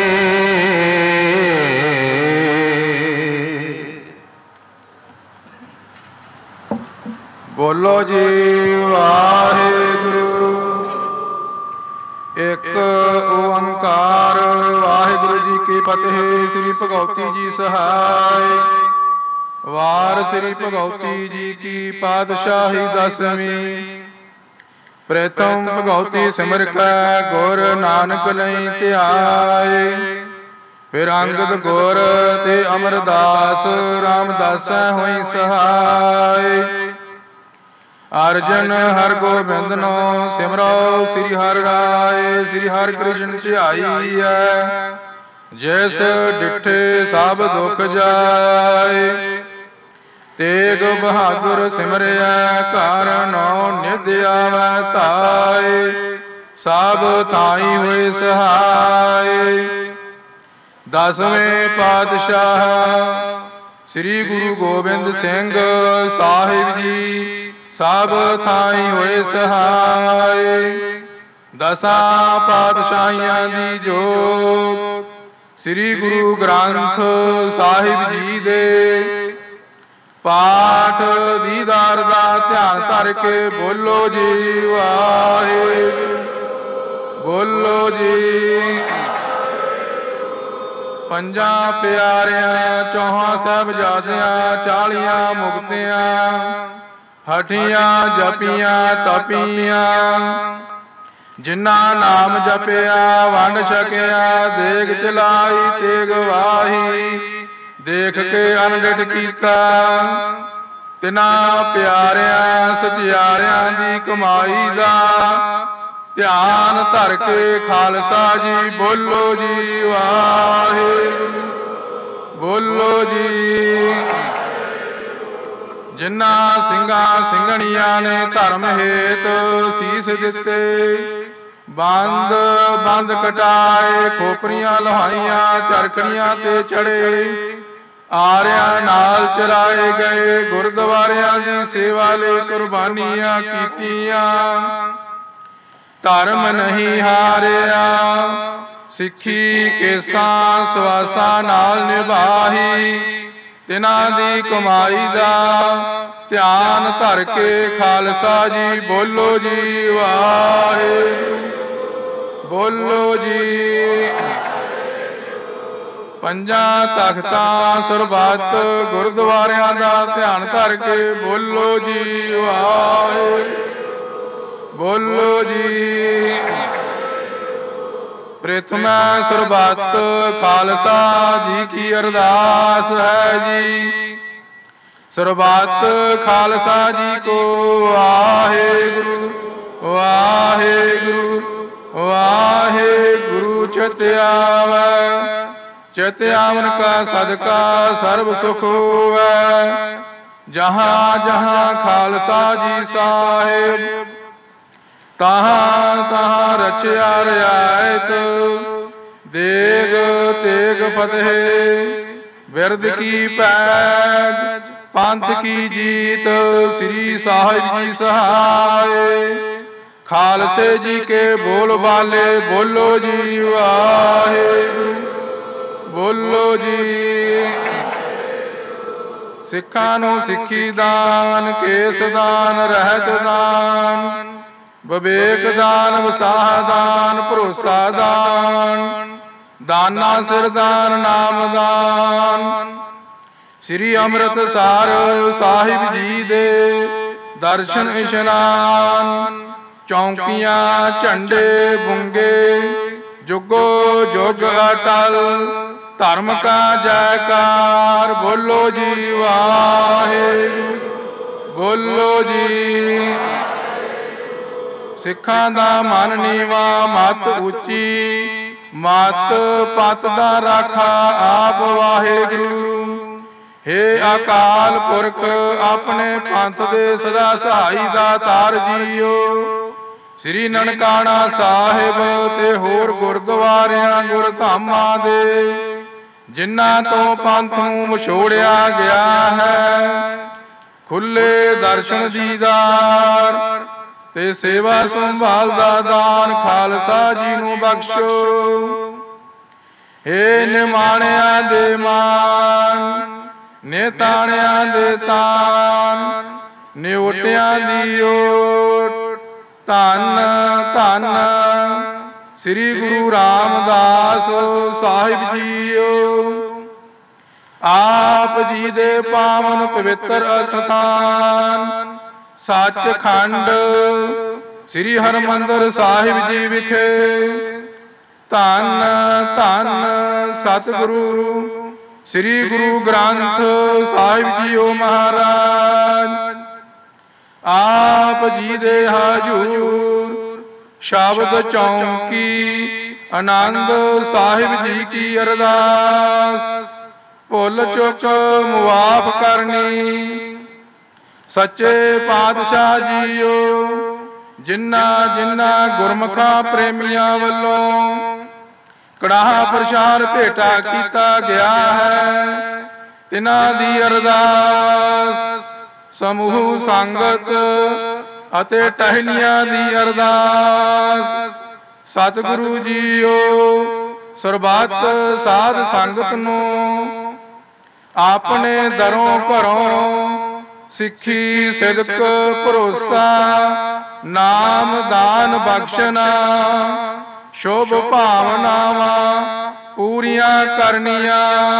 E: बोलो जी वाहिगुरु एक ओंकार वाहिगुरु जी की फतेह। श्री भगवती जी सहाय। वार श्री भगवती जी की पातशाही दसवीं। प्रथम भगवती सिमर कै गुर नानक लई ध्याए। फिर अंगद गुर ते अमरदास रामदास होई सहाय। अर्जन हर गोबिंद नो सिमरो श्री हर राय। श्री हर कृष्ण ध्याई है जैस डिठे सब दुख जाए। तेग बहादुर सिमरिया घर नौ निध आवै ताए। सब थाई हुए सहाय। दसवें पातशाह श्री गुरु गोबिंद सिंह साहिब जी सब थाई होए सहाय। दसां पातशाहियां दी जोत श्री गुरु ग्रंथ साहिब जी दे पाठ दीदार दा ध्यान धर के बोलो जी वाहिगुरू। बोलो जी। पंजा प्यारियां चौहां साहिबजादियां चालियां मुक्तियां हठियां जपियां तपियां जिन्ना नाम जपिया वंड छकिया देग चलाई तेग वाही। देख के अनडिठ कीता तिना प्यारियां सचियारियां दी कमाई दा ध्यान धर के खालसा जी बोलो जी वाहिगुरू। बोलो जी। जिन्ना ਸਿੰਘਾਂ ਸਿੰਘਣੀਆਂ ने धर्म हेत ਸੀਸ ਦਿੱਤੇ ਬੰਦ ਬੰਦ ਕਟਾਏ ਖੋਪਰੀਆਂ ਲੋਹਾਈਆਂ ਚਰਖੜੀਆਂ ਤੇ ਚੜੇ ਆਰਿਆਂ ਨਾਲ ਚਰਾਏ ਗਏ ਗੁਰਦੁਆਰਿਆਂ ਦੀ ਸੇਵਾ ਲਈ ਕੁਰਬਾਨੀਆਂ ਕੀਤੀਆਂ। ਧਰਮ ਨਹੀਂ ਹਾਰਿਆ
H: ਸਿੱਖੀ ਕੇਸਾਂ ਸਵਾਸਾਂ ਨਾਲ ਨਿਭਾਹੀ, ਤਿਨਾਂ ਦੀ ਕਮਾਈ ਦਾ ਧਿਆਨ ਧਰ ਕੇ ਖਾਲਸਾ ਜੀ ਬੋਲੋ ਜੀ ਵਾਹਿਗੁਰੂ, ਬੋਲੋ ਜੀ। ਪੰਜਾਂ ਤਖਤਾਂ ਸਰਬੱਤ ਗੁਰਦੁਆਰਿਆਂ ਦਾ ਧਿਆਨ ਧਰ ਕੇ ਬੋਲੋ ਜੀ ਵਾਹਿਗੁਰੂ, ਬੋਲੋ ਜੀ। ਪ੍ਰਥਮੈ ਸਰਬੱਤ ਖਾਲਸਾ ਜੀ ਕੀ ਅਰਦਾਸ ਹੈ ਜੀ, ਸਰਬੱਤ ਖਾਲਸਾ ਜੀ ਕੋ ਵਾਹਿਗੁਰੂ, ਵਾਹਿਗੁਰੂ, ਵਾਹਿਗੁਰੂ। ਚਿਤ ਆਵੈ ਚਿਤ ਆਵਨ ਕਾ ਸਦਕਾ ਸਰਬ ਸੁਖ ਹੋਵੈ, ਜਹਾਂ ਜਹਾਂ ਖਾਲਸਾ ਜੀ ਸਾਹਿਬ, ਤਹਾਂ ਤਹਾਂ ਰਚਿਆ ਰਿਆਇਤ, ਦੇਗ ਤੇਗ ਫਤਿਹ, ਬਿਰਦ ਕੀ ਪੈਜ, ਪੰਥ ਕੀ ਜੀਤ, ਸ੍ਰੀ ਸਾਹਿਬ ਜੀ ਸਹਾਏ। ਖਾਲਸੇ ਜੀ ਕੇ ਬੋਲ ਵਾਲੇ ਬੋਲੋ ਜੀ ਵਾਹਿਗੁਰੂ, ਬੋਲੋ ਜੀ। ਸਿੱਖਾਂ ਨੂੰ ਸਿੱਖੀ ਦਾਨ, ਕੇਸ ਦਾਨ, ਰਹਿਤ ਦਾਨ, ਵਿਵੇਕ ਦਾਨ, ਵਸਾਹ ਦਾਨ, ਭਰੋਸਾ ਦਾਨ, ਦਾਨਾ ਸਿਰ ਦਾਨ, ਨਾਮ ਦਾਨ। ਸ੍ਰੀ ਅੰਮ੍ਰਿਤਸਰ ਸਾਹਿਬ ਜੀ ਦੇ ਦਰਸ਼ਨ ਇਸ਼ਨਾਨ, ਚੌਂਕੀਆਂ ਝੰਡੇ ਬੁੰਗੇ, ਜੁਗੋ ਜੁਗ ਅਟਲ, ਧਰਮ ਕਾ ਜੈਕਾਰ, ਬੋਲੋ ਜੀ ਵਾਹਿਗੁਰੂ, ਬੋਲੋ ਜੀ। ਸਿੱਖਾਂ ਦਾ ਮਨ ਨੀਵਾ ਮਤ ਉੱਚੀ, ਮਤ ਪਤ ਦਾ ਰਾਖਾ ਆਪ ਵਾਹਿਗੁਰੂ। ਹੇ ਅਕਾਲ ਪੁਰਖ ਆਪਣੇ ਪੰਥ ਦੇ ਸਦਾ ਸਹਾਈ ਦਾਤਾਰ ਜੀਓ, ਸ੍ਰੀ ਨਨਕਾਣਾ ਸਾਹਿਬ ਤੇ ਹੋਰ ਗੁਰਦੁਆਰਿਆਂ ਗੁਰਧਾਮਾਂ ਦੇ ਜਿਨ੍ਹਾਂ ਤੋਂ ਪੰਥ ਨੂੰ ਵਿਛੋੜਿਆ ਗਿਆ ਹੈ, ਖੁੱਲੇ ਦਰਸ਼ਨ ਦੀਦਾਰ ਤੇ ਸੇਵਾ ਸੰਭਾਲ ਦਾ ਦਾਨ ਖਾਲਸਾ ਜੀ ਨੂੰ ਬਖਸ਼ੋ। ਹੇ ਨਿਮਾਣਿਆਂ ਦੇ ਮਾਨ, ਨੇਤਾਣਿਆਂ ਦੇ ਤਾਨ, ਨਿਉਟਿਆਂ ਦੀ ਓਟ, ਧੰਨ ਧੰਨ ਸ੍ਰੀ ਗੁਰੂ ਰਾਮਦਾਸ ਸਾਹਿਬ ਜੀਓ। ਆਪ ਜੀ ਦੇ ਪਾਵਨ ਪਵਿੱਤਰ ਅਸਥਾਨ ਸੱਚਖੰਡ ਸ੍ਰੀ ਹਰਿਮੰਦਰ ਸਾਹਿਬ ਜੀ ਵਿਖੇ ਧੰਨ ਧੰਨ ਸਤਿਗੁਰੂ ਸ੍ਰੀ ਗੁਰੂ ਗ੍ਰੰਥ ਸਾਹਿਬ ਜੀਓ ਮਹਾਰਾਜ। ਆਪ ਜੀ ਦੇ ਹਜੂਰ ਸ਼ਬਦ ਚੌਂਕੀ ਆਨੰਦ ਸਾਹਿਬ ਜੀ ਕੀ ਅਰਦਾਸ, ਭੁੱਲ ਚੁੱਕ ਮੁਆਫ ਕਰਨੀ। ਸੱਚੇ ਪਾਤਸ਼ਾਹ ਜੀਓ, ਜਿਨ੍ਹਾਂ ਜਿਨ੍ਹਾਂ ਗੁਰਮੁਖਾਂ ਪ੍ਰੇਮੀਆਂ ਵੱਲੋਂ ਕੜਾਹ ਪ੍ਰਸ਼ਾਦ ਭੇਟਾ ਕੀਤਾ ਗਿਆ ਹੈ, ਤਿਨਾਂ ਦੀ ਅਰਦਾਸ, ਸਮੂਹ ਸੰਗਤ ਅਤੇ ਟਹਿਲੀਆਂ ਦੀ ਅਰਦਾਸ। ਸਤਿਗੁਰੂ ਜੀਓ, ਸਰਬੱਤ ਸਾਧ ਸੰਗਤ ਨੂੰ ਆਪਣੇ ਦਰੋਂ ਘਰੋਂ ਸਿੱਖੀ ਸਿਦਕ ਭਰੋਸਾ ਨਾਮ ਦਾਨ ਬਖਸ਼ਣਾ, ਸ਼ੁਭ ਭਾਵਨਾਵਾਂ ਪੂਰੀਆਂ ਕਰਨੀਆਂ।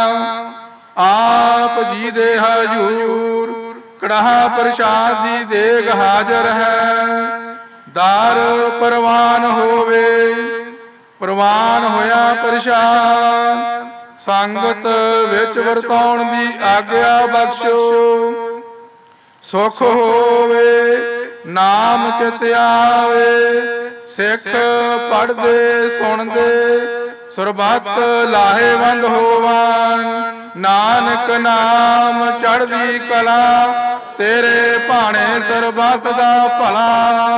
H: ਆਪ ਜੀ ਦੇ ਹਜੂਰ ਕੜਾਹ ਪ੍ਰਸ਼ਾਦ ਦੀ ਦੇਗ ਹਾਜ਼ਰ ਹੈ। ਦਰ ਪ੍ਰਵਾਨ ਹੋਵੇ, ਪ੍ਰਵਾਨ ਹੋਇਆ ਪ੍ਰਸ਼ਾਦ, ਸੰਗਤ ਵਿੱਚ ਵਰਤਾਉਣ ਦੀ ਆਗਿਆ ਬਖਸ਼ੋ। ਸੁਖ ਹੋਵੇ, ਨਾਮ ਚਿਤ ਆਵੇ, ਸਿੱਖ ਪੜ੍ਹਦੇ ਸੁਣਦੇ ਸਰਬੱਤ ਲਾਹੇਵੰਦ ਹੋਵਨ। ਨਾਨਕ ਨਾਮ ਚੜ੍ਹਦੀ ਕਲਾ, ਤੇਰੇ ਭਾਣੇ ਸਰਬੱਤ ਦਾ ਭਲਾ।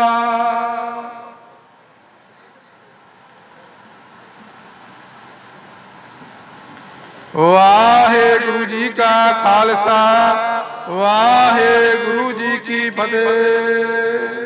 H: ਵਾਹਿਗੁਰੂ ਜੀ ਕਾ ਖਾਲਸਾ, ਵਾਹਿਗੁਰੂ ਜੀ ਕੀ ਫਤਿਹ।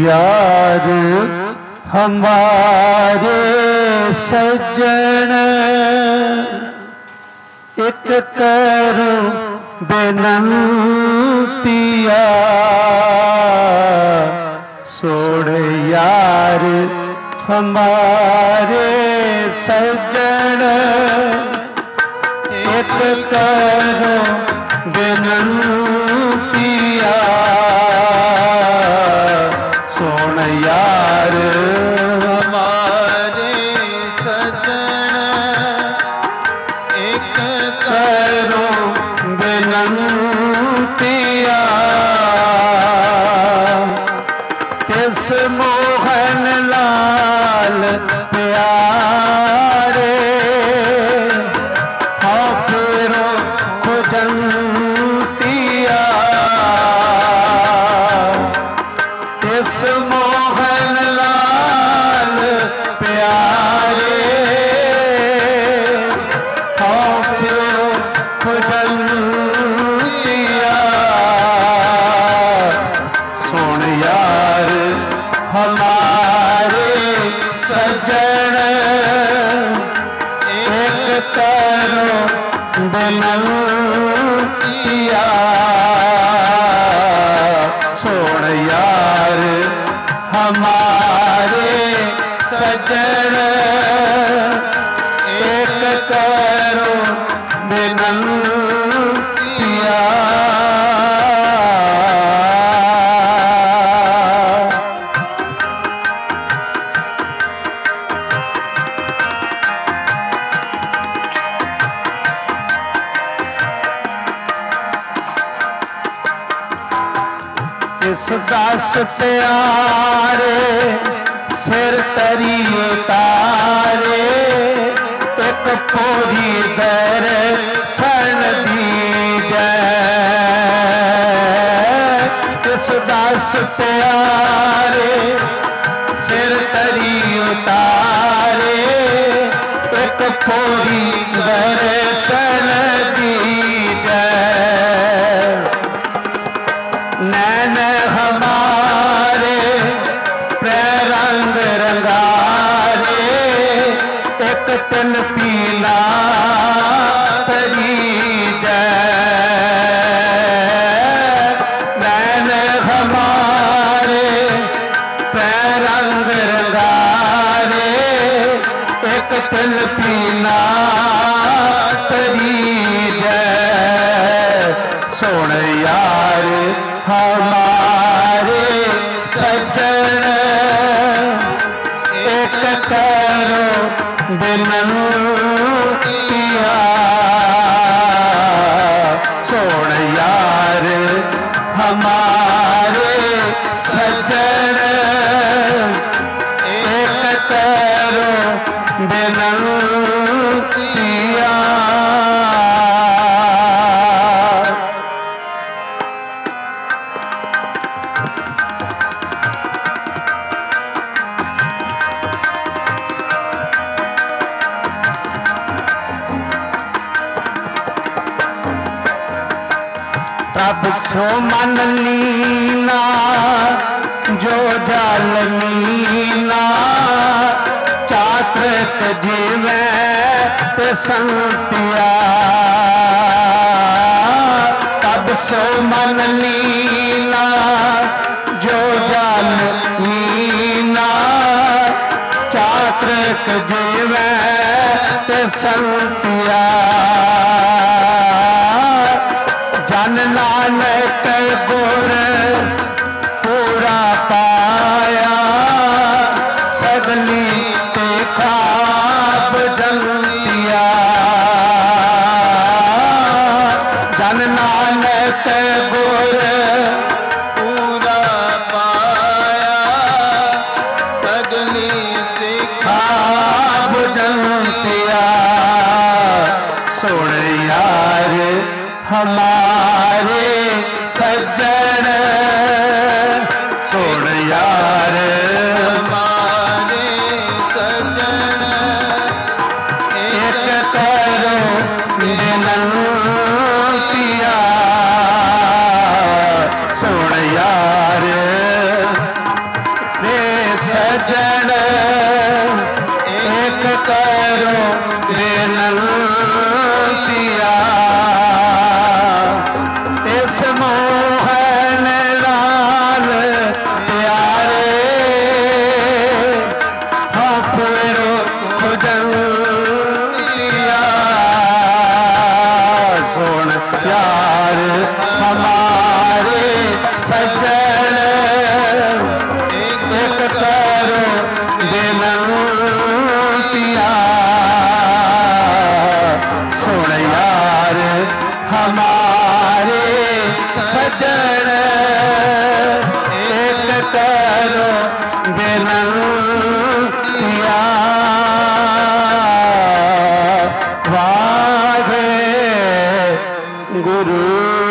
C: यार हमारे सज्जन एक करूं बेनंतिया सोड़ यार हमारे सज्जन एक करूं बेनंतिया सोड़ यार
A: हमारे सज्जन एक
C: करो बेनंतिया तिस मोहन लाल प्यारे हाँ फिरो खुजंतिया तिस मोहन लाल प्यारे हाँ फिरो खुजंतिया सुन यार हमारे सज्जन एक करो बेनंतिया सुन यार हमारे सज्जन एक करो बेनंतिया इस दास प्यारे सिर तरी उतारे एक पूरी दर सन दीजै इस दास प्यारे सिर तरी उतारे एक पूरी दर सन दीजै नैन हमारे प्ररंग रंगारे एक तन पीला तरी नैन हमारे प्ररंग रंगारे एक तन पीला तरी सोन यार हमारे सज्जन एक करो बेनंतिया सोन यार हमारे सज्जन एक करो बेनंतिया तब सो मन लीना जो जल मीना चात्रक जीवे ते संतिया तब सो मन लीना जो जल मीना चात्रक जीवे ते संतिया जन नानक गुर पूरा पाया सगली ते खाब जंतिया जन नानक गुर
A: पूरा पाया सगली ते
C: खाब जंतिया सुन यार हमारे सज्जन सुन यार
A: हमारे सज्जन
C: एक करो बेनंतिया सुन यार सजन एक करो बेनंतिया वाहे गुरु।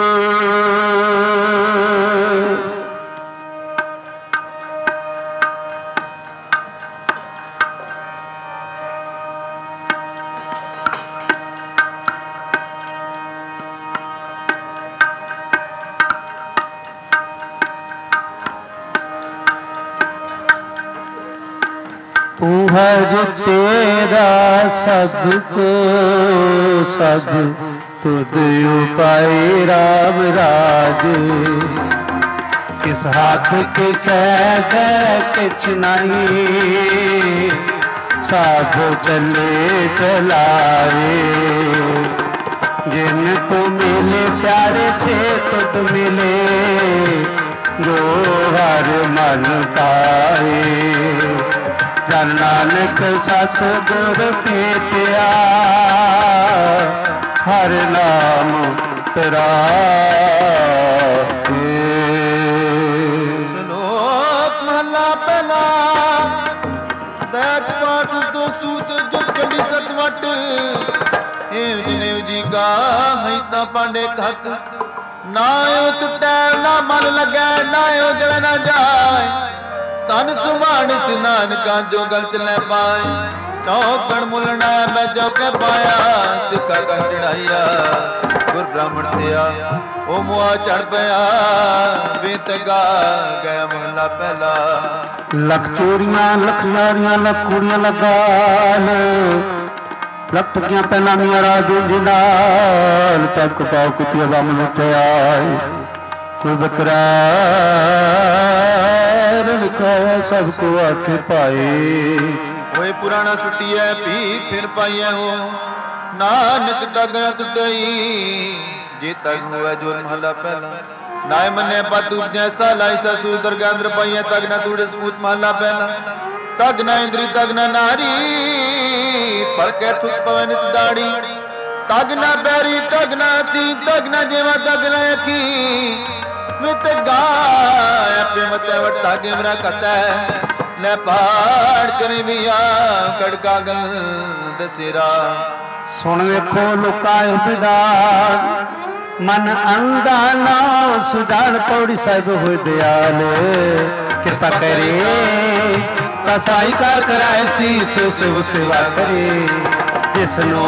C: तू है जो तेरा सबको सब तुद उपाय राम राज। किस हाथ किस किच नहीं सब चले चलावे। जिन तू मिले प्यारे से तुद मिले जो हर मन पाए। जन नानक सतगुर भेटिया हर नाम तेरा।
A: श्लोक महला पहला। दैत पास दो सूत जो चढ़ी सतवट। एव जिनेव जी का हिता पांडे खत। ना यो टुटै ना मन लगे ना यो जल न जाए। तन सुमानिस नानका जो गलत न पाए। चौकड़ मुलना मैं जो के पाया। सिक्का का चढ़ाइया गुर ब्राह्मण थिया ओ मुआ चढ़ पया। बेत गा गया महला पहला।
C: लख चोरियां लख यारियां लख कुड़ियां लगाल। लख टकियां पहला मियां राजू जिंदाल। तक पाओ कुतिया दम लुटिया कोई बकरा लिखाया सबको आखे पाए।
A: ओए पुराना छुट्टिया पी फिर पाइया हो। नानक तग न टुटई जे तग हुआ जो महला पहला। नाय मने पातू जैसा लाई ससु दरगांद्र पाइया तग न तुड़े सूत महला पहला। तग न इंद्री तग न नारी पर के थुक पवन दाड़ी। तग न बैरी तग न ती तग न जेवा तग न अखी। मित गाय पे मत वटा गेमरा कता ले पाड़ करे मिया कड़का गल दसेरा।
C: सुन वेखो लुकाए बिदार मन अंधा ना सुजान। पौड़ी साहिब होए दयाल कृपा करे कसाई कर कराए सी सो सेवा करे। जिसनो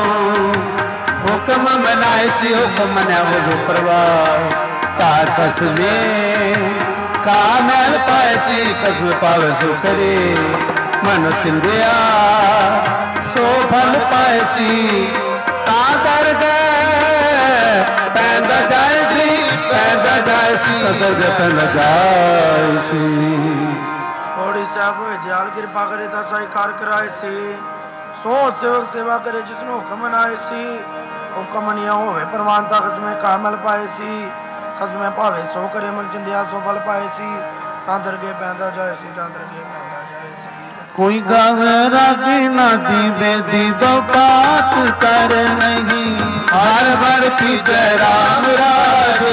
C: हुक्म मनाए सी हुक्म मना वो जो परवाह। काकस में कामल पाए सी कसम पावे सो करे। मन चिंदिया सो फल पाए सी ता कर गए पैदा जाए सी पैदा जाए सी कदर जतन जाए सी।
B: थोड़ी साहब होए दयाल कृपा करे ता साई कार कराए सी। सो सेवक सेवा करे जिसने हुक्म मनाए सी। हुक्म मनिया होवे प्रमाणता खसमे कामल पाए सी। खसमे पावे सो करे मन चिंदिया सो फल पाए सी। तांदर के पैदा जाए सी तांदर के पैदा जाए सी।
C: कोई गावे रागी नादी बेदी दो बात कर नहीं। हर बार पीछे राम राजे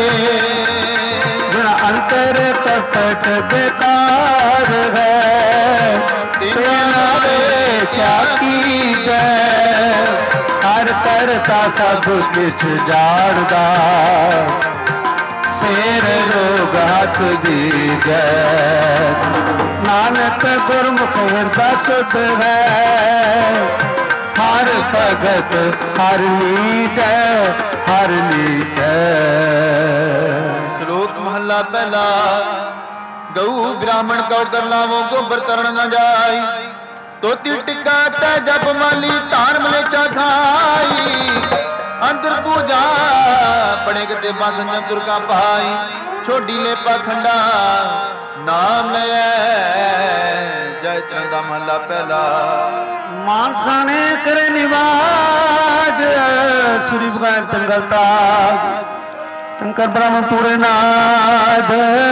C: अंतर तपट बेकार है। तेरा वे क्या की जय हर करता सब कुछ जाड़दा। शेर रोग हाथ जी जय नानक गुरमुख हृदय सुध है। हर भगत हर नीत हर नीत।
A: श्लोक महला पहला। गऊ ब्राह्मण कौ कर लावो गोबर तरण न जाय। तोती टिक्का तै जप माली तार मलेचा खाई। अंतर पूजा पड़े गते बासंजम तुरका पाई। छोड़ी ले पाखंडा नाम ले जय चंदा महला पहला।
C: मांस खाने करे निवाज श्री बगैर तंगल ताज। शंकर ब्राह्मण तूरे नाद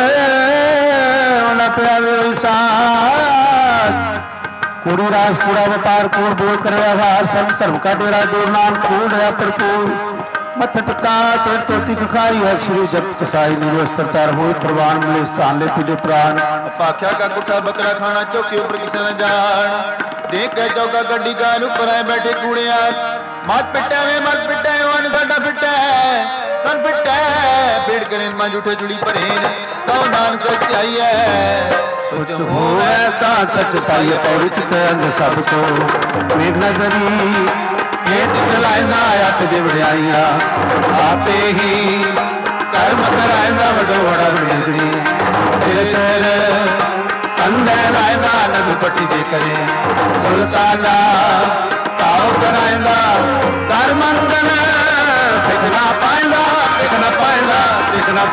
C: प्यावे साथ। कुड़ी राज कूड़ा व्यापार कूड़ बोल करे आधार संग सर्व का डेरा जोर नाम कूड़ है भरपूर। मथ टिका तेल तोती खखाई है श्री जप कसाई नीलो सरदार होए प्रवान मिले स्थान ले पूजो प्राण
A: पाख्या का कुठा बकरा खाना चौके ऊपर किसे न जान देख के चौका गड्डी गाल ऊपर आए बैठे कूड़िया मत पिटा वे मत पिटा वन साडा पिटा तन पिटा पेड़ करें मां झूठे जुड़ी परेन तो नानक सच्चाई है
C: सच होवे ता सच पाइए पौड़ी चित अंग सब को मेघ नजरी ये चलाइंदा आप दे वड्याइया आपे ही कर्म कराइंदा वडो वड़ा बड़ी सिर सिर कंधे लाइंदा नग पट्टी दे करे सुल्ताना ताओ कराइंदा कर मंगन दिखना पाइंदा दिखना पाइंदा दिखना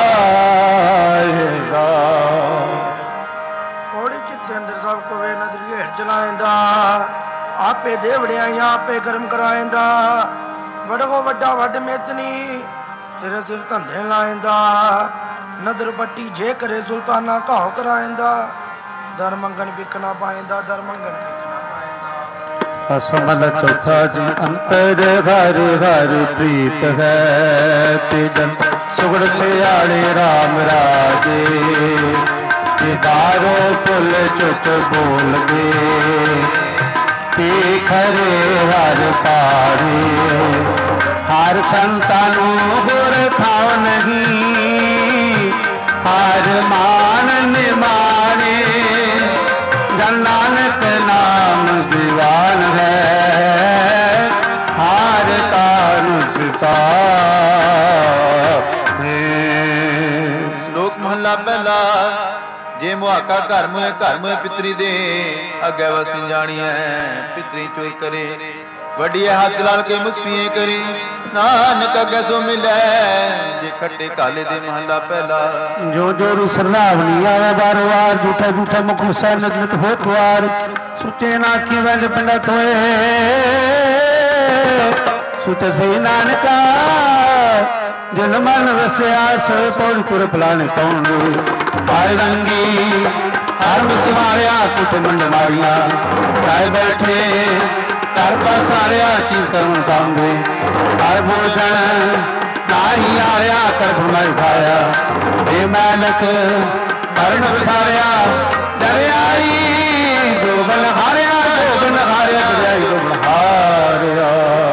C: पाएगा
B: पौड़ी चित्ते अंदर सब को वे नजरी हेठ चलाइंदा आपे देवड़ियां आपे कर्म कराइंदा वडो वड्डा वड मेतनी सिर सिर धंधे लाइंदा नदर पट्टी जे करे सुल्ताना घाव कराइंदा दर मंगन बिकना पाइंदा दर मंगन बिकना पाइंदा
C: असमन चौथा जी अंतर हर हर प्रीत है तेजन सुगड़ से आले राम राजे दारो पुल चुट बोल गए खरे हर पारे हर संतानो गुर थाव नहीं हर मान निमाने जन नानक नाम दीवान है हर तानुसता
A: श्लोक महला पहला जे मुहाका घर में घर में पितरी दे अगे वसी जानिए पितरी चोई करे वडी हाथ लाल के मुस्पिए करी नानक अगे सो मिले जे खट्टे काले दे महला पहला
C: जो जो रुसरनावनी आया बार बार झूठा झूठा मुख मुसा नजरत हो द्वार सुचे नाखी वंज पंडित होए सुत से नानका जिन मन रसिया सो पौड़ी तुर पलाने कौन आए रंगी हर मिसवारिया कुट मंड मारिया चाहे बैठे कर पसारिया चीज करन पाऊंगे आए भोजन ना ही आया कर फरमाई खाया हे मैलक मरण विसारिया दरियाई जो बल हारिया जो बल हारिया दरियाई जो बल हारिया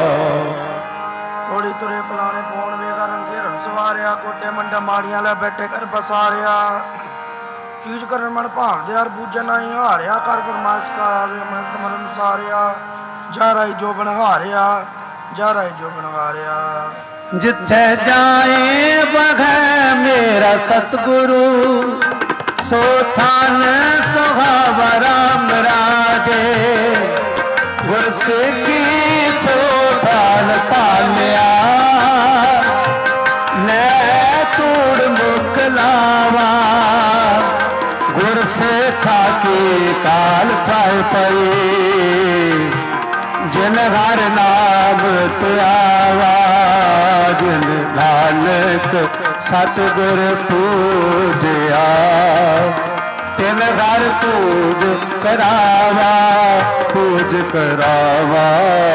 B: थोड़ी तुरे पलाने पौन वेगा रंगे रम सवारिया कोटे मंडा माड़ियां ले बैठे कर बसारिया चीज करन मन भाव दे हर बूझन आई हारिया कर फरमाइश का आवे मन मरन सारिया जा राई जो बन हारिया जा राई जो बन हारिया
C: जिथे जाए बघ मेरा सतगुरु सो थान सुहावा राम राजे गुर सिखी सो थान पालिया नै तूड़ मुकलावा गुर सिखा के काल चाय पई जिन हर नाम त्यावा जिन नानक सतगुर पूजया तिन हर पूज करावा पूज करावा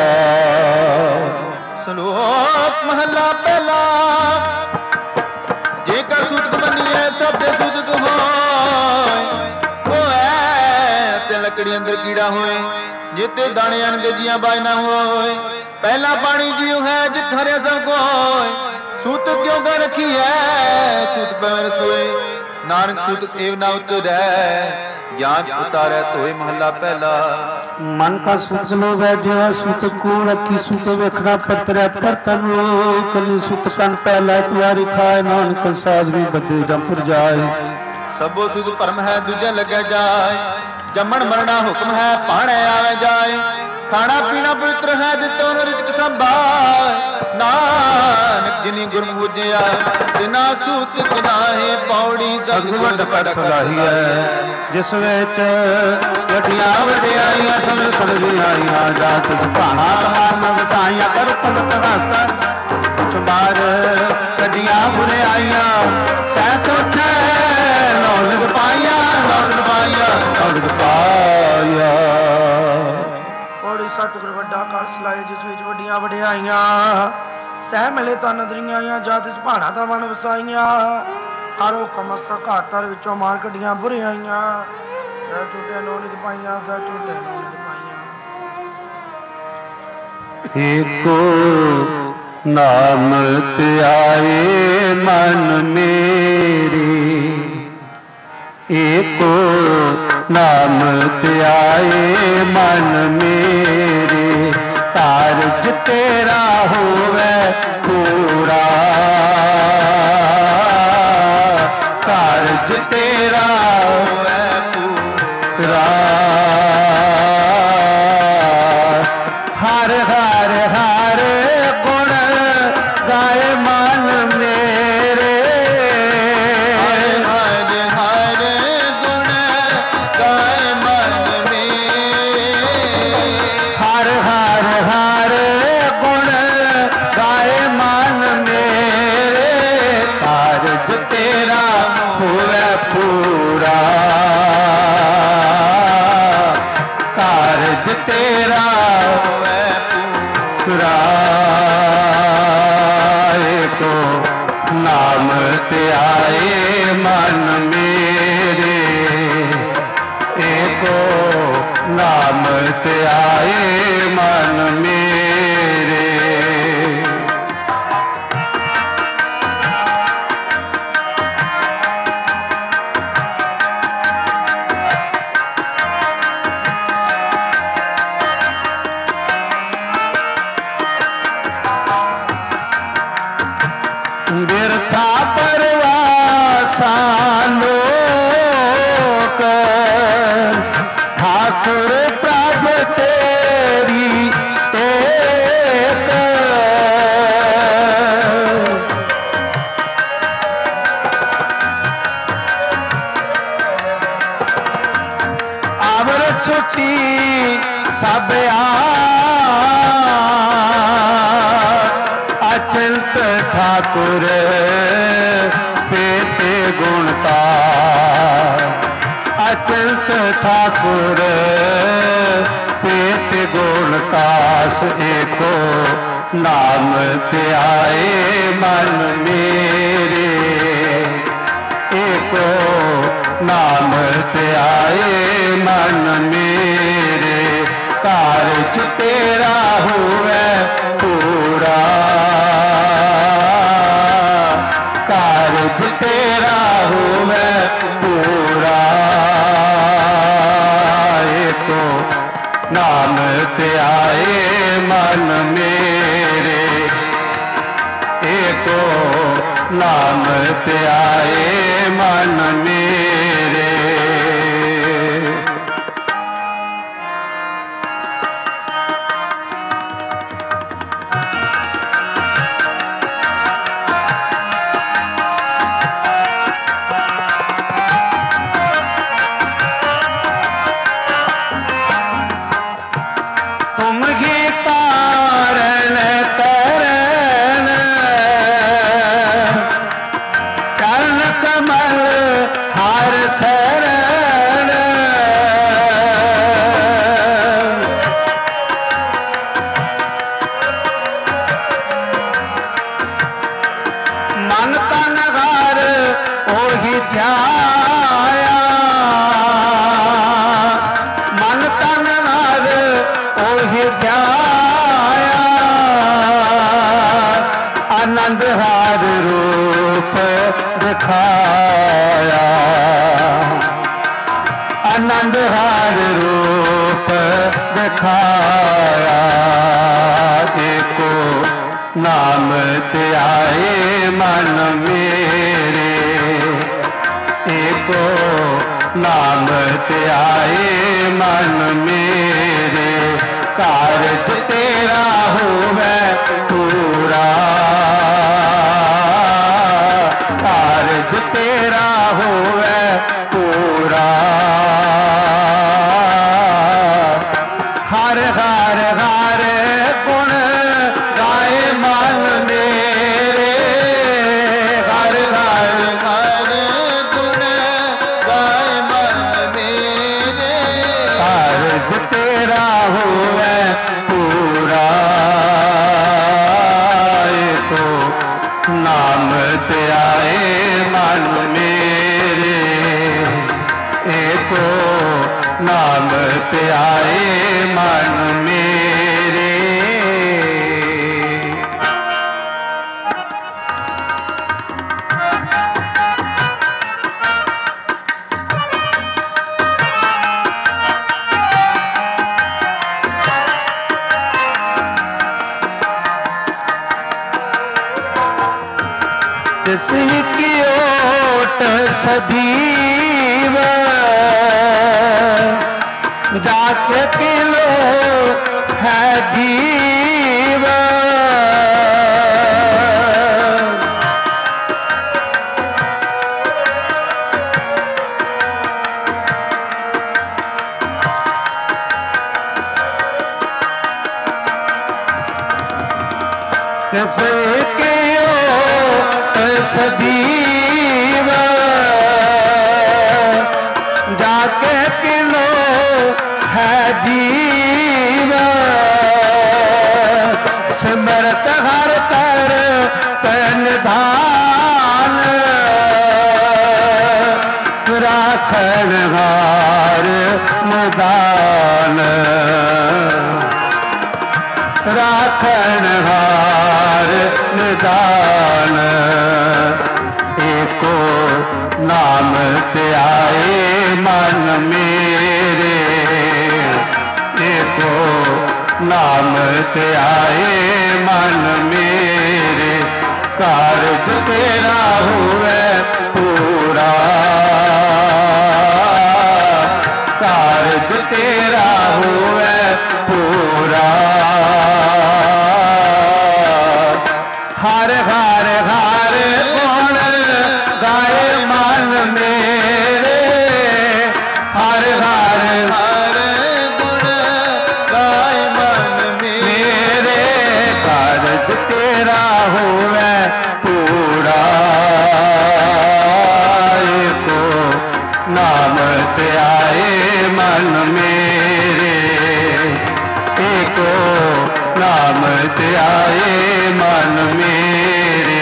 A: श्लोक महला पहला जेकर सुत बनिए सब सुत होय ते लकड़ी अंदर कीड़ा होए जिते दाने अनगे जिया बाजना होए पहला पानी जियो है जित हरे सब को सूत क्यों कर रखी है सूत पर सोए नानक सूत एव ना उतरे ज्ञान उतारे तोय महला पहला
C: मन का सुत लो बैठे सुत को रखी सुत वेखना परतरे परतन कली सुत कन पहला तुम्हारी खाए नानक साधवी बदे जमपुर जाए
A: सबो सुध परम है दूजे लगे जाए जमन मरना हुक्म है पाने आवे जाए खाना पीना पवित्र है जितो रिजक संभाय नानक जिनी गुर पूजया बिना सूत किनाहे पौड़ी
C: सतगुर पड़ सलाही है जिस विच वड्डियां वड्डियाइयां समझ कलगी आईयां जात सुभाना तमान वसाइयां कर पलट रात चुमार कड्डियां बुरे आईयां सहस उठे नौलत पाइया नौलत पाइया नौलत पाइया
B: पौड़ी सतगुर वड्डा कर सलाए जिस विच वड्डियां वड्डियाइयां ਸਹਿ ਮਿਲੇ ਤਾਂ ਨਦਰੀਆਂ ਜਦ ਇਸ ਭਾਣਾ ਦਾ ਮਨ ਵਸਾਈਆਂ ਆਰੋ ਕਮਸਤਕ ਘਾਤਰ ਵਿੱਚੋਂ ਮਾਰ ਕੱਢੀਆਂ ਬੁਰੀਆਈਆਂ ਸਹਿ ਟੁੱਟੇ ਨੋ ਨਿਤ ਪਾਈਆਂ ਸਹਿ ਟੁੱਟੇ ਨੋ ਨਿਤ ਪਾਈਆਂ
C: ਏਕੋ ਨਾਮ ਧਿਆਏ ਮਨ ਮੇਰੇ ਏਕੋ ਨਾਮ ਧਿਆਏ ਮਨ ਮੇਰੇ ਕਾਰਜ ਤੇਰਾ ਹੋਵੇ ਪੂਰਾ ਕਾਰਜ ਤੇਰਾ ਹੋਵੇ ਪੂਰਾ ਹਰ ਹਰ ਹਰ ਗੁਣ ਗਾਏ ਮਨ ਮੇਰੇ
A: ਹਰ ਹਰ ਗੁਣ ਗਾਏ ਮਨ ਮੇਰੇ
C: ਹਰ ਹਰ ਹਰ ਗੁਣ ਗਾਏ ਮਨ ਮੇਰੇ ਕਾਰਜ ਤੇਰਾ ਹੋਵੇ ਪੂਰਾ ਕਾਰਜ ਤੇਰਾ ਹੋਵੇ ਪੂਰਾ ਏਕੋ ਨਾਮ ਧਿਆਏ ਮਨ ਮੇਰੇ ਏਕੋ ਨਾਮ ਧਿਆਏ ਮਨ ਮੇਰੇ ਬਿਰਥਾ ਪਰਵਾਸਾ ਲੋਕ ਠਾਕੁਰ ਪ੍ਰਭ ਤੇਰੀ ਏਕ ਆਵਰ ਛੁੱਟੀ ਸਭ ਅਚੰਤ ਠਾਕੁਰ ਪੇਤੇ ਗੁਣਤਾ ਅਚੰਤ ਠਾਕੁਰ ਪੇਤੇ ਗੁਣਤਾਸ ਏਕੋ ਨਾਮ ਧਿਆਏ ਮਨ ਮੇਰੇ ਏਕੋ ਨਾਮ ਧਿਆਏ ਮਨ ਮੇਰੇ ਕਾਰਜ ਤੇਰਾ ਹੋਵੇ ਪੂਰਾ ਕਾਰਜ ਤੇਰਾ ਹੋਵੇ ਪੂਰਾ ਏਕੋ ਨਾਮ ਧਿਆਏ ਮਨ ਮੇਰੇ ਏਕੋ ਨਾਮ ਧਿਆਏ ਮਨ ਮੇਰੇ ਤੁਮ ਹੀ ਤਾਰਨ ਤਰਨ ਚਰਨ ਕਮਲ ਹਰ ਸ਼ਰਨ ਮਨ ਤਨ ਹਰ ਉਹੀ ਧਿਆਇਆ ਮਨ ਤਨ ਹਰ ਉਹੀ ਧਿਆਇਆ ਆਨੰਦ ਹਰ ਰੂਪ ਦਿਖਾਇਆ ਆਨੰਦ ਹਰ ਰੂਪ ਦਿਖਾਇਆ ਏਕੋ ਨਾਮ ਧਿਆਏ ਮਨ ਮੇਰੇ ਏਕੋ ਨਾਮ ਧਿਆਏ ਮਨ ਮੇਰੇ ਕਾਰਜ ਤੇਰਾ ਹੋਵੇ ਪੂਰਾ ਕਾਰਜ ਤੇਰਾ ਹੋਵੇ ਪੂਰਾ ਹਰ ਹਰ ਹਰ ਗੁਣ ਗਾਏ ਮਨ ਮੇਰੇ ਹਰ ਹਰ
A: ਹਰ ਗੁਣ ਗਾਏ ਮਨ ਮੇਰੇ
C: ਕਾਰਜ ਤੇਰਾ ਹੋਵੇ ਪੂਰਾ नाम ते आए मन मेरे।
I: तिसही की ओट सजीव जाके किलो है जीव। तिसही की ओट सजीव जाके किलो है जीव। सिमरत हर कर निधान राखण हार निदान। राखण हार निदान एको नाम ते आए मन मेरे। एको नाम ते आए मन मेरे। कारज तेरा हुए पूरा। कारज तेरा हुए पूरा। हर हर हर गुण गाए मन मेरे। हर हर हर गुण गाए मन मेरे। कारज तेरा हुए पूरा। एको नाम ते आए मन मेरे। एको नाम ते आए मन मेरे।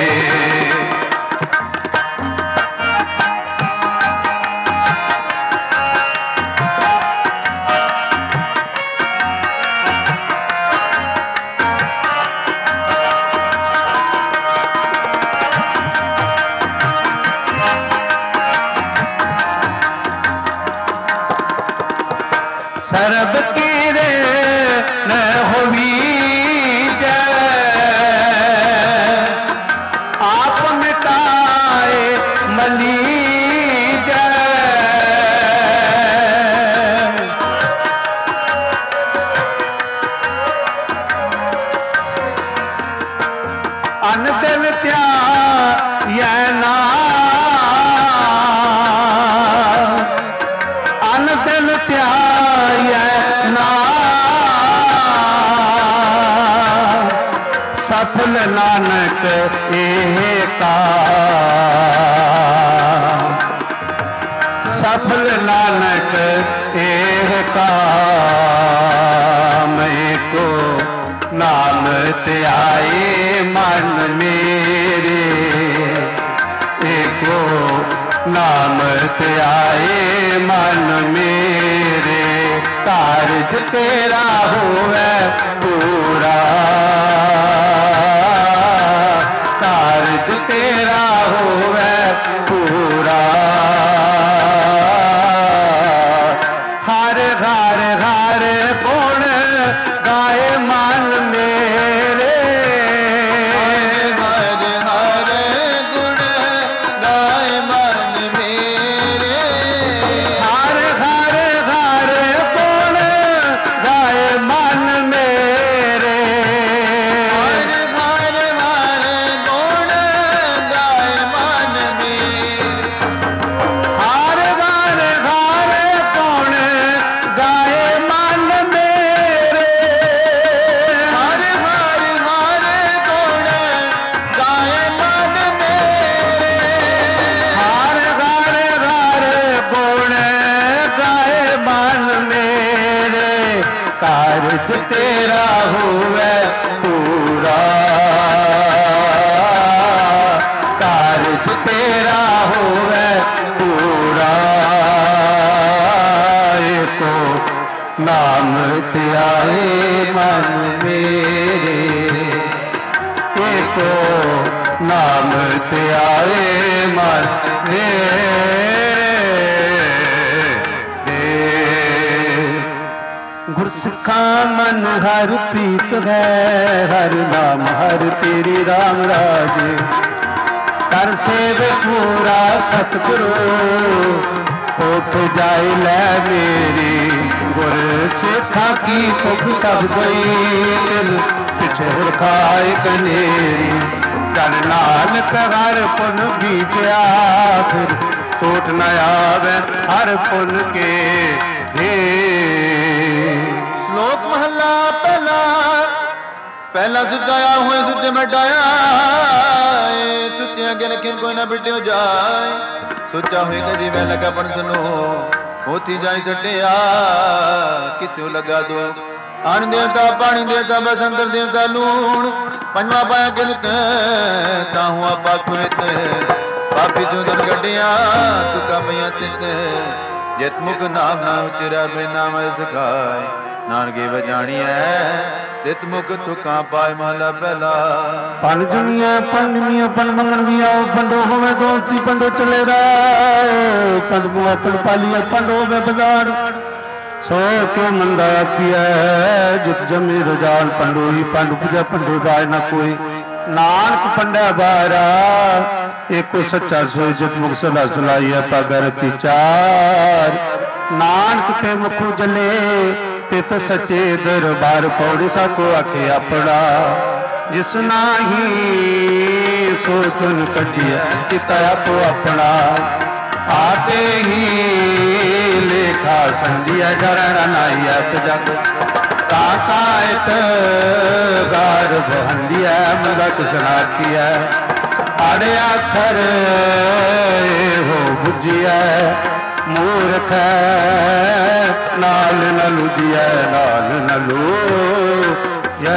I: सर्ब कीरे न होवी आप मिटाए मलीज। अन दिल त्याग ना। अन दिल त्याग ना। सफल नानक एह का। सफल नानक एह का। मैं को नाम ते आए मन मेरे। एको नाम ते आए मन मेरे। कारज तेरा होवे पूरा। कारज तेरा होवे पूरा। हर हर हर गुण गाए मन मेरे।
A: हर हर गुण गाए मन मेरे।
I: हर हर हर गुण गाए मन मेरे।
A: हर हर हर गुण गाए मन मेरे।
I: हर हर हर गुण गाए मन मेरे।
A: हर हर हर गुण गाए मन मेरे।
I: हर हर हर गुण गाए मन मेरे। कारज तेरा हुए पूरा। कारज तेरा हुए पूरा।
C: नाम ते आए मन मेरे, एको नाम ते आए मन मेरे। गुरसिखा मन हर प्रीत है, हर नाम हर तेरी राम राजे। कर सेव पूरा सतगुरु, उठ जाए लै मेरी। गुर सिखा की भुख सब गई, तिल पिछे खाए कनेरी। जन नानक हर पुन बीत्या, फिर टूट न आवे हर पुन के हे।
A: श्लोक महला पहला, पहला सुचाया हुए सुचे मटाया। सुचिया के रखे कोई ना बिटियो जाए। सोचा होएगा जी मैं लगा पन सुनो, होती जाए सटिया किसी लगा दो। अन्न देवता पानी देवता बसंतर देवता लूण, पंजवा पाया गिलत ताहू आपा खुरित। पापी चौदन गड्डिया तुका पया चित, जित मुख नाम ना उचरा बे नाम सखाए। नानके बजानी है तित मुख तुका पाए महला पहला।
C: पन जुनिया पन मिया पन मंगन भी आओ, पंडो होवे दोस्ती पंडो चले रहा। पन मुआ पन पालिया पंडो होवे बाजार, सो क्यों मंदा किया जित जमे रजान। पंडो ही पंडो पूजा पंडो राय न कोई, नानक पंडा बारा एको सच्चा सोई। जित मुख सदा सलाइया पागर चार, नानक ते मुखो जले तित सचे दरबार। पौड़ी साको आखे अपना, जिस नाही सो चुन कटिया किता आपो अपना। आपे ही लेखा संजिया डरण नाइया जग, काकायत गार बहंदिया मुदा किसना किया। आड़े आखर हो बुझिया, मूर्ख नाल न लुझिया, नाल न लुझिया।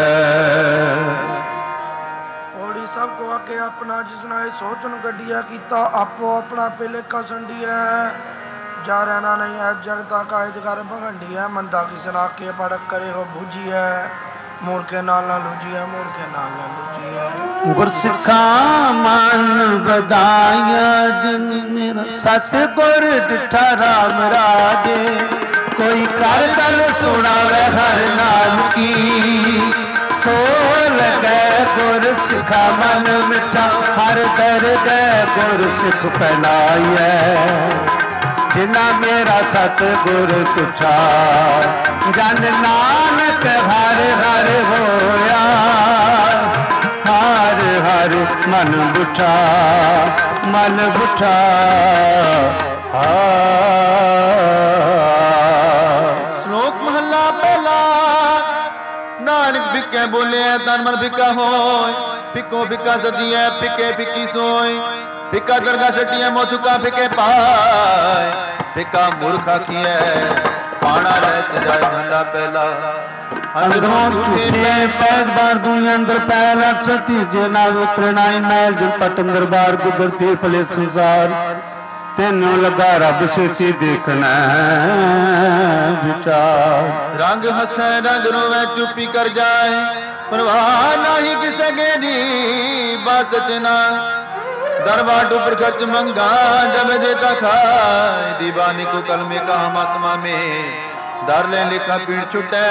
B: ओड़ी सबको आके अपना, जिसना सोचन गड्डिया कीता आपो अपना। पेलेखा संडिया जा रहना नहीं है जगता का एजगार भगंडी है। मंदा किसना के पड़क करे हो भुजी है, मोर के नाल ना लुझी है, मोर के नाल ना लुझी है।
C: गुरसिखा मन बधाइया दिन मेरा, सतगुर डिठा राम राजे। कोई कर गल सुनावे हर नाम की, सो लगे गुर सिखा मन मिठा। हर दर्द गुर सिख पहनाइए, जिना मेरा सतगुर तुझा। जन नानक हर हर होया, हर हर मन बुठा, मन बुठा।
A: श्लोक महला पहला, नानक बिके बोले तन मन बिका होय। पिको बिका सदिया पिके पिकी सोय। बिका दरगाह सटिया मोसुका बिके पाए। बिका मूर्खा किए पाना रह सजाए महला पहला।
C: अंदरों झूठे पैद बार दुई अंदर पैर सती जे नाल उतरनाई मैल जिन पट अंदर बार गुजरती भले संसार। तेनों लगा रब सेती देखना विचार।
A: रंग हसे रंग रोवे चुपी कर जाए, परवाह नहीं किसे गेरी बात चना। दरबार ऊपर खर्च मंगा जब देता खाए। दीवानी को कलमे का हम आत्मा में दर ले लिखा पीड़ छुटे।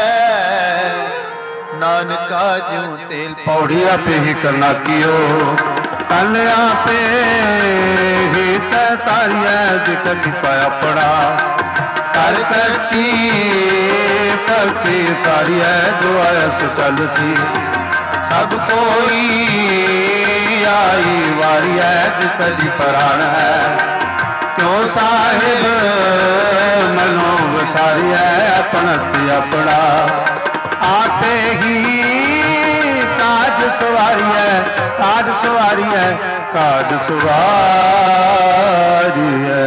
A: नानका ज्यों तेल
C: पौड़िया पे ही करना कियो, कलिया पे ही तारिया दिक्कत पाया पड़ा। कर कच्ची पक्की सारी है जो आया सो चल सी। सब कोई आई वारी है जिसकी प्राण है। क्यों साहिब मनो वसारी है अपना अपना। आपे ही काज सवारी है, काज सवारी है, काज सवारी है।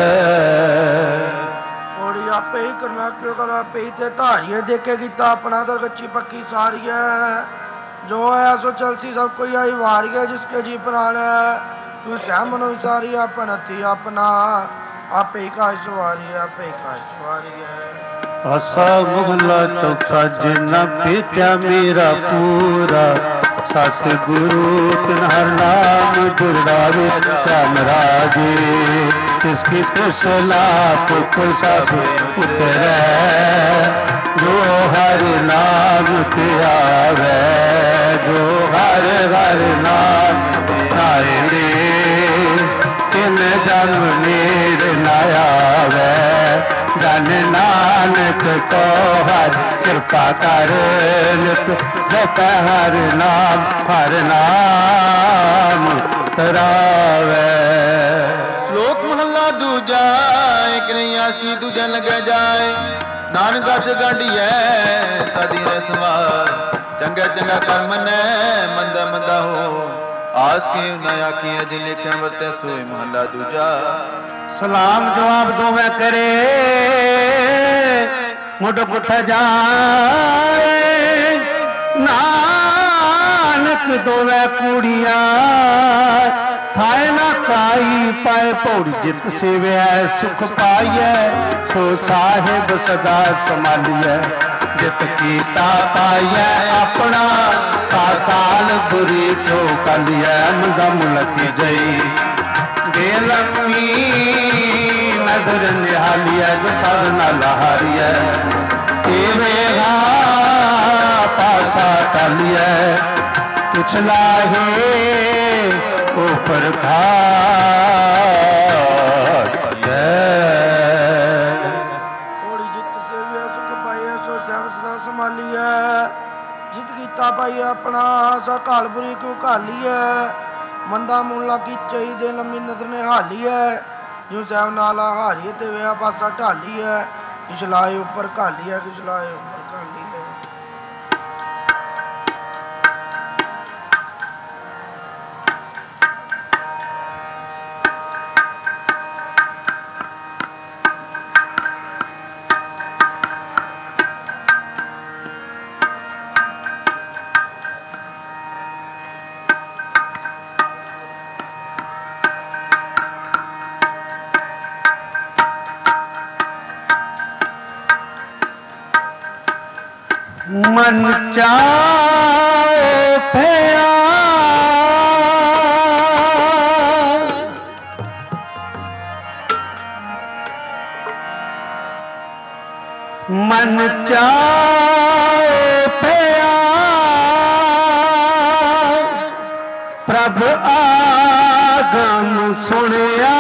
B: ओड़ी आपे ही करना क्यों करा पे ही ते धारिये देखे कीता अपना तो कच्ची पक्की सारी है। जो है सो चलसी सब कोई आई वारी है जिसके जी प्राण है। तू श्याम मनो विसारी अपन थी अपना। आपे ही काज सवारी है, आपे ही काज सवारी है।
C: ਆਸਾ ਮੁਹੱਲਾ ਚੌਥਾ ਜਿਨਾ ਪੇਟਿਆ ਮੇਰਾ ਪੂਰਾ ਸਤਿਗੁਰੂ ਤਿਨ ਹਰ ਨਾਮ ਦੁਰੜਾਵੇ ਰਾਮ ਰਾਜੇ ਤਿਸਕੀ ਕੁਸ਼ਲਾ ਪੁਖ ਸਾਸ ਉਤਰੈ ਜੋ ਹਰ ਨਾਮ ਤੇ ਆਵੇ ਜੋ ਹਰ ਹਰ ਨਾਮ ਨਾਏ ਰੇ ਤਿਨ ਜਨਮ ਨੀਰ ਨਾ ਆਵੇ ਜਨ ਨਾਨਕ ਕੋ ਹਰ ਕਿਰਪਾ ਕਰ ਨਿਤ ਜਪੈ ਹਰ ਨਾਮ ਹਰ ਨਾਮ ਤਰਾਵੇ।
A: ਸ਼ਲੋਕ ਮਹੱਲਾ ਦੂਜਾ ਇੱਕ ਨਹੀਂ ਆਸੀ ਦੂਜਾ ਲੱਗਿਆ ਜਾਏ ਨਾਨਕ ਦਸ ਗਾਂਢੀਐ ਸਾਦੀ ਰਸਵਾਰ ਚੰਗਾ ਚੰਗਾ ਕਰਮ ਨੇ ਮੰਦਾ ਮੰਦਾ ਹੋ ਆਸ ਕੀ ਨਾ ਆਖੀਆਂ ਜਿ ਲਿਖਿਆ ਵਰਤੈ ਸੋਏ ਮਹੱਲਾ ਦੂਜਾ।
C: ਸਲਾਮ ਜਵਾਬ ਦੋਵੇਂ ਕਰੇ ਮੁੱਢ ਪੁੱਠ ਜਾਏ ਨਾਨਕ ਦੋਵੇਂ ਕੁੜੀਆਂ ਥਾਏ ਨਾ ਕਾਈ ਪਾਏ ਪੌੜੀ ਜਿਤ ਸੇਵਿਆ ਸੁਖ ਪਾਈਐ ਸੋ ਸਾਹਿਬ ਸਦਾ ਸੰਭਾਲੀਐ ਜਿਤ ਕੀਤਾ ਪਾਈਐ ਆਪਣਾ ਸਾਕਾਲ ਬੁਰੀ ਕਿਉ ਕਾਲੀਐ ਮੰਦਾ ਮੁਲਕੀ ਜਈ ਦੇ ਲੰਮੀ ਨਦਰ ਨਿਹਾਲੀਐ ਜੋ ਸਾਧਨਾ ਲਹਾਰੀਐ ਏਵੇਗਾ ਪਾਸਾ ਟਾਲੀਐ ਕੁਛ ਲਾਹੇ ਉਪਰ ਖਾਲੀਐ
B: ਥੋੜੀ ਜਿੱਤ ਸੇਵਿਆ ਸੁਖ ਪਾਈਐ ਸੋ ਸਹਿਬ ਸਦਾ ਸੰਭਾਲੀਐ ਜਿਤ ਕੀਤਾ ਪਾਈਐ ਆਪਣਾ ਸਾ ਕਾਲਪੁਰੀ ਕਿਉ ਘਾਲੀਐ ਮੰਦਾ ਮੂਲਾ ਕੀ ਚਈ ਦੇ ਲੰਮੀ ਨਜ਼ਰ ਨੇ ਹਾਲੀ ਹੈ ਜੋ ਸਹਿਬ ਨਾਲਾ ਹਾਰੀਏ ਤੇ ਵਿਆ ਪਾਸਾ ਢਾਲੀ ਹੈ ਕਿਛ ਲਾਏ ਉੱਪਰ ਘਾਲੀ ਹੈ ਕਿਛ ਲਾਏ ਉੱਪਰ ਘਾਲੀ ਹੈ।
C: मन चाहे भया मन चाहे भया प्रभ आगम सुनिया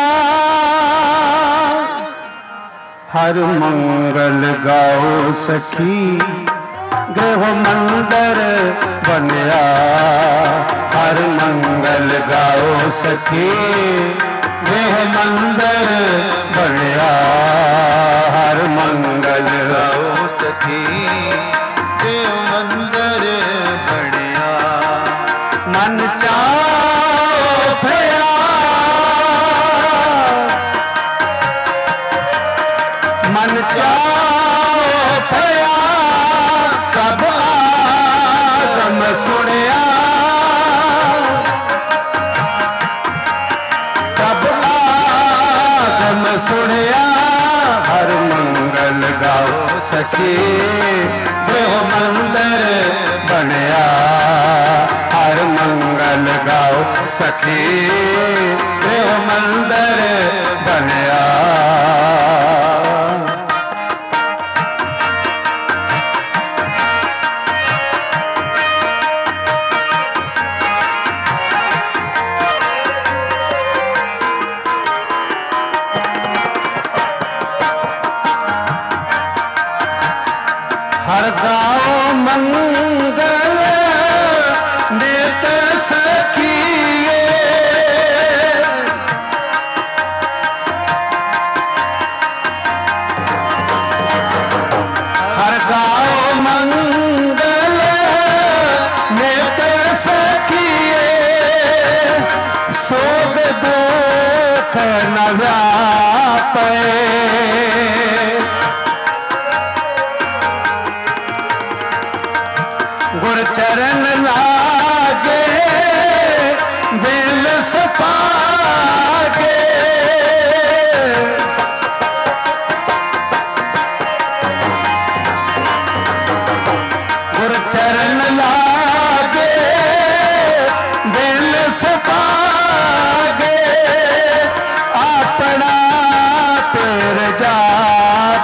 C: हर मंगल गाओ सखी गृह मंदिर बनया हर मंगल गाओ सखी गृह मंदिर बनया हर मंगल गाओ
A: सखी गृह मंदिर बनया
C: मन चाओ भया मन चाओ भया कब आगम सुनिया कब आगम सुनिया हर मंगल गाओ सखी गृह मंदिर बनया हर मंगल गाओ सखी गृह मंदिर बनया। हर गाओ मंगल नित सखिए हर गाओ मंगल नित सखिए सोग दुख न व्यापे गुर चरण लागे दिल सफागे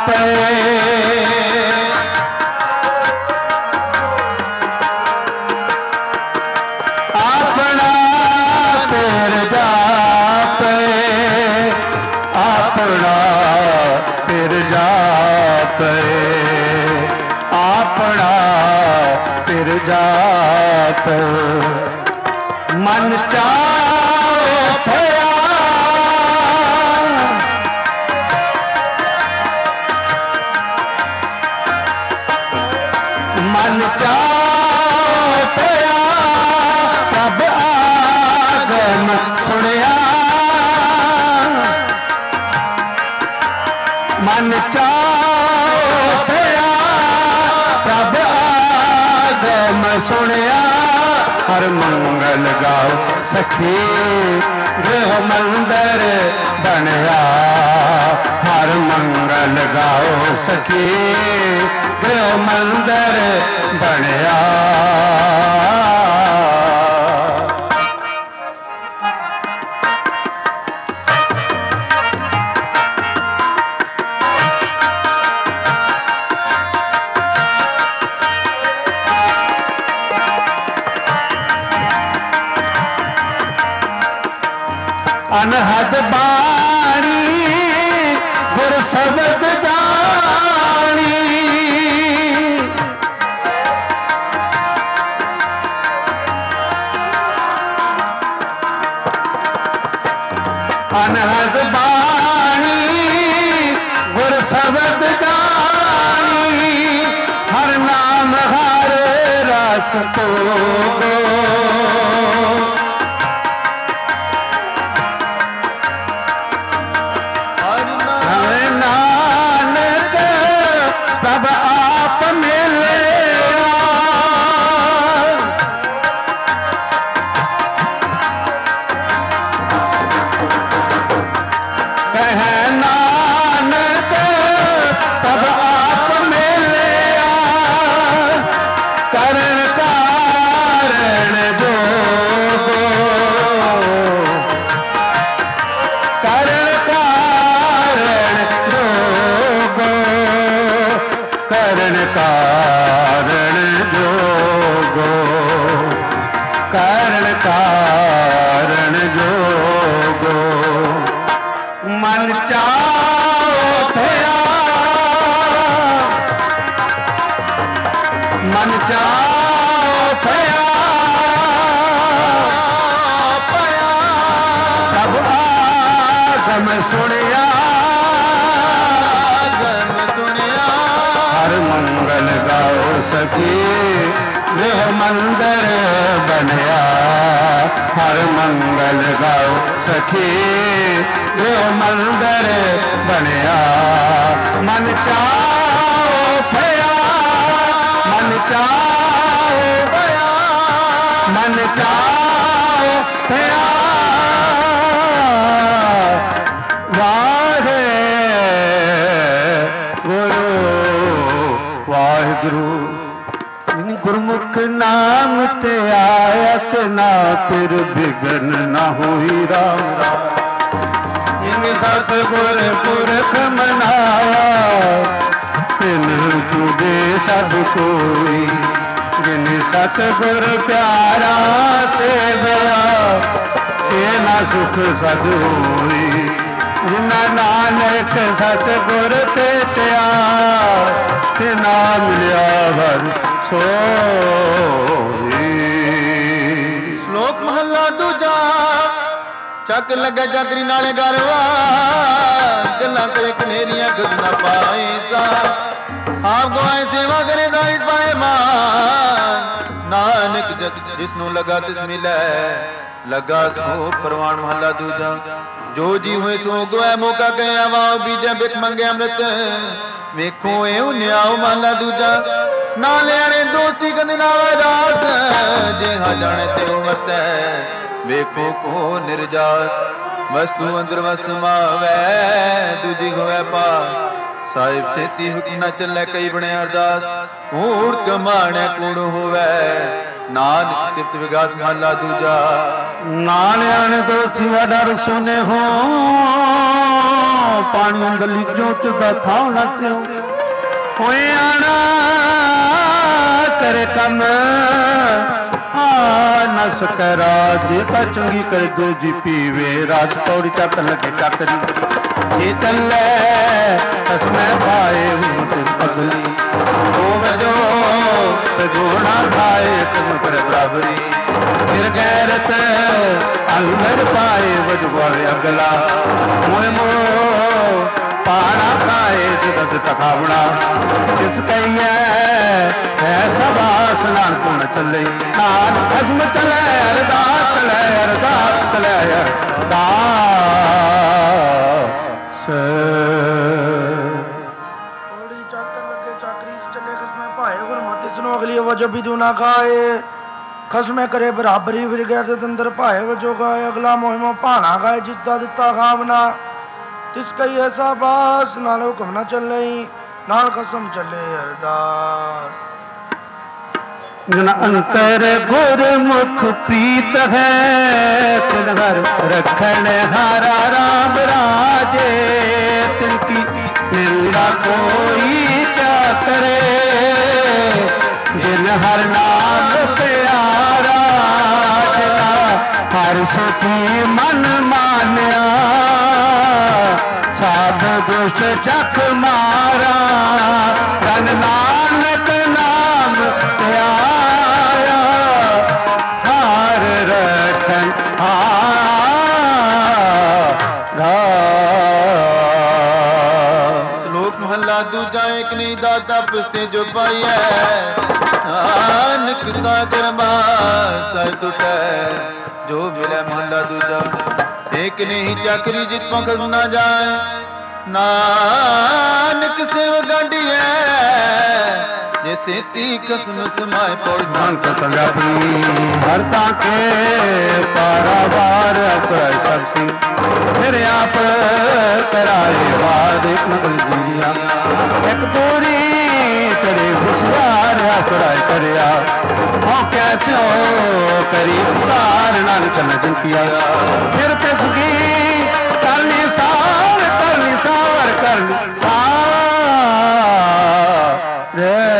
I: ਆਪਣਾ ਤੇਰ ਜਾਪੇ ਆਪਣਾ ਤੇਰ ਜਾਪੇ ਆਪਣਾ ਤੇਰ ਜਾਪੇ ਮਨ ਚਾਉ ਭਇਆ ਮਨ ਚਾਉ ਭਇਆ ਪ੍ਰਭ ਆਗਮ ਸੁਣਿਆ ਮਨ ਚਾਉ ਭਇਆ ਪ੍ਰਭ ਆਗਮ ਸੁਣਿਆ ਹਰ ਮੰਗਲ ਗਾਓ ਸਖੀ ਗ੍ਰਹ ਮੰਦਰ ਬਣਿਆ ਹਰ ਮੰਗਲ ਗਾਓ ਸਖੀ ਗ੍ਰਹ ਮੰਦਰ ਬਣਿਆ ਅਨਹਦ ਬਾਣੀ ਗੁਰ ਸਬਦ ਜਾਣੀ ਅਨਹਦ ਬਾਣੀ ਗੁਰ ਸਬਦ ਜਾਣੀ ਹਰ ਨਾਮ ਹਰ ਰਸ ਭੋਗੋ ਪ੍ਰਭ ਆਪ ਮਿਲਿਆ ਕਹਿ ਨਾਨਕ ਪ੍ਰਭ ਆਪ ਮਿਲਿਆ ਕਰਨ ਕਾਰਨ ਜੋਗੋ ਕਰਨ ਕਾਰਨ ਜੋਗੋ ਕਰਨ ਕਾਰਨ ਜੋਗੋ ਕਰਨ ਕਾਰਨ ਜੋਗੋ ਮਨ ਚਾਉ ਭਇਆ ਮਨ ਚਾਉ ਭਇਆ ਪ੍ਰਭ ਆਗਮ ਸੁਣਿਆ ਹਰ ਮੰਗਲ ਗਾਓ ਸਖੀ ਗ੍ਰਹ ਮੰਦਰ ਬਣਿਆ ਹਰ ਮੰਗਲ ਗਾਓ ਸਖੀ ਗ੍ਰਹ ਮੰਦਰ ਬਣਿਆ ਮਨ ਚਾਉ ਭਇਆ ਮਨ ਚਾਉ ਭਇਆ ਮਨ ਚਾਉ ਭਇਆ ਵਾਹਿ ਵਾਹਿਗੁਰੂ ਗੁਰਮੁਖ ਨਾਮ ਤੇ ਆਇਤ ਨਾ ਫਿਰ ਬਿਗਨ ਨਾ ਹੋਈ ਰਾਮ ਜਿਨ ਸਤ ਗੁਰ ਪੁਰਖ ਮਨਾਇਆ ਤਿਨ ਤੁਦੇ ਸਭ ਕੋਈ ਜਿਨ ਸਤ ਗੁਰ ਪਿਆਰਾ ਸੇਵਿਆ ਤੇ ਨਾ ਸੁਖ ਸਦ ਹੋਈ ਜਿਨਾ ਨਾਨਕ ਸਤ ਗੁਰ ਭੇਟਿਆ ਤੇ ਨਾ ਮਿਲਿਆ ਵਰ ਸੋਈ
A: ਸ਼ਲੋਕ ਮਹੱਲਾ ਦੂਜਾ ਚੱਕ ਲੱਗੇ ਜਾਗਰੀ ਨਾਲੇ ਗਰਵਾ ਗੱਲਾਂ ਕਰੇ ਕਨੇਰੀਆਂ ਗਦ ਨਾ ਪਾਏ ਸਾ ਆਪ ਗਵਾਏ ਸੇਵਾ ਕਰੇ ਦਾਇਤ ਪਾਏ ਮਾਨ ਨਾਨਕ ਜਗ ਜਿਸ ਨੂੰ ਲਗਾ ਤਿਸ ਮਿਲੈ ਲਗਾ ਸੋ ਪ੍ਰਵਾਨ ਮਹੱਲਾ ਦੂਜਾ ਜੋ ਜੀ ਹੋਏ ਸੋ ਗਵਾਏ ਮੌਕਾ ਕਹੇ ਆਵਾ ਬੀਜੇ ਬਿਕ ਮੰਗੇ ਅੰਮ੍ਰਿਤ ਵੇਖੋ ਇਹ ਨਿਆਉ ਮਹੱਲਾ ਦੂਜਾ ਨਾ ਲੈਣੇ ਦੋਤੀ ਕਦੇ ਨਾ ਵਾਦਾਸ ਜੇ ਹਾਂ ਜਾਣੇ ਤੇ ਵਰਤੈ ਵੇਖੋ ਕੋ ਨਿਰਜਾਤ ਵਸਤੂ ਅੰਦਰ ਵਸਮਾਵੈ ਦੂਜੀ ਹੋਵੇ ਪਾ ਸਾਹਿਬ ਛੇਤੀ ਹੁਕਮ ਨਾ ਚੱਲੇ ਕਈ ਬਣੇ ਅਰਦਾਸ ਕੂੜ ਕਮਾਣੇ ਕੂੜ ਹੋਵੇ ਨਾਨਕ ਸਿਫਤ ਵਿਗਾਸ ਮਹਲਾ ਦੂਜਾ
I: ਨਾਨਿਆਣ ਦੋਸੀ ਵਡਰ ਸੁਨੇ ਹੋ ਪਾਣੀ ਅੰਦਰਲੀ ਜੋਤ ਦਾ ਥਾਂ ਨਾ ਤਿਉ ਹੋਏ ਆਣਾ करे कम आ न सकै राज का चंगी करे दो जी पीवे राज पौड़ी चक लगे चकरी ये चले कसमें पाए पगली ओ वजो गुणा खाए तुम कर बराबरी फिर गैरत अलवर पाए वजवावे अगला मोए मो पाना खाए जगत तखावड़ा किस कहिए ऐसा बास नान को न चले नान खस्म चले अरदास चले अरदास चले अरदास
B: थोड़ी चाकर लगे चाकरी चले खस्मे पाए गुरमति सुनो अगली वजह भी तू ना खाए खस्मे करे बराबरी फिर गए तो अंदर पाए वजो गाए अगला मोहिमो पाना गाए जिसदा दिता खावना तिसका ऐसा बास नाल हुक्म न चले नाल कसम चले अरदास
I: जन अंतर गुरमुख प्रीत है तिन हर रखण हारा राम राजे तिनकी निंदा कोई क्या करे जिन हर नाम प्यारा जिना हर ससी मन मान्या साध दुष्ट चख मारा रन नानक नाम प्यारा हार रखन हारा।
A: श्लोक महला दूजा एक नहीं दाता पुस्ते जो पाइया नानक सागर मासा टूटे जो मिले महला दूजा एक नहीं चाकरी जित पंख न जाए नानक सेव गांडी है जैसे ती कसम समाए पौड़ी
I: नानक पंजाबी हर ताके पारावार कर सबसी मेरे आप कराए बाद एक नकल दिया एक दूरी चढ़े खुशियार कराए करया हो कैसे हो करी उतार नानक ने दिन किया फिर किसकी करनी सार करनी सार करनी सार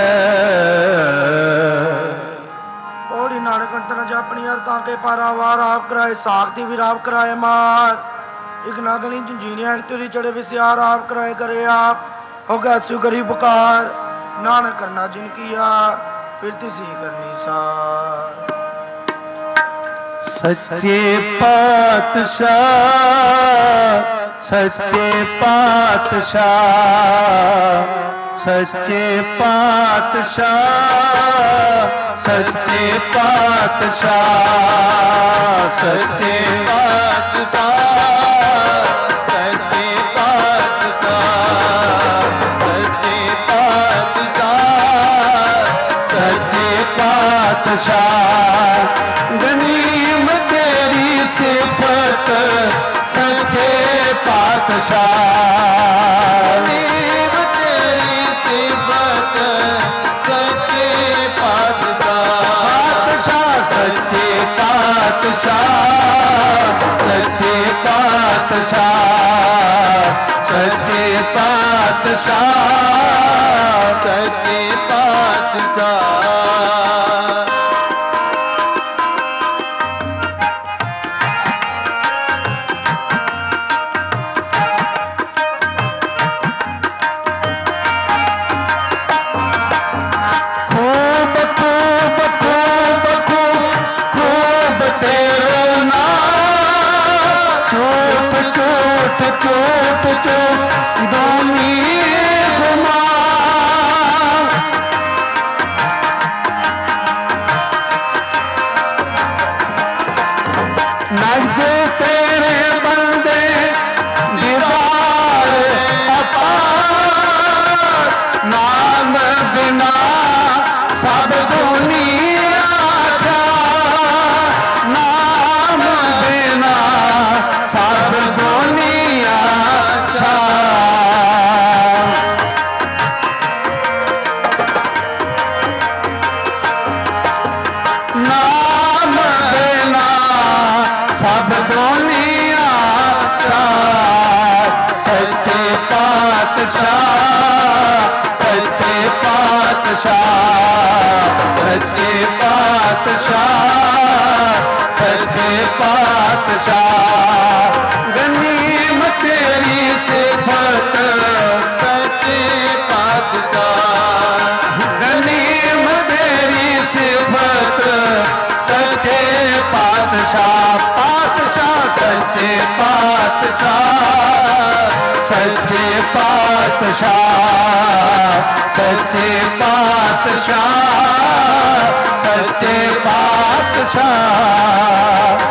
B: ओड़ी नानक अंतर जापनी हर ताके पारावार आप कराए साख दी भी आप कराए मार एक नागली जंजीनिया तेरी चढ़े विस्यार आप कराए करे आप हो गया स्यू करी पुकार नानक करना जिन किया फिर तिसी करनी सार
I: सच्चे पातशाह सच्चे पातशाह सच्चे पातशाह सच्चे पातशाह सच्चे
A: पातशाह सच्चे पातशाह सच्चे
I: पातशाह गनीम तेरी सिफत सच्चे पातशाह
A: गनीम तेरी सिफत सच्चे पातशाह
I: पातशाह सच्चे पातशाह सच्चे पातशाह सच्चे पातशाह
A: सच्चे पातशाह
I: सब दुनिया ਪਾਤਸ਼ਾਹ ਸੱਚੇ ਪਾਤਸ਼ਾਹ ਸੱਚੇ ਪਾਤਸ਼ਾਹ ਸੱਚੇ ਪਾਤਸ਼ਾਹ ਗਨੀਮਤ ਤੇਰੀ ਸਿਫਤ ਸੱਚੇ ਪਾਤਸ਼ਾਹ ਗਨੀਮਤ ਤੇਰੀ ਸਿਫਤ ਸੱਚੇ ਪਾਤਸ਼ਾਹ ਪਾਤਸ਼ਾਹ ਸੱਚੇ ਪਾਤਸ਼ਾਹ ਸੱਚੇ ਪਾਤਸ਼ਾਹ ਸੱਚੇ ਪਾਤਸ਼ਾਹ ਸੱਚੇ ਪਾਤਸ਼ਾਹ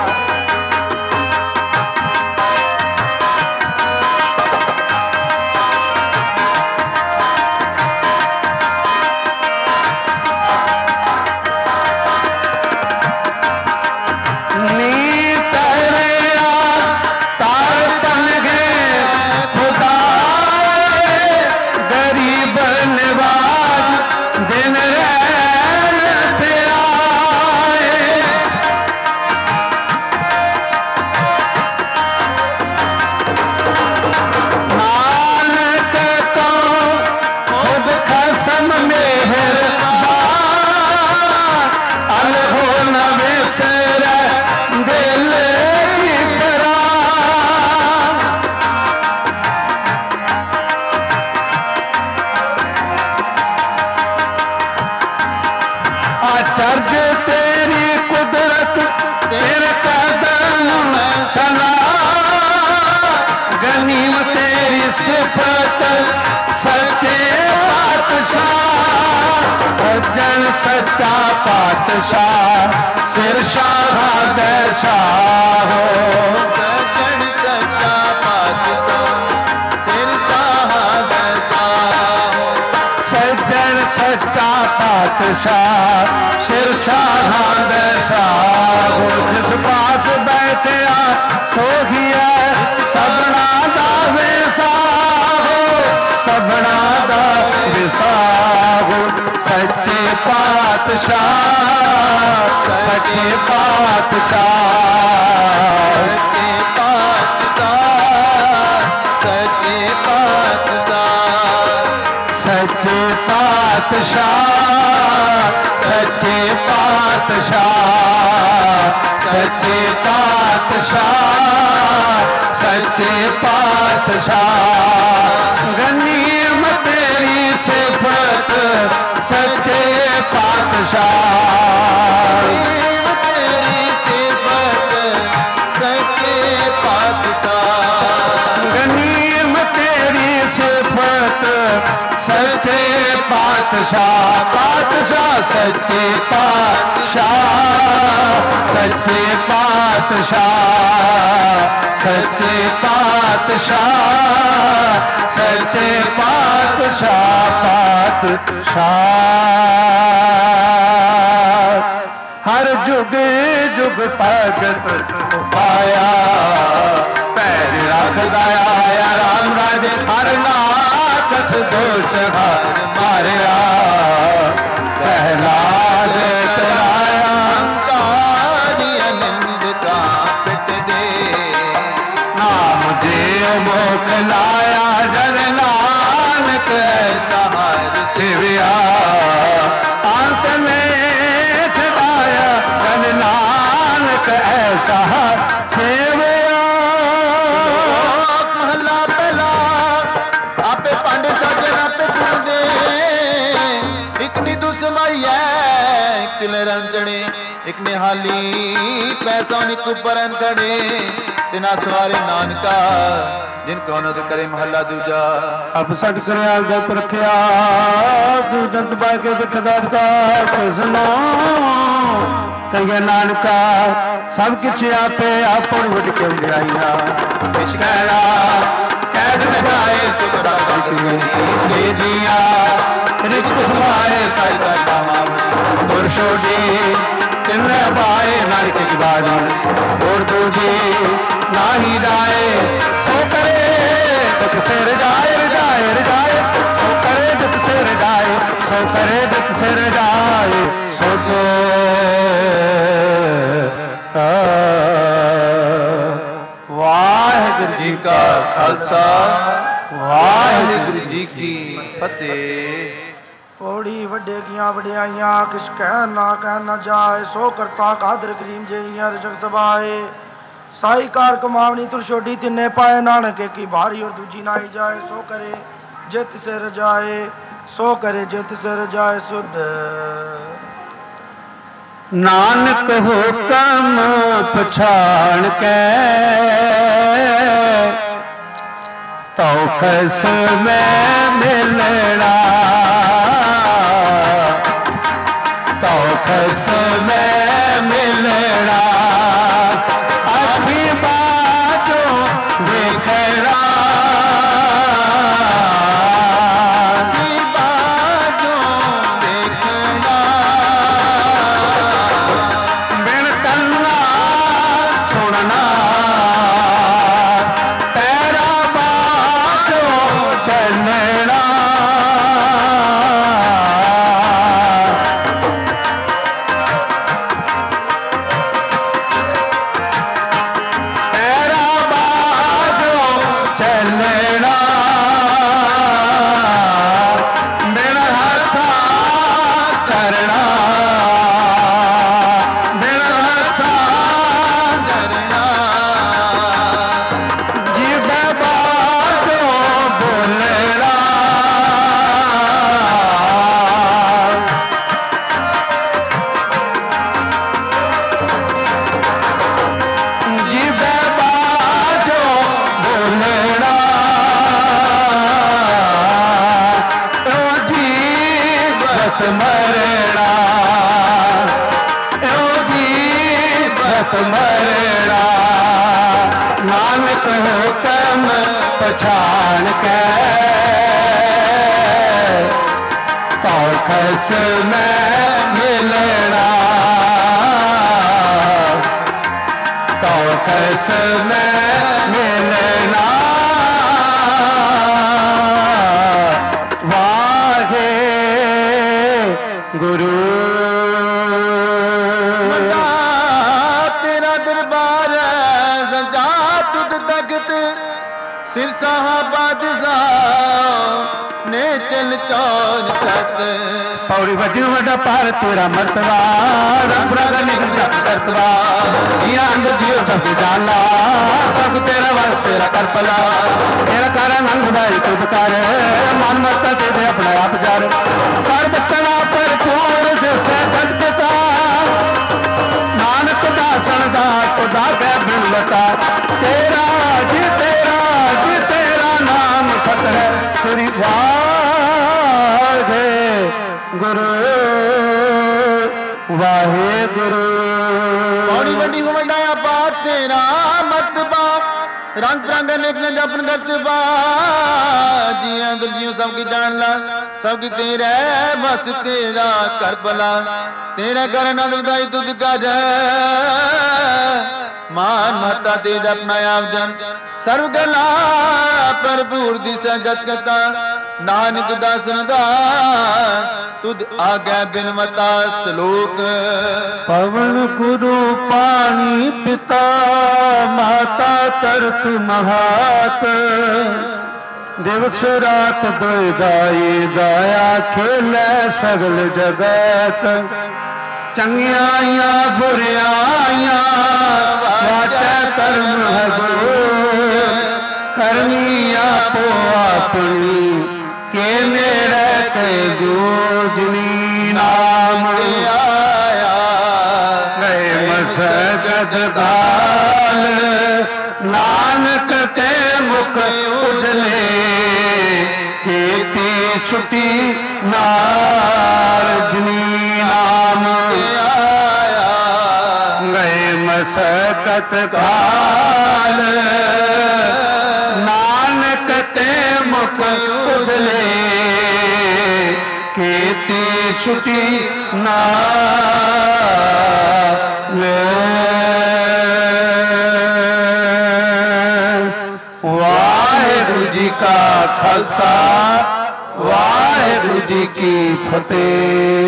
I: सच्चे पातशाह सज्जन सच्चा पातशाह सिर शाह दे शाह हो
A: सज्जन सच्चा पातशाह सिर शाह दे शाह हो
I: सज्जन सच्चा पातशाह सिर शाह दे शाह हो जिस पास बैठया सोही है सबना दा वेसाह सबना दा विसाह सच्चे पातशाह सच्चे पातशाह
A: सच्चे पातशाह सच्चे पातशाह
I: सच्चे पातशाह सच्चे पातशाह सच्चे पातशाह गनीमत तेरी सिफत सच्चे पातशाह
A: तेरी सिफत सच्चे पातशाह
I: गनीमत तेरी सिफत सच्चे पातशाह पातशाह सच्चे पातशाह सच्चे पातशाह सच्चे पातशाह सच्चे पातशाह पातशाह हर जुग जुग भगत पाया पैर रखदा आया राम राजे हर नाकस दोष हर मारिया पहलाद तराया
A: काली आनंद का पिट दे
I: नाम देव मोकलाया जन नानक सहार सिविया अंत में छड़ाया जन नानक ऐसा सेविया
A: महला पहला आपे पांडे साजन आपे दे एक नी दुसमाई है एक तिल रंजने एक निहाली पैसा निक परन खड़े तिना सवारे नानका जिन कौनद करे महला दूजा
I: अब सट करयाल दे परखिया सूजत बाके दिखदाता किसनो कहिए नानका सब किछ आपे आपन वड के उड़ाइया कहला कैद लगाए सुख दे दिया रिक समाए साई साडा मां पुरशो जी किन्ने पाए नानक की बाजी और दूजी नाही जाए सो करे जत से रजाए रजाए रजाए सो करे जत से रजाए सो करे जत से रजाए सो सो वाहिगुरू जी का खालसा
A: ਵਾਹਿਗੁਰੂ ਜੀ ਕੀ ਫਤਿਹ।
B: ਪੌੜੀ ਵੱਡੇ ਕੀਆਂ ਵਡਿਆਈਆਂ ਕਿਸ ਕਹਿ ਨਾ ਕਹਿ ਨਾ ਜਾਏ, ਸੋ ਕਰਤਾ ਕਾਦਰ ਕਰੀਮ ਜਈਆਂ ਰਜਕ ਸਬਾਏ। ਸਾਈ ਕਾਰ ਕਮਾਵਣੀ ਤੁਰਸ਼ੋਡੀ ਤਿੰਨੇ ਪਾਏ, ਨਾਨਕੇ ਕੀ ਭਾਰੀ ਔਰ ਦੂਜੀ ਨਾ ਹੀ ਜਾਏ। ਸੋ करे जित से रजाए, सो करे जित से रजाए सुध।
I: नानक हुकम पछाण के तो खस में मिलना, तो खस में मिलना अभी बातों देखना, पछाण के तो खस में मिलना, तो खस में मिलना। वाहे गुरु
A: तेरा दरबार सजा तुद तख्त सिर साहबादशाह ने चल चौन छत।
I: पौड़ी वड्डी वड्डा पार तेरा मर्तबा, रंगपुरा का निकल जा करतबा। जिया अंदर जियो सब जानला, सब तेरा वास तेरा कर पला। तेरा तारा नंग खुदाई तुद कर, मन मरता तेरे अपना आप जार। सार सत्तना पर पूर्ण से सत पिता, नानक दासन सा खुदा के बिलता। तेरा जी तेरा जी तेरा नाम सत है श्री वाहे गुरु वाहे गुरु।
A: बड़ी वड्डी वड्डाया बात तेरा मर्तबा, रंग रंग निकल जपन करतबा। जिया दिल जियो सबकी जान ला, सबकी तेरा बस तेरा कर भला। तेरा कर आनंद बधाई तुझ कर, मान महता तेज अपना आप जन। सर्व गला भरपूर दिशा जत कता, नानक दासन दा तुद आज्ञा बिन मता सलोक।
I: पवन गुरु पानी पिता, माता तरत महात। दिवस रात दोय दाई दाया, खेलै सगल जगत। चंगियाइया बुरियाइया वाचा कर्म है गुरु, करनी आपो अपनी के मेरे के गोजनी। नाम आया गए मसगद गाल, नानक ते मुख उजले। केती छुटी नारजनी, नाम आया गए मसकत काल। नानक ते मुख उजले, केती छुटी नाल। वाहिगुरु जी का खालसा, वाहिगुरु जी की फतेह।